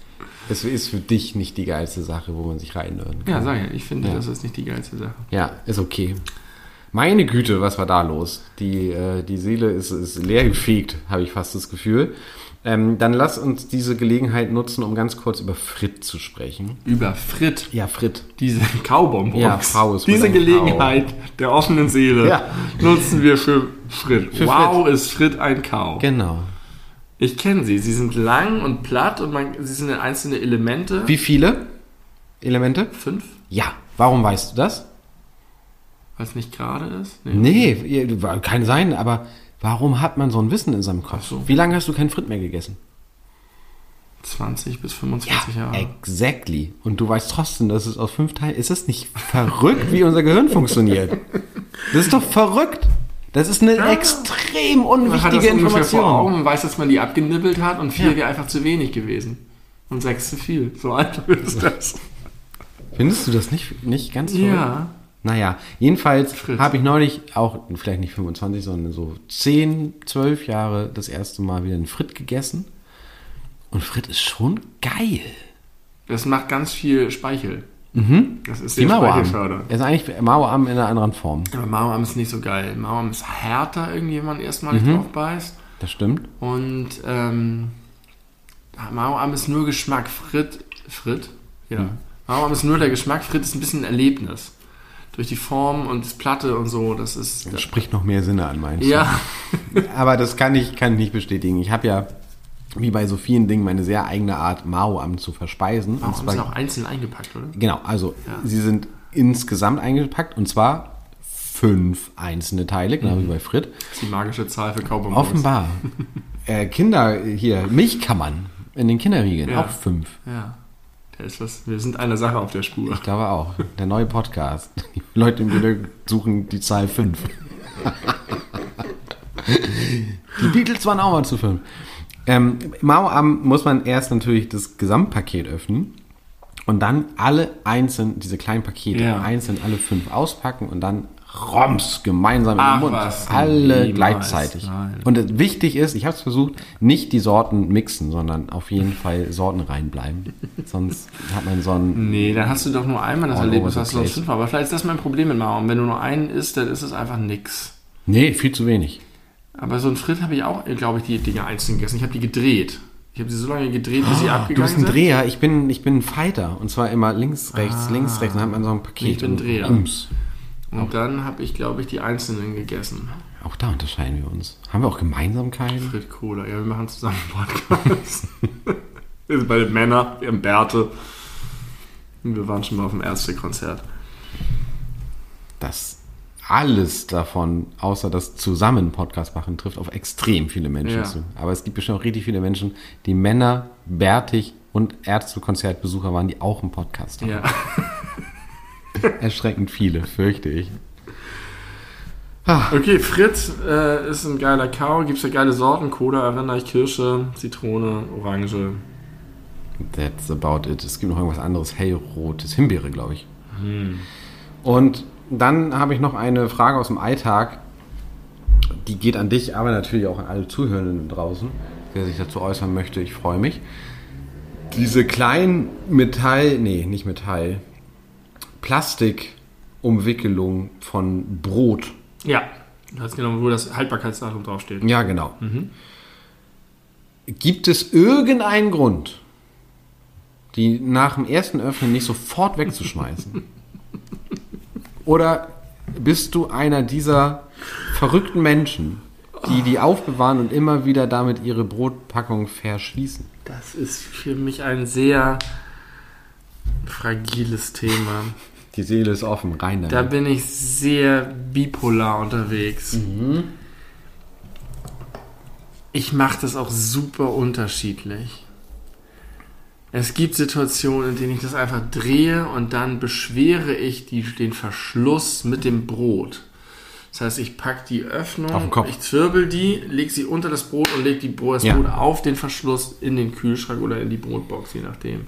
Es ist für dich nicht die geilste Sache, wo man sich reinhören kann. Ja, sag ich. Ich finde, ja. das ist nicht die geilste Sache. Ja, ist okay. Meine Güte, was war da los? Die, äh, die Seele ist, ist leer gefegt, habe ich fast das Gefühl. Ähm, dann lass uns diese Gelegenheit nutzen, um ganz kurz über Fritt zu sprechen. Über Fritt? Ja, Fritt. Diese Kaubonbons. Ja, Frau ist Diese Gelegenheit Kau. Der offenen Seele ja. nutzen wir für Fritt. Für wow, Fritt. ist Fritt ein Kau. Genau. Ich kenne sie. Sie sind lang und platt und man, sie sind in einzelne Elemente. Wie viele Elemente? Fünf. Ja. Warum weißt du das? Weil es nicht gerade ist? Nee, nee, kann sein, aber warum hat man so ein Wissen in seinem Kopf? So. Wie lange hast du keinen Fritt mehr gegessen? zwanzig bis fünfundzwanzig ja, Jahre. Exactly. Und du weißt trotzdem, dass es aus fünf Teilen... Ist das nicht verrückt, wie unser Gehirn funktioniert? Das ist doch verrückt. Das ist eine ja. extrem unwichtige man Information. Vor Augen. Man weiß, dass man die abgenibbelt hat und vier ja. wäre einfach zu wenig gewesen. Und sechs zu viel. So einfach ist das. Findest du das nicht, nicht ganz toll? Ja. Naja, jedenfalls habe ich neulich auch, vielleicht nicht fünfundzwanzig, sondern so zehn, zwölf Jahre das erste Mal wieder einen Fritt gegessen. Und Frit ist schon geil. Das macht ganz viel Speichel. Mhm. Das ist Die sehr Mauerarm. speichelfördernd. Er ist eigentlich Mauerarm in einer anderen Form. Aber Mauerarm ist nicht so geil. Mauerarm ist härter irgendwie, wenn man erstmalig Mhm. drauf beißt. Das stimmt. Und ähm, Mauerarm ist nur Geschmack. Frit, Frit? Ja. Mhm. Mauerarm ist nur der Geschmack. Frit ist ein bisschen ein Erlebnis. Durch die Form und das Platte und so. Das ist... Das spricht noch mehr Sinne an, meinst du? Ja. Aber das kann ich, kann ich nicht bestätigen. Ich habe ja, wie bei so vielen Dingen, meine sehr eigene Art, Mauerarm zu verspeisen. Und Mauerarm zwar, sind auch einzeln eingepackt, oder? genau, also Ja. sie sind insgesamt eingepackt und zwar fünf einzelne Teile, genau Mhm. wie bei Frit. Das ist die magische Zahl für Kaubonbons. Offenbar. äh, Kinder, hier, Milchkammern in den Kinderriegeln, Ja. auch fünf. Ja. Da ist was. Wir sind einer Sache auf der Spur. Ich glaube auch. Der neue Podcast. Die Leute im Video suchen die Zahl fünf. Die Beatles waren auch mal zu fünf. Ähm, Mauerarm muss man erst natürlich das Gesamtpaket öffnen und dann alle einzeln, diese kleinen Pakete, Ja. einzeln alle fünf auspacken und dann roms gemeinsam Ach, im Mund. was? Alle Niemals. gleichzeitig. Nein. Und das wichtig ist, ich habe es versucht, nicht die Sorten mixen, sondern auf jeden Fall Sorten reinbleiben. Sonst hat man so ein... Nee, dann hast du doch nur einmal das All Erlebnis, over was the du sonst place. fünf war. Aber vielleicht ist das mein Problem mit Mauerarm. Wenn du nur einen isst, dann ist es einfach nix. Nee, viel zu wenig. Aber so ein Frit habe ich auch, glaube ich, die Dinger einzeln gegessen. Ich habe die gedreht. Ich habe sie so lange gedreht, bis sie Du abgegangen bist ein sind. Dreher, ich bin, ich bin ein Fighter. Und zwar immer links, rechts, Ah. links, rechts. Dann hat man so ein Paket. Ich bin und Dreher. Ums. Und dann habe ich, glaube ich, die einzelnen gegessen. Auch da unterscheiden wir uns. Haben wir auch Gemeinsamkeiten? Frit Cola. Ja, wir machen zusammen einen Podcast. Wir sind beide Männer, wir haben Bärte. Und wir waren schon mal auf dem Ärztekonzert. Das alles davon, außer das zusammen Podcast machen, trifft auf extrem viele Menschen Ja. zu. Aber es gibt bestimmt auch richtig viele Menschen, die Männer, bärtig und Ärztekonzertbesucher waren, die auch einen Podcast haben. Ja. Erschreckend viele, fürchte ich. Okay, Frit äh, ist ein geiler Kau. Gibt es ja geile Sorten. Cola erinnere ich, Kirsche, Zitrone, Orange. That's about it. Es gibt noch irgendwas anderes, hellrotes, Himbeere, glaube ich. Hm. Und dann habe ich noch eine Frage aus dem Alltag. Die geht an dich, aber natürlich auch an alle Zuhörenden draußen, wer sich dazu äußern möchte. Ich freue mich. Diese kleinen Metall, nee, nicht Metall, Plastikumwickelung von Brot. Ja, du hast genau, wo das Haltbarkeitsdatum draufsteht. Ja, genau. Mhm. Gibt es irgendeinen Grund, die nach dem ersten Öffnen nicht sofort wegzuschmeißen? Oder bist du einer dieser verrückten Menschen, die die aufbewahren und immer wieder damit ihre Brotpackung verschließen? Das ist für mich ein sehr fragiles Thema. Die Seele ist offen, rein damit. Da bin ich sehr bipolar unterwegs. Mhm. Ich mache das auch super unterschiedlich. Es gibt Situationen, in denen ich das einfach drehe und dann beschwere ich die, den Verschluss mit dem Brot. Das heißt, ich packe die Öffnung, Auf den Kopf. ich zwirbel die, lege sie unter das Brot und lege die Brot, das Ja. Brot auf den Verschluss in den Kühlschrank oder in die Brotbox, je nachdem.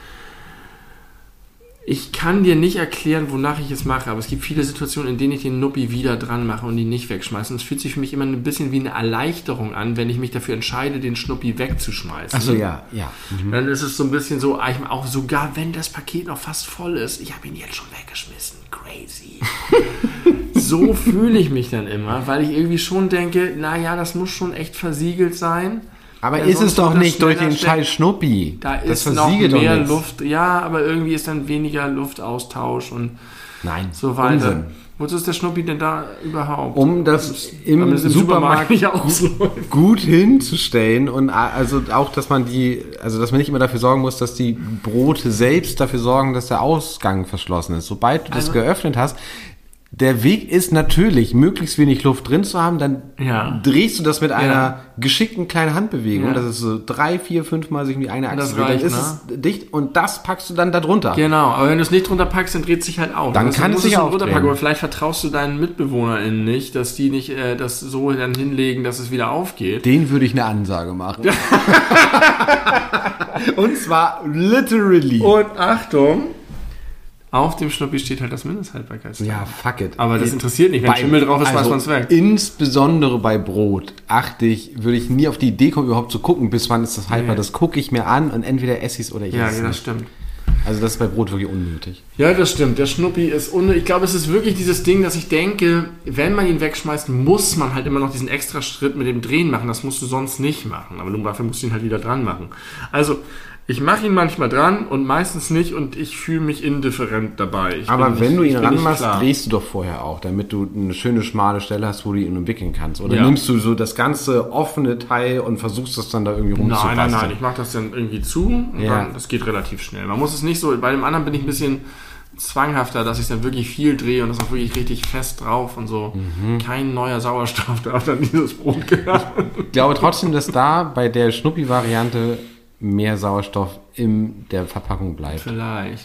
Ich kann dir nicht erklären, wonach ich es mache, aber es gibt viele Situationen, in denen ich den Nuppi wieder dran mache und ihn nicht wegschmeiße. Und es fühlt sich für mich immer ein bisschen wie eine Erleichterung an, wenn ich mich dafür entscheide, den Schnuppi wegzuschmeißen. Achso, ja, ja. Mhm. Dann ist es so ein bisschen so, ich- auch sogar wenn das Paket noch fast voll ist, ich habe ihn jetzt schon weggeschmissen. Crazy. So fühle ich mich dann immer, weil ich irgendwie schon denke, naja, das muss schon echt versiegelt sein. Aber Ja, ist sonst es doch wird das nicht durch schneller den schlecht. scheiß Schnuppi. Da Das ist noch versiegelt doch mehr nichts. Luft. Ja, aber irgendwie ist dann weniger Luftaustausch und Nein, so weiter. Unsinn. Wozu ist der Schnuppi denn da überhaupt? Um das im, Damit es Supermarkt nicht ausläuft. gut hinzustellen und a- also auch, dass man die, also dass man nicht immer dafür sorgen muss, dass die Brote selbst dafür sorgen, dass der Ausgang verschlossen ist. Sobald du das Also- geöffnet hast, der Weg ist natürlich, möglichst wenig Luft drin zu haben, dann Ja. drehst du das mit einer Ja. geschickten kleinen Handbewegung, Ja. das ist so drei, vier, fünf Mal sich um die eine Achse Das dreht, dann reicht, ist ne? es dicht und das packst du dann da drunter. Genau, aber wenn du es nicht drunter packst, dann dreht es sich halt auf. Dann Also kann du es musst sich nur aufdrehen. runterpacken, aber vielleicht vertraust du deinen MitbewohnerInnen nicht, dass die nicht äh, das so dann hinlegen, dass es wieder aufgeht. Den würde ich eine Ansage machen. Und zwar literally. Und Achtung, Auf dem Schnuppi steht halt das Mindesthaltbarkeitsdatum. Ja, fuck it. Aber das interessiert nicht. Wenn Bei- Schimmel drauf ist, also weiß man es weg. Insbesondere bei Brot achte ich, würde ich nie auf die Idee kommen, überhaupt zu gucken, bis wann ist das haltbar. Nee. Das gucke ich mir an und entweder esse ich es oder ich Ja, esse es ja, das nicht. stimmt. Also das ist bei Brot wirklich unnötig. Ja, das stimmt. Der Schnuppi ist unnötig. Ich glaube, es ist wirklich dieses Ding, dass ich denke, wenn man ihn wegschmeißt, muss man halt immer noch diesen extra Schritt mit dem Drehen machen. Das musst du sonst nicht machen. Aber nun dafür musst du ihn halt wieder dran machen. Also, ich mache ihn manchmal dran und meistens nicht und ich fühle mich indifferent dabei. Ich Aber bin wenn nicht- du ihn ich bin nicht ranmachst, klar. drehst du doch vorher auch, damit du eine schöne schmale Stelle hast, wo du ihn umwickeln kannst. Oder Ja. nimmst du so das ganze offene Teil und versuchst das dann da irgendwie rumzubasteln? Nein, nein, nein. Ich mache das dann irgendwie zu und Ja. dann, das geht relativ schnell. Man muss es nicht so, bei dem anderen bin ich ein bisschen zwanghafter, dass ich dann wirklich viel drehe und das auch wirklich richtig fest drauf und so. Mhm. Kein neuer Sauerstoff darf dann dieses Brot gehören. Ich glaube trotzdem, dass da bei der Schnuppi-Variante mehr Sauerstoff in der Verpackung bleibt. Vielleicht.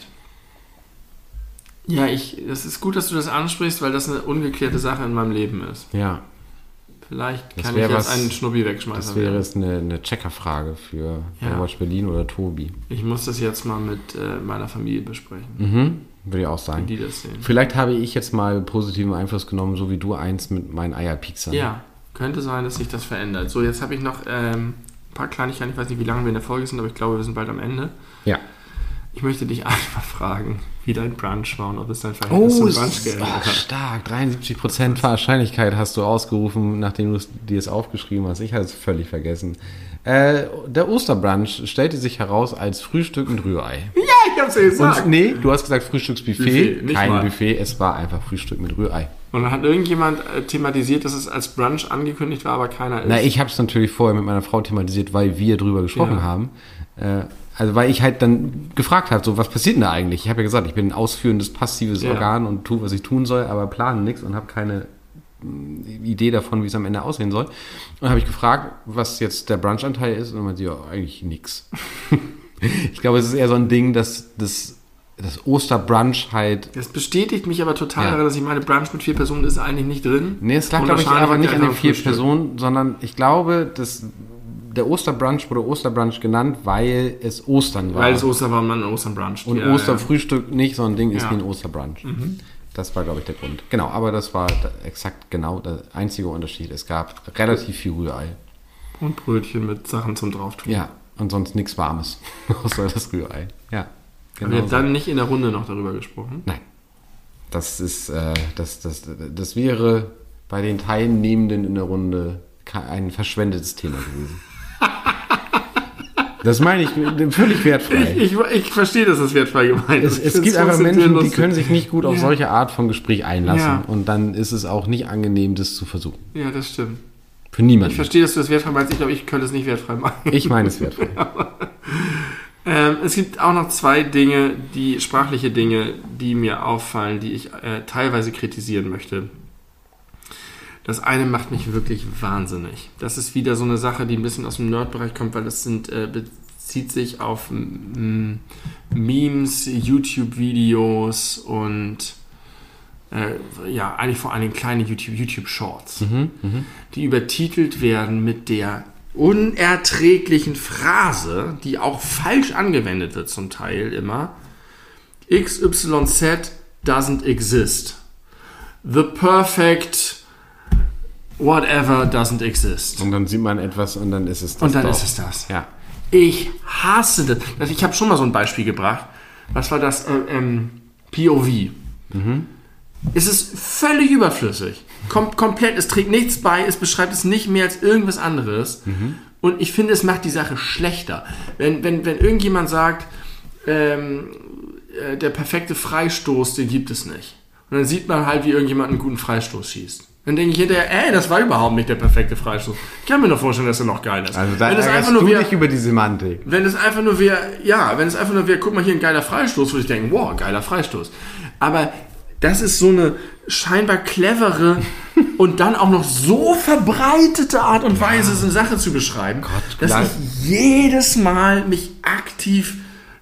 Ja, ich, es ist gut, dass du das ansprichst, weil das eine ungeklärte Sache in meinem Leben ist. Ja, Vielleicht Das kann wär ich jetzt was- einen Schnuppi wegschmeißen. das wäre jetzt eine, eine Checkerfrage für Ja. Baywatch Berlin oder Tobi. Ich muss das jetzt mal mit äh, meiner Familie besprechen, Mhm, würde ich auch wie sagen. die das sehen. Vielleicht habe ich jetzt mal positiven Einfluss genommen, so wie du eins mit meinen Eierpiezern. Ja, könnte sein, dass sich das verändert. So, jetzt habe ich noch ähm, ein paar Kleinigkeiten. Ich weiß nicht, wie lange wir in der Folge sind, aber ich glaube, wir sind bald am Ende. Ja. Ich möchte dich einfach fragen, wie dein Brunch war und ob es dein Verhältnis zum es Brunch ist- geändert ach, hat. stark. dreiundsiebzig Prozent Wahrscheinlichkeit hast du ausgerufen, nachdem du es- dir es aufgeschrieben hast. Ich hatte es völlig vergessen. Äh, der Osterbrunch stellte sich heraus als Frühstück mit Rührei. Ja, ich hab's ja gesagt. Und nee, du hast gesagt Frühstücksbuffet. Buffet, nicht Kein mal. Buffet, es war einfach Frühstück mit Rührei. Und dann hat irgendjemand äh, thematisiert, dass es als Brunch angekündigt war, aber keiner ist. Na, ich habe es natürlich vorher mit meiner Frau thematisiert, weil wir drüber gesprochen Ja. haben. Äh, also weil ich halt dann gefragt habe, so was passiert denn da eigentlich? Ich habe ja gesagt, ich bin ein ausführendes, passives Ja. Organ und tue, was ich tun soll, aber plane nichts und habe keine mh, Idee davon, wie es am Ende aussehen soll. Und dann habe ich gefragt, was jetzt der Brunchanteil ist und dann meinte sie, ja, eigentlich nix. Ich glaube, es ist eher so ein Ding, dass das, das Osterbrunch halt... Das bestätigt mich aber total Ja. daran, dass ich meine, Brunch mit vier Personen ist eigentlich nicht drin. Nee, es lag, Und glaube ich, wahrscheinlich aber nicht hat an der den vier Frühstück. Personen, sondern ich glaube, dass der Osterbrunch wurde Osterbrunch genannt, weil es Ostern war. Weil es Ostern war und man Ostern bruncht. Und ja, Osterfrühstück nicht so ein Ding ist Ja. wie ein Osterbrunch. Das war, glaube ich, der Grund. Genau, aber das war da- exakt genau der einzige Unterschied. Es gab relativ viel Rührei. Ja. Und Brötchen mit Sachen zum Drauftun. Ja, und sonst nichts Warmes, außer das Rührei. Ja, Haben wir genau. so. dann nicht in der Runde noch darüber gesprochen? Nein, das ist, äh, das, das, das wäre bei den Teilnehmenden in der Runde ke- ein verschwendetes Thema gewesen. Das meine ich völlig wertfrei. Ich, ich, ich verstehe, dass das wertfrei gemeint Es, ist. es Ich gibt find's einfach trotzdem Menschen, die lustig. können sich nicht gut auf Ja. solche Art von Gespräch einlassen. Ja. Und dann ist es auch nicht angenehm, das zu versuchen. Ja, das stimmt. Für Ich niemanden. verstehe, dass du das wertfrei meinst. Ich glaube, ich könnte es nicht wertfrei machen. Ich meine es wertfrei. Ähm, es gibt auch noch zwei Dinge, die sprachliche Dinge, die mir auffallen, die ich äh, teilweise kritisieren möchte. Das eine macht mich wirklich wahnsinnig. Das ist wieder so eine Sache, die ein bisschen aus dem Nerd-Bereich kommt, weil das sind, äh, bezieht sich auf mm, Memes, YouTube-Videos und äh, ja, eigentlich vor allem kleine YouTube, YouTube-Shorts, Mhm, mhm. die übertitelt werden mit der unerträglichen Phrase, die auch falsch angewendet wird zum Teil immer. X Y Z doesn't exist. The perfect whatever doesn't exist. Und dann sieht man etwas und dann ist es das. Und dann doch. ist es das. Ja. Ich hasse das. Also ich habe schon mal so ein Beispiel gebracht. Was war das? Äh, ähm, P O V. Es ist völlig überflüssig. Kom komplett, es trägt nichts bei, es beschreibt es nicht mehr als irgendwas anderes. Und ich finde, es macht die Sache schlechter. Wenn, wenn, wenn irgendjemand sagt, ähm, äh, der perfekte Freistoß, den gibt es nicht. Und dann sieht man halt, wie irgendjemand einen guten Freistoß schießt. Dann denke ich hinterher, ey, das war überhaupt nicht der perfekte Freistoß. Ich kann mir nur vorstellen, dass er noch geil ist. Also da wenn es ärgerst einfach nur du wär, dich über die Semantik. wenn es einfach nur wäre, ja, wenn es einfach nur wäre, guck mal hier ein geiler Freistoß, würde ich denken, wow, geiler Freistoß. Aber das ist so eine scheinbar clevere und dann auch noch so verbreitete Art und Weise, so eine Sache zu beschreiben, Gott, dass klar. ich jedes Mal mich aktiv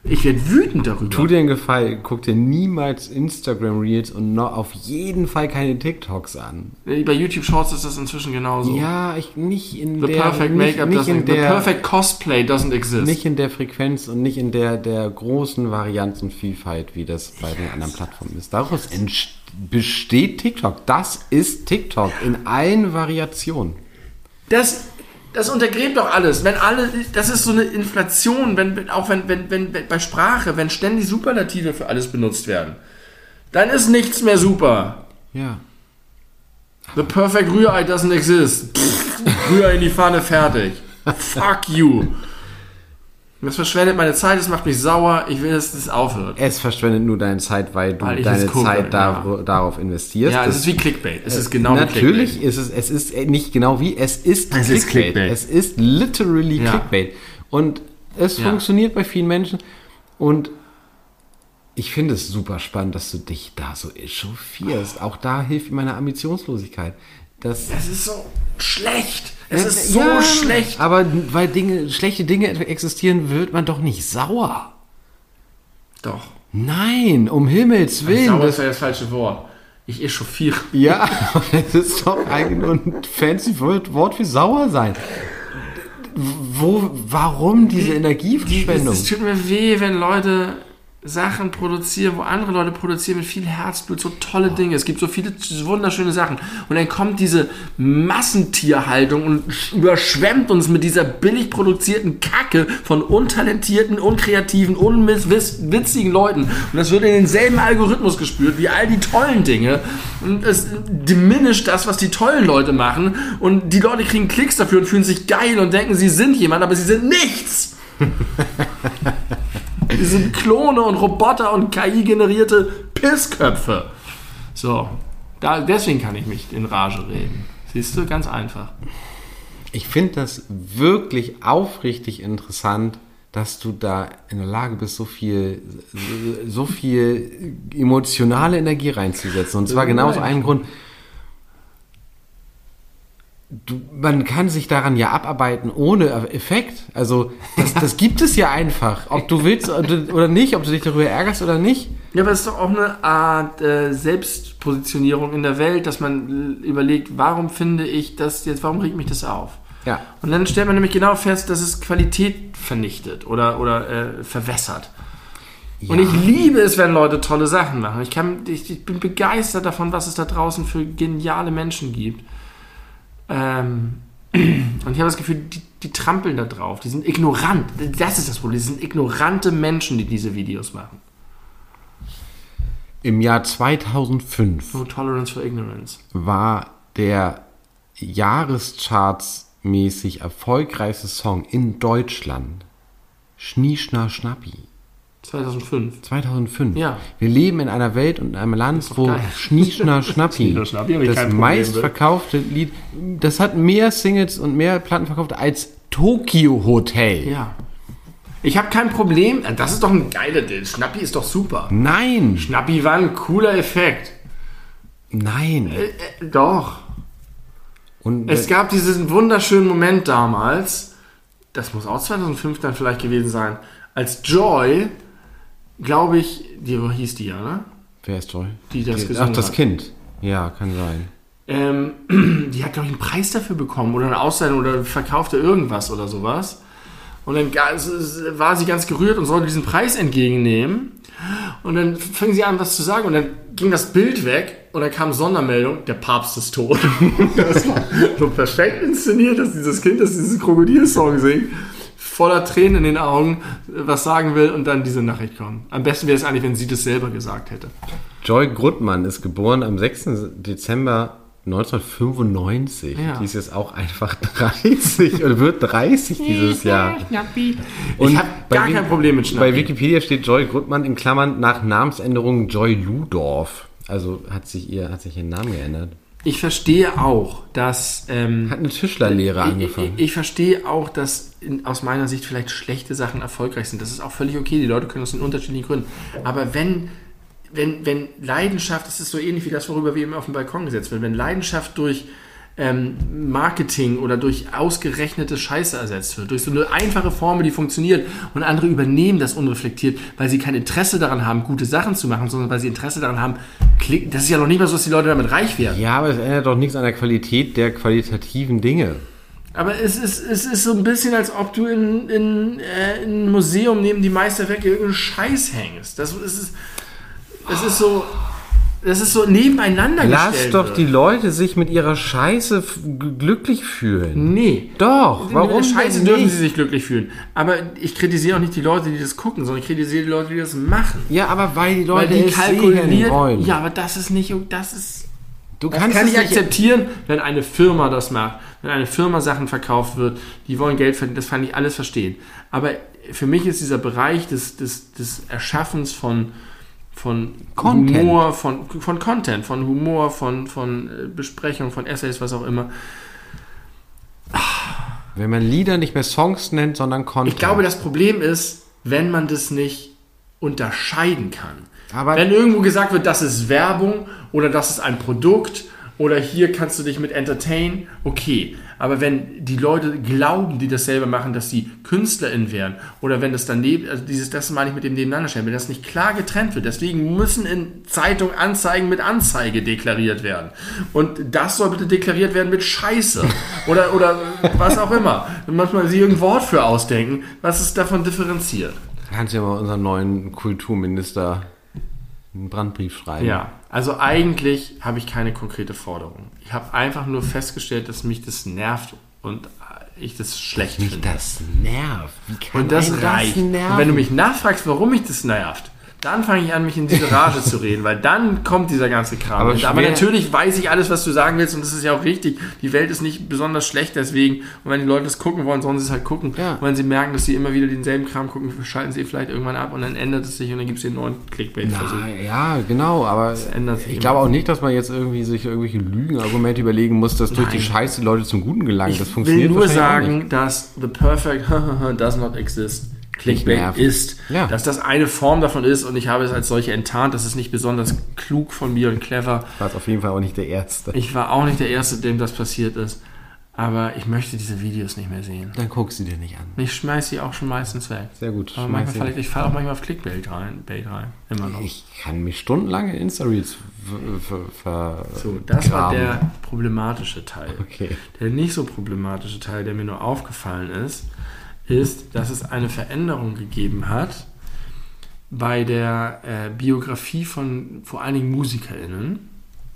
Ich werde wütend darüber. Tu dir einen Gefallen, guck dir niemals Instagram Reels und noch auf jeden Fall keine TikToks an. Bei YouTube Shorts ist das inzwischen genauso. Ja, ich nicht in The der... perfect nicht, Make-up nicht doesn't... in The der, perfect Cosplay doesn't exist. Nicht in der Frequenz und nicht in der, der großen Varianz und Vielfalt, wie das bei den anderen Plattformen ist. Daraus entsteht, besteht TikTok. Das ist TikTok in allen Variationen. Das... Das untergräbt doch alles. Wenn alle, das ist so eine Inflation, wenn, auch wenn, wenn, wenn, wenn bei Sprache, wenn ständig Superlative für alles benutzt werden, dann ist nichts mehr super. Ja. The perfect Rührei doesn't exist. Pff, Rührei in die Pfanne, fertig. Fuck you. Das verschwendet meine Zeit, das macht mich sauer. Ich will, dass das aufhört. Es verschwendet nur deine Zeit, weil du weil deine gucke, Zeit dar- ja. darauf investierst. Ja, es das ist wie Clickbait. Es ist genau natürlich wie Clickbait. ist es, es ist nicht genau wie, es ist es Clickbait. Ist Clickbait. Es ist literally ja. Clickbait. Und es ja. funktioniert bei vielen Menschen. Und ich finde es super spannend, dass du dich da so echauffierst. Auch da hilft meine Ambitionslosigkeit. Das, es ist so schlecht. Es ist so ja, schlecht. Aber weil Dinge, schlechte Dinge existieren, wird man doch nicht sauer. Doch. Nein, um Himmels Willen. Sauer ist ja das falsche Wort. Ich echauffiere. Ja, das ist doch eigentlich nur ein fancy Wort für sauer sein. Wo, warum diese Energieverschwendung? Es tut mir weh, wenn Leute Sachen produzieren, wo andere Leute produzieren mit viel Herzblut, so tolle Dinge. Es gibt so viele wunderschöne Sachen. Und dann kommt diese Massentierhaltung und überschwemmt uns mit dieser billig produzierten Kacke von untalentierten, unkreativen, unwitzigen Leuten. Und das wird in denselben Algorithmus gespürt wie all die tollen Dinge. Und es diminisht das, was die tollen Leute machen. Und die Leute kriegen Klicks dafür und fühlen sich geil und denken, sie sind jemand, aber sie sind nichts. Die sind Klone und Roboter und K I-generierte Pissköpfe. So, da, deswegen kann ich mich in Rage reden. Siehst du, ganz einfach. Ich finde das wirklich aufrichtig interessant, dass du da in der Lage bist, so viel, so viel emotionale Energie reinzusetzen. Und zwar genau aus einem Grund. Du, man kann sich daran ja abarbeiten ohne Effekt. Also das, das gibt es ja einfach. Ob du willst oder nicht, ob du dich darüber ärgerst oder nicht. Ja, aber es ist doch auch eine Art äh, Selbstpositionierung in der Welt, dass man überlegt, warum finde ich das jetzt, warum regt mich das auf? Ja. Und dann stellt man nämlich genau fest, dass es Qualität vernichtet oder, oder äh, verwässert. Ja. Und ich liebe es, wenn Leute tolle Sachen machen. Ich, kann, ich, ich bin begeistert davon, was es da draußen für geniale Menschen gibt. Ähm, und ich habe das Gefühl, die, die trampeln da drauf. Die sind ignorant. Das ist das Problem. Die sind ignorante Menschen, die diese Videos machen. Im Jahr zweitausendfünf No tolerance for ignorance. war der Jahrescharts-mäßig erfolgreichste Song in Deutschland Schnie, Schna, Schnappi. zweitausendfünf. zweitausendfünf. Ja. Wir leben in einer Welt und in einem Land, wo geil. Schnie, Schna, Schnappi, Schnie, Schnappi, hab ich kein das Problem meistverkaufte Lied, das hat mehr Singles und mehr Platten verkauft als Tokyo Hotel. Ja. Ich habe kein Problem. Das ist doch ein geiler Deal. Schnappi ist doch super. Nein. Schnappi war ein cooler Effekt. Nein. Äh, äh, doch. Und Es gab diesen wunderschönen Moment damals, das muss auch zweitausendfünf dann vielleicht gewesen sein, als Joy, glaube ich, die hieß die ja, ne? wer ist Joy? Die das Die, gesungen ach, das hat. Kind. Ja, kann sein. Ähm, die hat, glaube ich, einen Preis dafür bekommen oder eine Auszeichnung oder verkaufte irgendwas oder sowas. Und dann war sie ganz gerührt und sollte diesen Preis entgegennehmen. Und dann fing sie an, was zu sagen. Und dann ging das Bild weg und dann kam Sondermeldung, der Papst ist tot. Das war so perfekt inszeniert, dass dieses Kind, das diesen Krokodil-Song singt, voller Tränen in den Augen was sagen will und dann diese Nachricht kommt. Am besten wäre es eigentlich, wenn sie das selber gesagt hätte. Joy Gruttmann ist geboren am sechsten Dezember neunzehnhundertfünfundneunzig. Ja. Die ist jetzt auch einfach dreißig oder wird dreißig dieses Jahr. Und ich habe bei gar Wik- kein Problem mit Schnappi. Bei Wikipedia steht Joy Gruttmann in Klammern nach Namensänderung Joy Ludorf. Also hat sich ihr, hat sich ihr Name geändert. Ich verstehe auch, dass... Ähm, Hat eine Tischlerlehre angefangen. Ich, ich, ich verstehe auch, dass in, aus meiner Sicht vielleicht schlechte Sachen erfolgreich sind. Das ist auch völlig okay. Die Leute können aus den unterschiedlichen Gründen. Aber wenn, wenn, wenn Leidenschaft, das ist so ähnlich wie das, worüber wir eben auf dem Balkon gesetzt werden, wenn Leidenschaft durch ähm, Marketing oder durch ausgerechnete Scheiße ersetzt wird. Durch so eine einfache Formel, die funktioniert und andere übernehmen das unreflektiert, weil sie kein Interesse daran haben, gute Sachen zu machen, sondern weil sie Interesse daran haben, klick, das ist ja noch nicht mal so, dass die Leute damit reich werden. Ja, aber es ändert doch nichts an der Qualität der qualitativen Dinge. Aber es ist, es ist so ein bisschen, als ob du in, in, äh, in ein Museum neben die Meisterwerke irgendeinen Scheiß hängst. Das ist, das ist so... Das ist so nebeneinander Lass gestellt. doch wird. die Leute sich mit ihrer Scheiße f- g- glücklich fühlen. Nee. Doch, warum Mit der Scheiße denn dürfen nicht? sie sich glücklich fühlen. Aber ich kritisiere auch nicht die Leute, die das gucken, sondern ich kritisiere die Leute, die das machen. Ja, aber weil die Weil Leute die es sehen kalkuliert. wollen. Ja, aber das ist nicht... Das ist... du Das kannst kann es ich nicht akzeptieren, wenn eine Firma das macht. Wenn eine Firma Sachen verkauft wird, die wollen Geld verdienen, das kann ich alles verstehen. Aber für mich ist dieser Bereich des, des, des Erschaffens von... von Content. Humor, von, von Content, von Humor, von, von Besprechung, von Essays, was auch immer. Wenn man Lieder nicht mehr Songs nennt, sondern Content. Ich glaube, das Problem ist, wenn man das nicht unterscheiden kann. Aber wenn irgendwo gesagt wird, das ist Werbung oder das ist ein Produkt oder hier kannst du dich mit entertain, okay. Aber wenn die Leute glauben, die das selber machen, dass sie KünstlerInnen wären oder wenn das daneben, also dieses, das meine ich mit dem Nebeneinanderstellen, wenn das nicht klar getrennt wird, deswegen müssen in Zeitung Anzeigen mit Anzeige deklariert werden. Und das soll bitte deklariert werden mit Scheiße oder, oder was auch immer. Und manchmal sie irgendein Wort für ausdenken, was es davon differenziert. kannst du ja mal unseren neuen Kulturminister einen Brandbrief schreiben. Ja, also eigentlich habe ich keine konkrete Forderung. Ich habe einfach nur festgestellt, dass mich das nervt und ich das schlecht Mich finde. das nervt. Wie kann Und das einen reicht. nerven? Und wenn du mich nachfragst, warum mich das nervt, dann fange ich an, mich in diese Rage zu reden, weil dann kommt dieser ganze Kram. Aber Aber, aber schwer- natürlich weiß ich alles, was du sagen willst und das ist ja auch richtig. Die Welt ist nicht besonders schlecht deswegen und wenn die Leute das gucken wollen, sollen sie es halt gucken. Ja. Und wenn sie merken, dass sie immer wieder denselben Kram gucken, schalten sie vielleicht irgendwann ab und dann ändert es sich und dann gibt es den neuen Clickbait-Versuch. Na, ja, genau, aber ändert sich ich immer. glaube auch nicht, dass man jetzt irgendwie sich irgendwelche Lügenargumente überlegen muss, dass durch die Nein. Scheiße die Leute zum Guten gelangen. Das Ich funktioniert will nur wahrscheinlich auch sagen, dass the perfect does not exist. Clickbait nervt. ist, Ja. dass das eine Form davon ist und ich habe es als solche enttarnt. Das ist nicht besonders klug von mir und clever. nicht. War es auf jeden Fall auch nicht der Erste. Ich war auch nicht der Erste, dem das passiert ist. Aber ich möchte diese Videos nicht mehr sehen. Dann guck sie dir nicht an. Ich schmeiß sie auch schon meistens weg. Sehr gut. Aber schmeiß manchmal sie- falle ich, ich falle auch manchmal auf Clickbait rein. Bait rein. Immer noch. Ich kann mich stundenlang in Insta-Reels ver- ver- ver- So, das war graben. der problematische Teil. Okay. Der nicht so problematische Teil, der mir nur aufgefallen ist, ist, dass es eine Veränderung gegeben hat bei der äh, Biografie von vor allen Dingen MusikerInnen,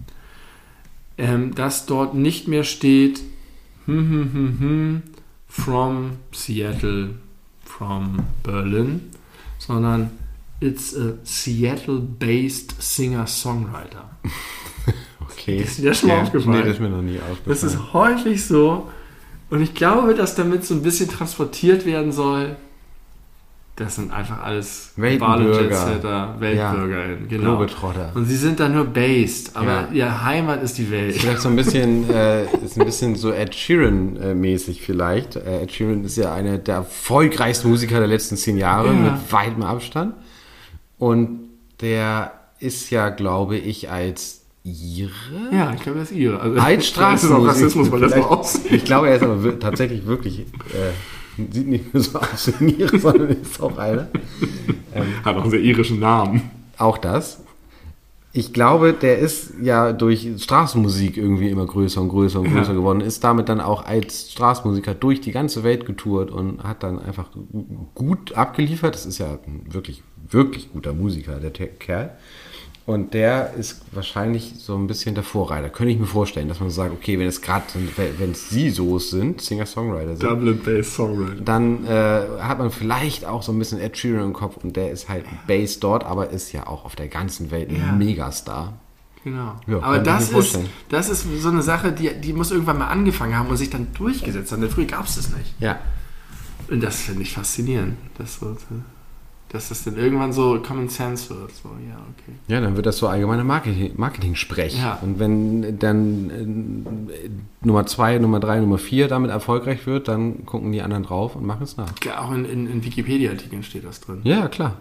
ähm, dass dort nicht mehr steht hm, hm, hm, hm, from Seattle, from Berlin, sondern it's a Seattle-based Singer-Songwriter. Okay. Ist dir das schon mal aufgefallen? Nee, das ist mir noch nie aufgefallen. Das ist häufig so. Und ich glaube, dass damit so ein bisschen transportiert werden soll. Das sind einfach alles Weltenbürger. Jetsetter, WeltbürgerInnen. Genau. Globetrotter. Und sie sind da nur based. Aber Ja. ihre Heimat ist die Welt. Vielleicht so ein bisschen, äh, ist ein bisschen so Ed Sheeran-mäßig vielleicht. Äh, Ed Sheeran ist ja einer der erfolgreichsten Musiker der letzten zehn Jahre Ja. mit weitem Abstand. Und der ist ja, glaube ich, als Ire? Ja, ich glaube, das ist ihre. Also, Als das ist auch Straßenmusik. Rassismus, weil das so Vielleicht- aussieht. Ich glaube, er ist aber wir- tatsächlich wirklich, äh, sieht nicht nur so aus wie Ire, sondern ist auch einer. Hat auch einen sehr irischen Namen. Auch das. Ich glaube, der ist ja durch Straßenmusik irgendwie immer größer und größer und größer Ja. geworden, ist damit dann auch als Straßenmusiker durch die ganze Welt getourt und hat dann einfach gut abgeliefert. Das ist ja ein wirklich, wirklich guter Musiker, der Te- Kerl. Und der ist wahrscheinlich so ein bisschen der Vorreiter. Könnte ich mir vorstellen, dass man sagt, okay, wenn es gerade, wenn es sie so sind, Singer-Songwriter sind, Dublin-based Songwriter. dann äh, hat man vielleicht auch so ein bisschen Ed Sheeran im Kopf und der ist halt Bass dort, aber ist ja auch auf der ganzen Welt ein Ja. Megastar. Genau. Ja, Aber kann ich das mir ist, vorstellen. das ist so eine Sache, die, die muss irgendwann mal angefangen haben und sich dann durchgesetzt haben. Denn früher gab es das nicht. Ja. Und das finde ich faszinierend. Das so, dass das dann irgendwann so Common Sense wird. So, ja, okay. Ja, dann wird das so allgemeine Marketing, Marketing-Sprech. Ja. Und wenn dann äh, Nummer zwei, Nummer drei, Nummer vier damit erfolgreich wird, dann gucken die anderen drauf und machen es nach. Klar, auch in, in, in Wikipedia-Artikeln steht das drin. Ja, klar.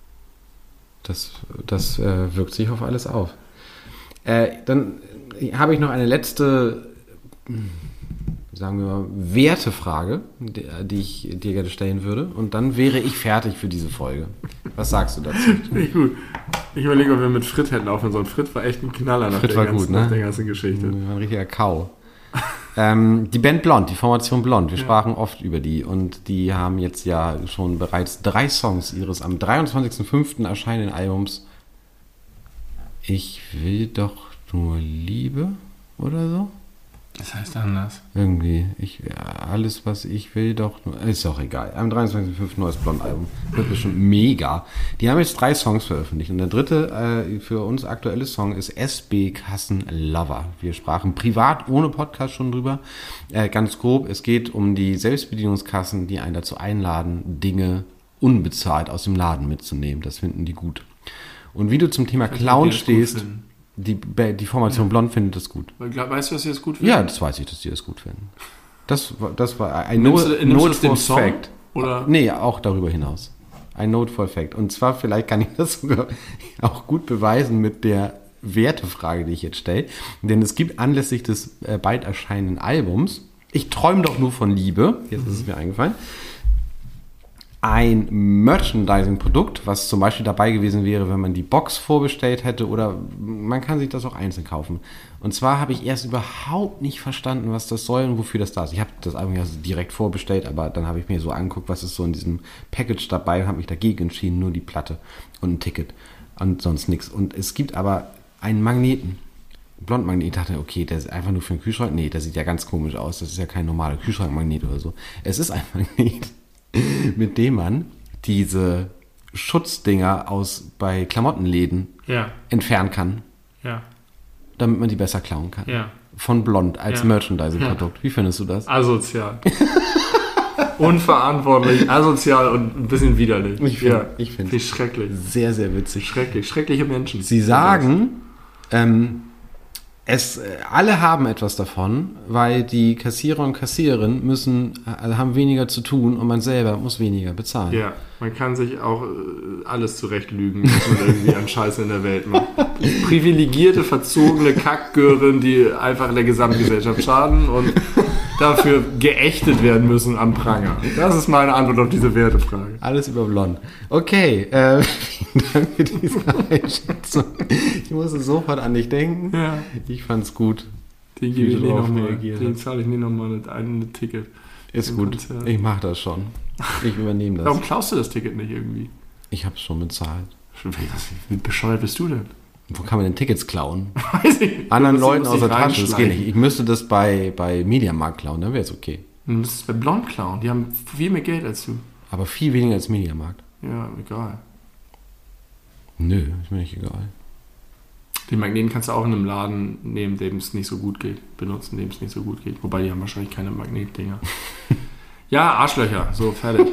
Das, das äh, wirkt sich auf alles auf. Äh, dann habe ich noch eine letzte sagen wir mal, Wertefrage, die, die ich dir gerne stellen würde. Und dann wäre ich fertig für diese Folge. Was sagst du dazu? Nicht gut. Ich überlege, ob wir mit Frit hätten aufhören sollen. Frit war echt ein Knaller nach, Frit der, war ganzen, gut, ne? nach der ganzen Geschichte. Ein richtiger Kau. ähm, die Band Blond, die Formation Blond, wir Ja. sprachen oft über die und die haben jetzt ja schon bereits drei Songs ihres am dreiundzwanzigsten fünften erscheinenden Albums Ich will doch nur Liebe oder so. Das heißt anders. Irgendwie, ich, ja, alles, was ich will, doch nur. Ist auch egal. Am dreiundzwanzigsten fünften neues Blond-Album. Wird bestimmt mega. Die haben jetzt drei Songs veröffentlicht. Und der dritte äh, für uns aktuelle Song ist S B Kassen Lover. Wir sprachen privat ohne Podcast schon drüber. Äh, ganz grob, es geht um die Selbstbedienungskassen, die einen dazu einladen, Dinge unbezahlt aus dem Laden mitzunehmen. Das finden die gut. Und wie du zum Thema Clown stehst, die, die Formation ja. Blond findet das gut. Weißt du, was sie das gut finden? Ja, das weiß ich, dass die das gut finden. Das, das war ein nimmst Note, du, nimmst Note du das for dem Fact. Song, oder? Nee, auch darüber hinaus. Ein Note for Fact. Und zwar, vielleicht kann ich das sogar auch gut beweisen mit der Wertefrage, die ich jetzt stelle. Denn es gibt anlässlich des äh, bald erscheinenden Albums, Ich träume doch nur von Liebe, jetzt mhm. ist es mir eingefallen, ein Merchandising-Produkt, was zum Beispiel dabei gewesen wäre, wenn man die Box vorbestellt hätte oder man kann sich das auch einzeln kaufen. Und zwar habe ich erst überhaupt nicht verstanden, was das soll und wofür das da ist. Ich habe das Album ja direkt vorbestellt, aber dann habe ich mir so angeguckt, was ist so in diesem Package dabei und habe mich dagegen entschieden, nur die Platte und ein Ticket und sonst nichts. Und es gibt aber einen Magneten. Blondmagnet. Ich dachte, okay, der ist einfach nur für einen Kühlschrank. Nee, der sieht ja ganz komisch aus. Das ist ja kein normaler Kühlschrankmagnet oder so. Es ist ein Magnet, mit dem man diese Schutzdinger aus bei Klamottenläden ja. entfernen kann, ja. damit man die besser klauen kann. Ja. Von Blond als ja. Merchandising-Produkt. Ja. Wie findest du das? Asozial. Unverantwortlich, asozial und ein bisschen widerlich. Ich finde ja. ich find es schrecklich. Sehr, sehr witzig. Schrecklich. Schreckliche Menschen. Sie sagen, ähm, Es, alle haben etwas davon, weil die Kassierer und Kassiererinnen müssen, also haben weniger zu tun und man selber muss weniger bezahlen. Ja, man kann sich auch äh, alles zurechtlügen, was man irgendwie an Scheiße in der Welt macht. Privilegierte, verzogene Kackgören, die einfach der Gesamtgesellschaft schaden und dafür geächtet werden müssen am Pranger. Das ist meine Antwort auf diese Wertefrage. Alles über Blond. Okay, äh, vielen Dank für diese Einschätzung. Ich musste sofort an dich denken. Ja. Ich fand's gut. Den gebe ich nicht nochmal. Den zahle ich nicht nochmal mit einem Ticket. Ist gut. Konzert. Ich mache das schon. Ich übernehme das. Warum klaust du das Ticket nicht irgendwie? Ich habe es schon bezahlt. Wie bescheuert bist du denn? Wo kann man denn Tickets klauen? Weiß ich nicht. Anderen Leuten aus der Tasche, das geht nicht. Ich müsste das bei, bei Mediamarkt klauen, dann wäre es okay. Du müsstest es bei Blond klauen. Die haben viel mehr Geld als du. Aber viel weniger als Mediamarkt. Ja, egal. Nö, ist mir nicht egal. Den Magneten kannst du auch in einem Laden nehmen, dem es nicht so gut geht. Benutzen, dem es nicht so gut geht. Wobei, die haben wahrscheinlich keine Magnetdinger. Ja, Arschlöcher. So, fertig.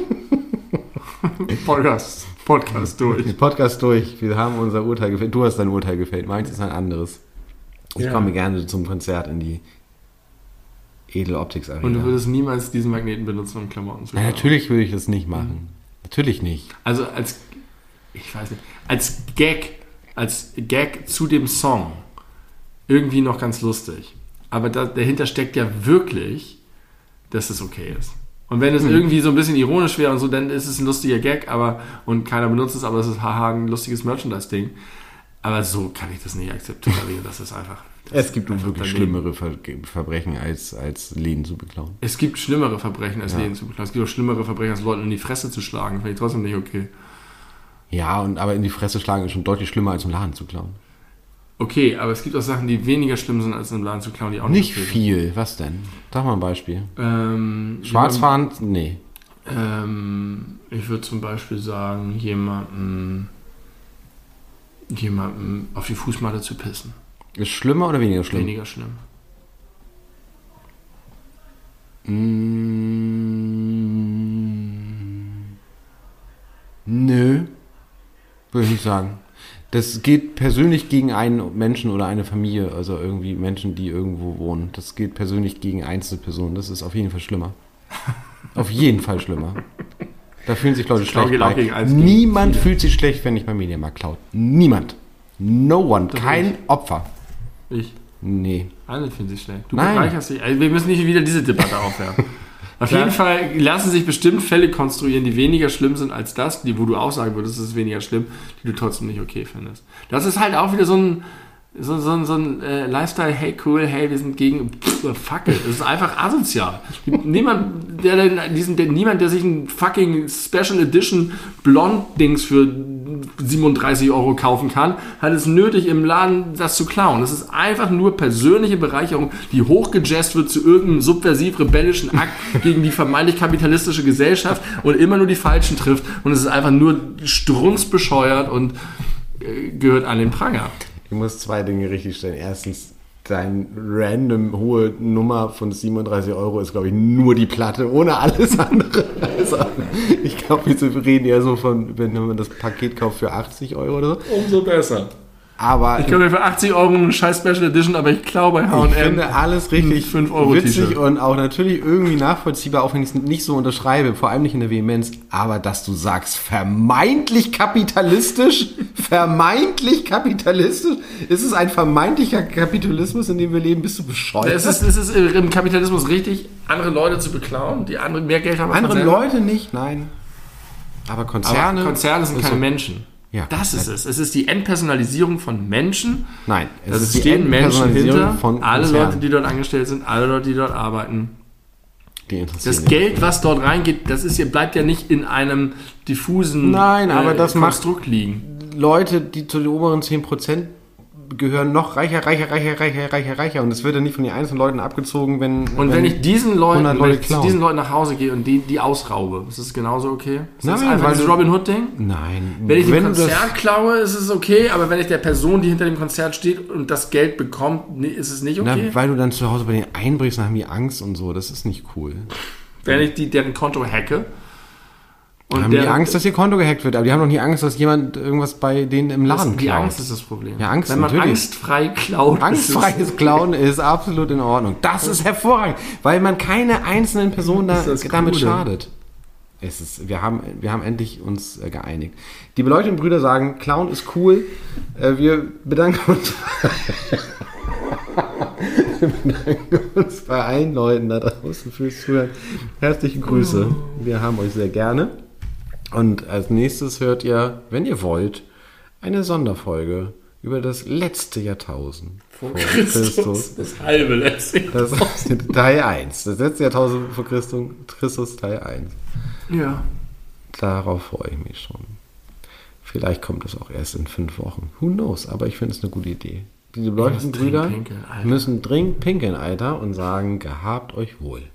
Podcast. Podcast durch. Podcast durch. Wir haben unser Urteil gefällt. Du hast dein Urteil gefällt. Meins ist ein anderes. Ich ja. komme gerne zum Konzert in die Edel-Optics Arena. Und du würdest niemals diesen Magneten benutzen, um Klamotten zu kaufen? Natürlich würde ich das nicht machen. Mhm. Natürlich nicht. Also als, ich weiß nicht, als Gag, als Gag zu dem Song irgendwie noch ganz lustig. Aber da, dahinter steckt ja wirklich, dass es okay ist. Und wenn es mhm. irgendwie so ein bisschen ironisch wäre und so, dann ist es ein lustiger Gag, aber und keiner benutzt es, aber es ist haha ein lustiges Merchandise-Ding. Aber so kann ich das nicht akzeptieren. Das ist einfach. Das es gibt nun wirklich schlimmere Ver- Verbrechen, als, als Läden zu beklauen. Es gibt schlimmere Verbrechen, als ja. Läden zu beklauen. Es gibt auch schlimmere Verbrechen, als Leuten in die Fresse zu schlagen. Finde ich trotzdem nicht okay. Ja, und aber in die Fresse schlagen ist schon deutlich schlimmer, als im Laden zu klauen. Okay, aber es gibt auch Sachen, die weniger schlimm sind, als im Laden zu klauen, die auch nicht Nicht viel. Sind. Was denn? Sag mal ein Beispiel. Ähm, Schwarzfahren? Nee. Ähm, ich würde zum Beispiel sagen, jemanden, jemanden auf die Fußmatte zu pissen. Ist schlimmer oder weniger schlimm? Weniger schlimm. Mm, nö. Würde ich nicht sagen. Das geht persönlich gegen einen Menschen oder eine Familie, also irgendwie Menschen, die irgendwo wohnen. Das geht persönlich gegen Einzelpersonen. Das ist auf jeden Fall schlimmer. Auf jeden Fall schlimmer. Da fühlen sich Leute das schlecht bei. Gegen Niemand gegen fühlt sich schlecht, wenn ich beim Mediamarkt klaut. Niemand. No one. Das Kein ich. Opfer. Ich. Nee. Alle finden sie schlecht. Du Nein. bereicherst dich. Also wir müssen nicht wieder diese Debatte aufwerfen. Auf jeden Fall lassen sich bestimmt Fälle konstruieren, die weniger schlimm sind als das, die, wo du auch sagen würdest, es ist weniger schlimm, die du trotzdem nicht okay findest. Das ist halt auch wieder so ein, so, so, so ein äh, Lifestyle, hey cool, hey, wir sind gegen, pff, fuck it. Es ist einfach asozial. Niemand, der, der, diesen, der, niemand, der sich ein fucking Special Edition Blond-Dings für siebenunddreißig Euro kaufen kann, hat es nötig, im Laden das zu klauen. Das ist einfach nur persönliche Bereicherung, die hochgejazzt wird zu irgendeinem subversiv-rebellischen Akt gegen die vermeintlich kapitalistische Gesellschaft und immer nur die Falschen trifft. Und es ist einfach nur strunzbescheuert und äh, gehört an den Pranger. Ich muss zwei Dinge richtig stellen. Erstens, dein random hohe Nummer von siebenunddreißig Euro ist, glaube ich, nur die Platte, ohne alles andere. Also, ich glaube, wir reden eher so von, wenn man das Paket kauft für achtzig Euro oder so. Umso besser. Aber ich glaube, für achtzig Euro eine scheiß Special Edition, aber ich glaube bei H und M. Ich finde alles richtig fünf Euro witzig T-Shirt. Und auch natürlich irgendwie nachvollziehbar, auch wenn ich es nicht so unterschreibe, vor allem nicht in der Vehemenz, aber dass du sagst, vermeintlich kapitalistisch, vermeintlich kapitalistisch, ist es ein vermeintlicher Kapitalismus, in dem wir leben, bist du bescheuert? Es ist, es ist im Kapitalismus richtig, andere Leute zu beklauen, die andere mehr Geld haben als andere man selber. Leute nicht, nein. Aber Konzerne... Aber Konzerne sind keine so, Menschen. Ja, das ist es. Es ist die Entpersonalisierung von Menschen. Nein, es das ist die stehen Menschen hinter. Von alle Konzernen. Leute, die dort angestellt sind, alle Leute, die dort arbeiten. Die interessieren das Geld, was dort reingeht, das ist hier, bleibt ja nicht in einem diffusen Nein, aber äh, das Konstrukt macht liegen. Leute, die zu den oberen zehn Prozent gehören, noch reicher, reicher, reicher, reicher, reicher, reicher. Und es wird ja nicht von den einzelnen Leuten abgezogen, wenn... Und wenn, wenn ich diesen Leuten, Leute wenn ich zu klauen. diesen Leuten nach Hause gehe und die, die ausraube, ist das genauso okay? Ist das Nein, einfach weil dieses du- Robin Hood-Ding? Nein. Wenn ich dem wenn du das- Konzert klaue, ist es okay, aber wenn ich der Person, die hinter dem Konzert steht und das Geld bekommt, nee, ist es nicht okay? Na, weil du dann zu Hause bei denen einbrichst, dann haben die Angst und so. Das ist nicht cool. Wenn ich die, deren Konto hacke und haben die deren- Angst, dass ihr Konto gehackt wird, aber die haben doch nie Angst, dass jemand irgendwas bei denen im Laden das, die klaut. Angst ist das Problem. Ja, Angst, Wenn man natürlich. angstfrei klaut, Angstfreies Klauen ist absolut in Ordnung. Das ist hervorragend, weil man keine einzelnen Person da, Das ist das damit Coole. schadet. Es ist, wir, haben, wir haben endlich uns äh, geeinigt. Die beleuchteten Brüder sagen, Klauen ist cool. Äh, wir bedanken uns... wir bedanken uns bei allen Leuten da draußen fürs Zuhören. Herzliche Grüße. Wir haben euch sehr gerne. Und als nächstes hört ihr, wenn ihr wollt, eine Sonderfolge über das letzte Jahrtausend vor Christus. Das halbe letzte. Das ist Teil eins. Das letzte Jahrtausend vor Christus, Christus Teil eins. Ja. Darauf freue ich mich schon. Vielleicht kommt es auch erst in fünf Wochen. Who knows? Aber ich finde es eine gute Idee. Diese beleuchteten müssen dringend Brüder pinkeln, Alter. müssen dringend pinkeln, Alter, und sagen, gehabt euch wohl.